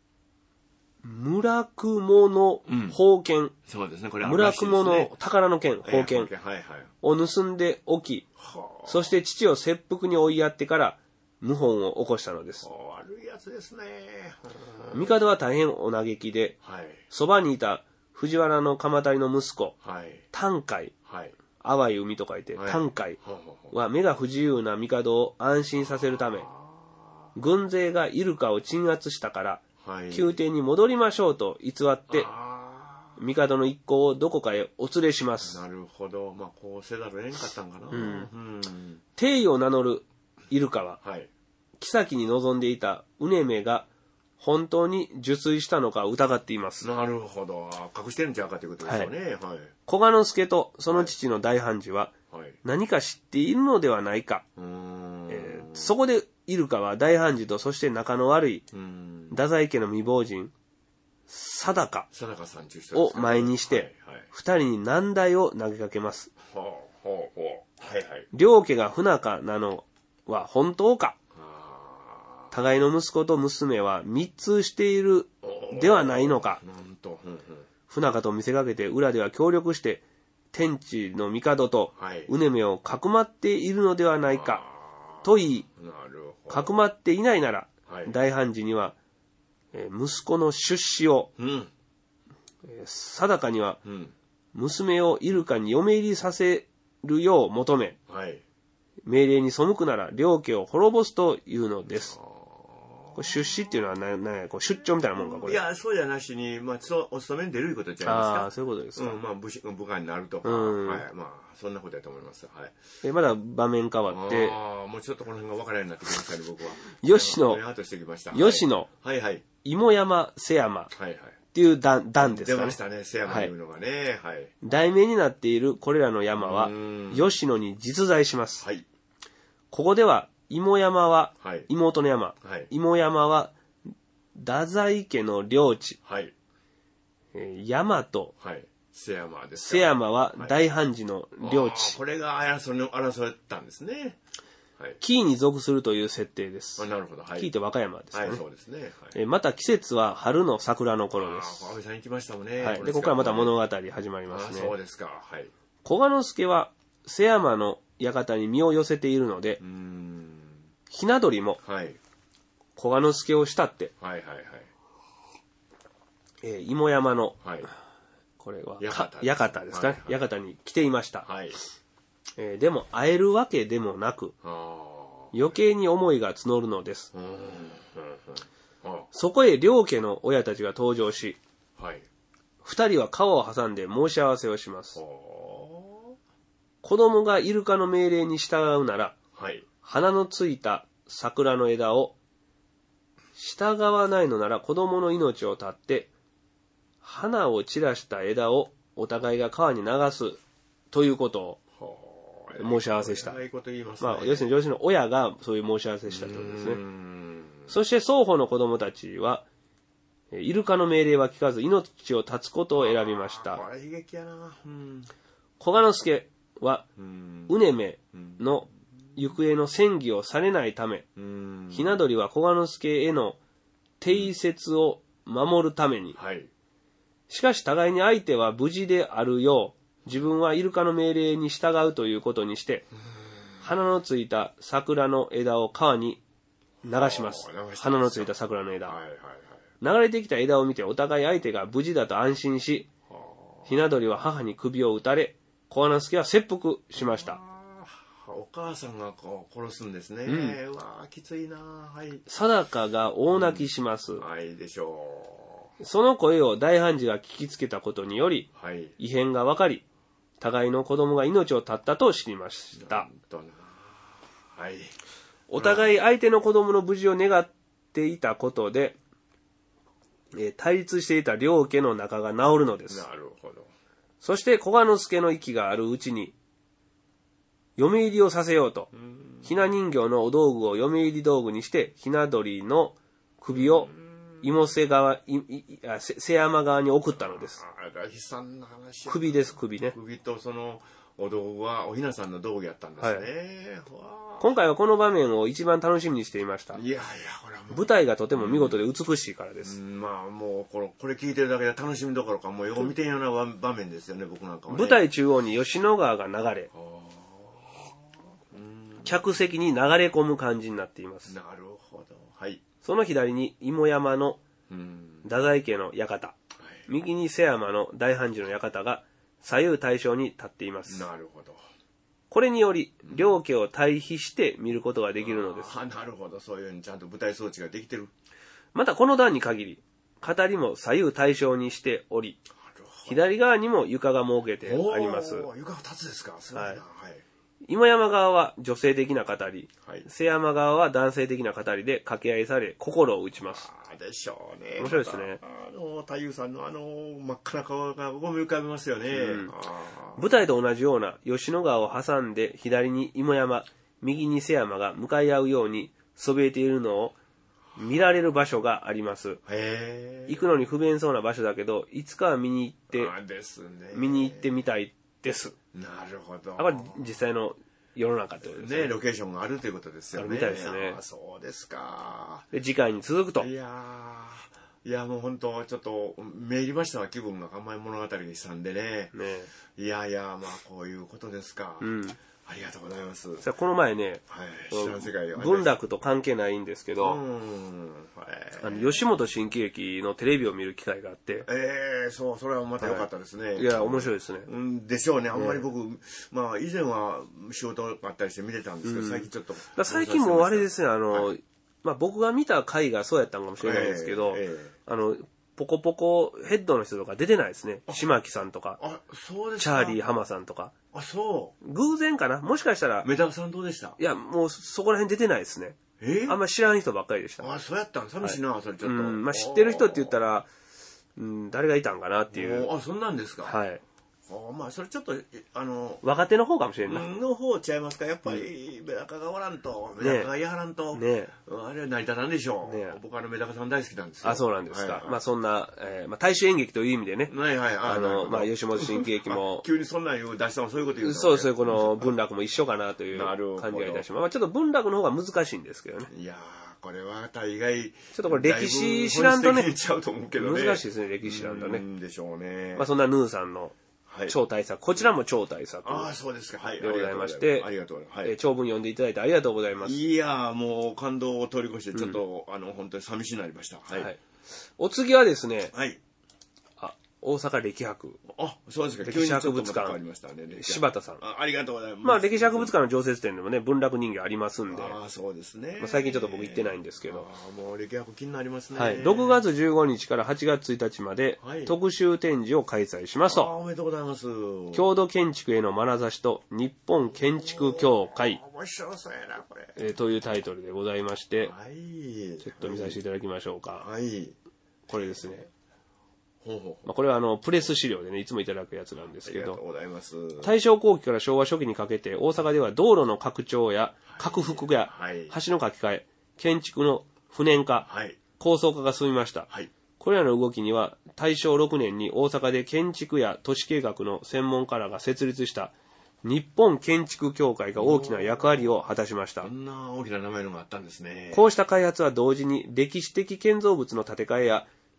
村雲の宝剣、うん。そうですね、これは、ね。村雲の宝の剣、宝剣を盗んでおき、そして父を切腹に追いやってから、謀反を起こしたのです。 悪いやつですね。 帝は大変お嘆きで、そば、はい、にいた藤原の鎌足の息子、はい、淡海、はい、淡い海と書いて、はい、淡海は目が不自由な帝を安心させるため、軍勢がイルカを鎮圧したから、はい、宮廷に戻りましょうと偽って、帝の一行をどこかへお連れします。 なるほど。まあ、こうせざるを得んかったんかな。うんうん、 帝位を名乗るイルカは、はい、妃に望んでいたうねめが本当に受水したのか疑っています。 なるほど。隠してるんちゃうかということですよね。はい。はい、 小賀之助とその父の大判事は、何か知っているのではないか。はい、えー、そこでイルカは大判事とそして仲の悪い太宰家の未亡人、貞香を前にして、二人に難題を投げかけます。両家が不仲なのは本当か。互いの息子と娘は密通しているではないのか。不仲と見せかけて裏では協力して天地の帝とうねめをかくまっているのではないかと言い、かくまっていないなら、大判事には息子の出資を、定かには娘をイルカに嫁入りさせるよう求め、命令に背くなら両家を滅ぼすというのです。これ出資っていうのは何や、こう出張みたいなもんか、これ。 いや、そうじゃなしに、まあ、お勤めに出るいうことじゃないですか。 ああ、そういうことですか。 うん、まあ、部部下になるとか、うん、はい、まあ、そんなことやと思います。はい。 え、まだ場面変わって。 ああ、もうちょっとこの辺が分からないようになってきましたね、僕は。 吉野、吉野、 はいはい。 芋山、瀬山。はいはい。っていう段、段ですかね。 出ましたね、瀬山というのがね。はい。 題名になっているこれらの山は、吉野に実在します。はい。ここでは、芋山は、はい、妹の山。はい。芋山は、太宰家の領地。はい。えー、山と、はい。 瀬山ですか。 瀬山は大判事の領地。はい、 これが争い、争ったんですね。 はい。紀伊に属するという設定です。 あ、なるほど。はい。 紀伊って和歌山ですね。 はい、そうですね。はい、 えー、また季節は春の桜の頃です。 ああ、安倍さん行きましたもんね。 はい。で、ここからまた物語始まりますね。 あ、そうですか。はい。 小賀之助は瀬山の館に身を寄せているので、うーん、ひな鳥も、はい。小賀之助を慕って、はいはいはい。えー、芋山の、はい、これは、館ですかね。館、はいはい、に来ていました。はい。えー、でも、会えるわけでもなく、余計に思いが募るのです。うんうんうん、そこへ両家の親たちが登場し、はい。二人は川を挟んで申し合わせをします。子供がイルカの命令に従うなら、はい。花のついた桜の枝を、従わないのなら子供の命を絶って、花を散らした枝をお互いが川に流すということを申し合わせした。 いいこと言いますね。まあ、要するに両親の親がそういう申し合わせしたということですね。そして双方の子供たちは、イルカの命令は聞かず命を絶つことを選びました。 これ悲劇やな。うん、 小賀之助は、うねめの行方の詮議をされないため、ひな鳥は小賀之助への定説を守るために、はい、 しかし互いに相手は無事であるよう、自分はイルカの命令に従うということにして、花のついた桜の枝を川に流します。花のついた桜の枝。流れてきた枝を見てお互い相手が無事だと安心し、ひな鳥は母に首を打たれ、小穴助は切腹しました。 お母さんがこう殺すんですね。うん、うわきついな。はい。 貞子が大泣きします。 うん、はいでしょう。その声を大判事が聞きつけたことにより、はい、異変が分かり、互いの子供が命を絶ったと知りました。 はい。 お互い相手の子供の無事を願っていたことで、えー、対立していた両家の仲が治るのです。 なるほど。 そして小賀之助の息があるうちに、嫁入りをさせようと、ひな人形のお道具を嫁入り道具にして、ひな鳥の首を妹瀬川、いいあ瀬山側に送ったのです。 あら悲惨な話。 首です、首ね。 首とそのお道具はおひなさんの道具やったんですね。はい、 今回はこの場面を一番楽しみにしていました。 いやいや、これはもう舞台がとても見事で美しいからです。 うん、まあもうこれ、これ聞いてるだけで楽しみどころか、もうよう見てんような場面ですよね、僕なんかは、ね。 舞台中央に吉野川が流れ、客席に流れ込む感じになっています。 なるほど。はい。 その左に芋山の太宰家の館、はい、右に瀬山の大判事の館が左右対称に立っています。 なるほど。 これにより両家を対比して見ることができるのです。 あ、なるほど。そういうようにちゃんと舞台装置ができてる。 またこの段に限り語りも左右対称にしており、左側にも床が設けてあります。 床ふたつですか。すごいな。はい。 芋山側は女性的な語り、はい、瀬山側は男性的な語りで掛け合いされ心を打ちます。 あでしょうね。 面白いですね。 あの太夫さんのあの真っ赤な顔が思い浮かびますよね、うん、 舞台と同じような吉野川を挟んで左に芋山、右に瀬山が向かい合うようにそびえているのを見られる場所があります。 へ行くのに不便そうな場所だけど、いつかは見に行って、 あですね、 見に行ってみたいです。 なるほど。 これ実際の世の中ってことですね。 ね、ロケーションがあるということですよね。 あるみたいですね。 あそうですか。 で次回に続くと。 いやいやもう本当ちょっとめいりましたわ。気分が甘い物語にしたんでね。ねいやいやまあこういうことですか。うん。ありがとうございます。 さあこの前ね、 はい、知らん世界が文楽と関係ないんですけど、うん、はい、あの吉本新喜劇のテレビを見る機会があって、 ええー、そうそれはまた良かったですね。 はい、いや面白いですね。 うん、でしょうね。あんまり僕、ね、まあ以前は仕事があったりして見てたんですけど、うん、最近ちょっとだ最近もあれですね、あの、はい、まあ僕が見た回がそうやったんかもしれないですけど、えーえー、あのポコポコヘッドの人とか出てないですね。島木さんとか、 あ、そうですか。チャーリー浜さんとか。 あ、そう。 偶然かな。もしかしたら。 メダカさんどうでした？ いや、もうそこら辺出てないですね。 えー、 あんまり知らん人ばっかりでした。 あ、そうやったん。寂しいな、はい、それちょっと。うん、 まあ知ってる人って言ったら、うん、誰がいたんかなっていう。 あ、そんなんですか。 はい。 あまあそれちょっとあの若手の方かもしれんなの方ちゃいますか。やっぱりメダカがおらんと、メダカがやらんと、ね、あれは成り立たんでしょう、ね、僕あのメダカさん大好きなんですよ。 あ、そうなんですか。はいはい、まあそんな、えーまあ、大衆演劇という意味でね、 はいはい、 あのまあ吉本新喜劇も急にそんなん言う出したのそういうこと言うの、ね、 そうそう、この文楽も一緒かなという感じがいたします。まあ、ちょっと文楽の方が難しいんですけどね。 いやこれは大概ちょっとこれ歴史知らんとね、 ちゃうと思うけどね、 難しいですね、歴史知らんとね。 うんでしょうね。 まあそんなヌーさんの超大作、こちらも超大作ああそうですか、はい、 でございまして、 ありがとうございます、 はい、えー、長文読んでいただいてありがとうございます。 いやもう感動を通り越してちょっと、うん、あの本当に寂しになりました。はい、はい、 お次はですね、 はい、 あ、大阪歴博、 あ、そうですか、 歴史博物館、 ありましたね、 柴田さん、 あ、ありがとうございます。 まあ歴史博物館の常設展でもね、文楽人形ありますんで、 ああそうですね、 まあ、最近ちょっと僕行ってないんですけど、 あもう歴博気になりますね。 はい、ろくがつじゅうごにちからはちがつついたちまで、はい、特集展示を開催しますと。 あおめでとうございます。 郷土建築への眼差しと日本建築協会、 面白そうやなこれ、 えー、というタイトルでございまして、 はい、 ちょっと見させていただきましょうか。 はい、 これですね。 ほうほうほう、 まあ、これはあのプレス資料でね、いつもいただくやつなんですけど、 ありがとうございます。 大正後期から昭和初期にかけて大阪では道路の拡張や拡幅や橋の架け替え、建築の不燃化、はい、高層化が進みました。はい、これらの動きには大正ろくねんに大阪で建築や都市計画の専門家らが設立した日本建築協会が大きな役割を果たしました。 こんな大きな名前のがあったんですね。 こうした開発は同時に歴史的建造物の建て替えや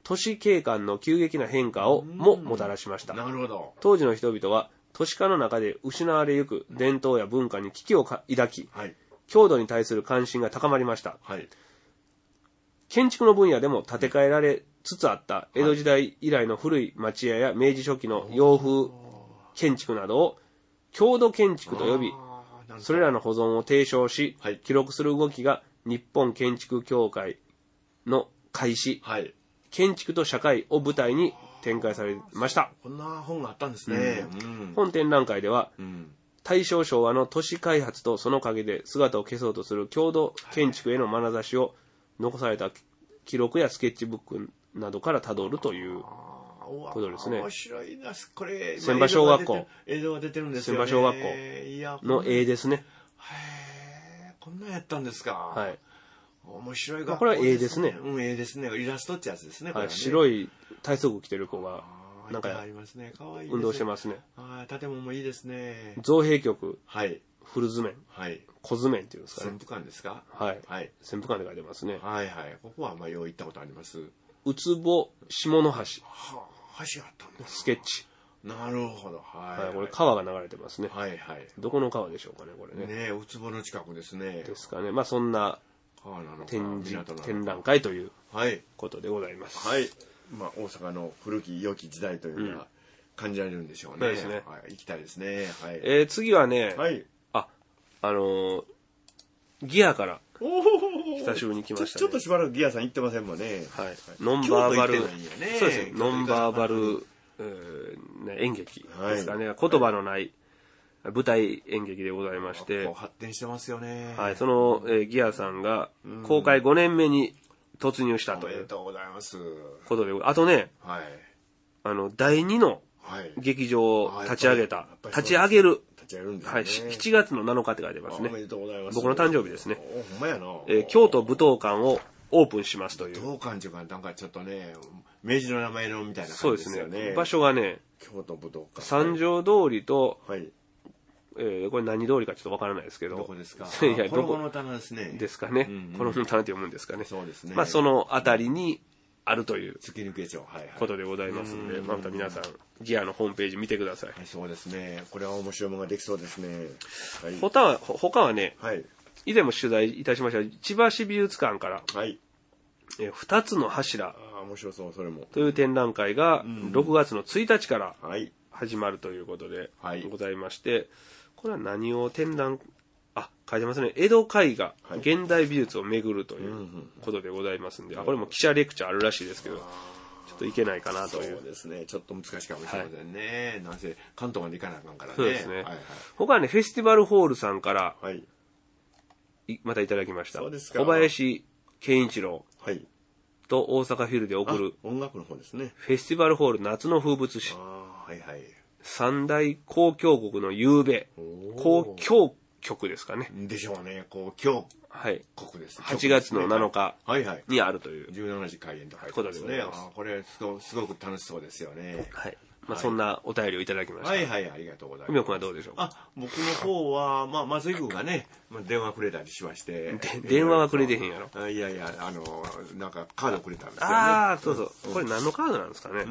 都市景観の急激な変化をももたらしました。 なるほど。 当時の人々は都市化の中で失われゆく伝統や文化に危機を抱き、はい、郷土に対する関心が高まりました。はい、建築の分野でも建て替えられつつあった江戸時代以来の古い町屋や明治初期の洋風建築などを郷土建築と呼び、それらの保存を提唱し、はい、記録する動きが日本建築協会の開始、はい、建築と社会を舞台に展開されました。 こんな本があったんですね。 うんうん、本展覧会では、うん、大正昭和の都市開発とその陰で姿を消そうとする郷土建築への眼差しを残された記録やスケッチブックなどからたどるということですね。 面白いな。これ千葉小学校、 映像が出てるんですよね。 千葉小学校の絵ですね。 へえ、こんなんやったんですか。はい。面白い学校ですね。これは絵ですね。 うん、絵ですね。イラストってやつですね。 はい、白い体操服着てる子がなんか運動してますね。 はい、建物もいいですね。 造幣局、はい、古図面、はい、小図面っていうんですかね。 旋風館ですか。 はい、はい、旋風館で書いてますね。 はいはい。ここはまあよう行ったことあります。 うつぼ下の橋、はあ、橋あったんだ。 スケッチ。 なるほど。はい、はい。 これ川が流れてますね。 はいはい。 どこの川でしょうかね、これね。 ねえ、うつぼの近くですね。 ですかね。まあそんな展示展覧会ということでございます。 はい。はい、まあ大阪の古き良き時代というのは感じられるんでしょうね。 そうですね。 はい、行きたいですね。はい。 えー、次はね、はい、あ、あのー、ギアから久しぶりに来ましたね。 ちょっとしばらくギアさん行ってませんもんね。 はい。ノンバーバル、そうですね。ノンバーバル、えーね、演劇ですかね。はい、言葉のない舞台演劇でございまして。 発展してますよね。 はい。その、えー、ギアさんが公開ごねんめに突入したという。 おめでとうございます。 ことで、あとね、はい、あの、だいにの劇場を立ち上げた。立ち上げる。はい、しちがつのなのかって書いてますね。 おめでとうございます。 僕の誕生日ですね。 ほんまやな。 えー、京都武道館をオープンしますという。 武道館っていうか、なんかちょっとね、明治の名前のみたいな感じですよね。そうですね。 場所がね、 京都武道館。 三条通りと、はい、えー、これ何通りかちょっとわからないですけど。 どこですか。 いや、 どこの棚ですね。 ですかね。うんうん、この棚って読むんですかね。 そうですね。 まあそのあたりに、あるという突き抜け帳、はいはい、 ことでございますので、また皆さんギアのホームページ見てください。 はい、そうですね。これは面白いものができそうですね。 はい、他は他はね、はい、以前も取材いたしました千葉市美術館から、はい、えふたつの柱、 あ、面白そう、それもという展覧会がろくがつのついたちから始まるということでございまして、はい、これは何を展覧あ、書いてますね。江戸絵画、はい、現代美術を巡るということでございますんで、うんうん、あ、これも記者レクチャーあるらしいですけど、ちょっといけないかなという。 そうですね。ちょっと難しいかもしれませんね。はい、なんせ関東まで行かなあかんからね。 そうですね。はいはい、他はね、フェスティバルホールさんから、はい、またいただきました。 そうですか。 小林健一郎と大阪フィルで送る、 音楽の方ですね。 フェスティバルホール夏の風物詩。 あ、はいはい、 三大交響国の夕べ。交響曲ですかね。 でしょうね。こう今日、はい、国です。 はちがつのなのかにあるという、 じゅうしちじ開演と書いてますね。あ、これすごすごく楽しそうですよね。 はい。まあそんなお便りをいただきました。 はいはい、ありがとうございます。 ふみおくんはどうでしょうか。 あ、僕の方はまあ松井君がね、電話くれたりしまして。 電話はくれてへんやろ。いやいや、あのなんかカードくれたんですよね。 ああ、そうそう。これ何のカードなんですかね。 うんうん。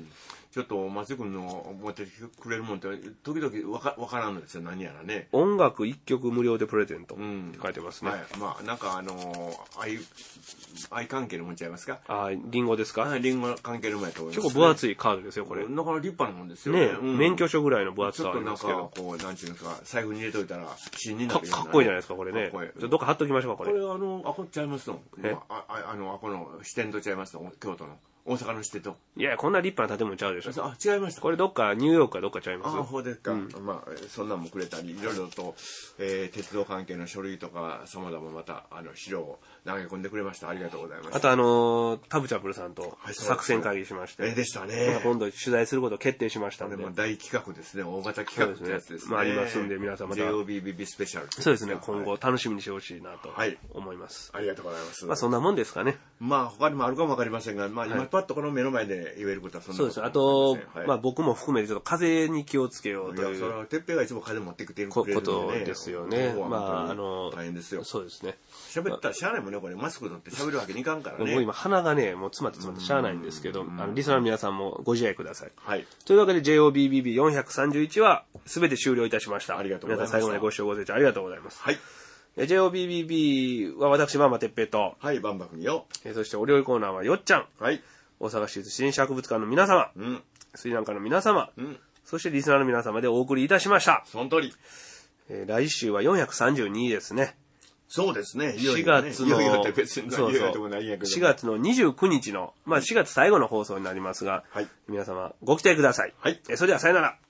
ちょっと松井君の持ってくれるもんって時々わかわからんのですよ、何やらね。 音楽一曲無料でプレゼントって書いてますね。 うん、はい、まあなんかあの愛愛関係のもんちゃいますか。 ああ、リンゴですか。 はい、リンゴ関係のもんやと思います、 ね。結構分厚いカードですよこれ。 だから立派なもんですよね。 ね、うん、免許証ぐらいの分厚さありますけど。 ちょっとなんかこうなんていうんですか、財布に入れといたら芯になるような、 かっこいいじゃないですかこれね。ちょどっか貼っときましょうかこれ。 これあのあこっちゃいますの。え、ああのあこの支店とちゃいますの、京都の。大阪の支店と。 いや、こんな立派な建物ちゃうでしょ。 あ、違いました。 これどっかニューヨークかどっかちゃいます。 あ、そうですか。うん、まあそんなんもくれたり、いろいろと、えー、鉄道関係の書類とか様々またあの資料を投げ込んでくれました。ありがとうございます。 あとあのー、タブチャプルさんと作戦会議しまして。 えー、でしたね。 今度取材することを決定しましたので。 も大企画ですね。大型企画ってやつですね。 まあありますんで皆様またジェイオービービービー スペシャル。 そうですね。今後楽しみにしてほしいなと思います。 ありがとうございます。 まあそんなもんですかね。 まあ他にもあるかもわかりませんが、まあ今パパッとこの目の前で言えることはそんなそうです。あと、はい、まあ僕も含めてちょっと風邪に気をつけようという。 いや、それは、てっぺいがいつも風邪持ってきてることですよね。まあ、あの、大変ですよ。 そうですね。 喋ったらしゃあないもんね、これ。マスク取って喋るわけにいかんからね。 僕今鼻がね、もう詰まって詰まってしゃあないんですけど、あの、リスナーの皆さんもご自愛ください。はい。というわけで ジェイオービービービーよんひゃくさんじゅういち は全て終了いたしました。 ありがとうございます。 皆さん最後までご視聴ご清聴ありがとうございます。 はい。 ジェイオービービービー は私、バンバてっぺいと。 はい、バンバ君よ。 そしてお料理コーナーはよっちゃん。 はい。 大阪市立新博物館の皆様。うん。スリランカの皆様。うん。そしてリスナーの皆様でお送りいたしました。 その通り。 えー、来週はよんひゃくさんじゅうにですね。 そうですね。 いよいよね、しがつの、 いよいよって別にそうそう、 しがつのにじゅうくにちの、まあしがつ最後の放送になりますが、はい、皆様ご期待ください。はい。えー、それではさよなら。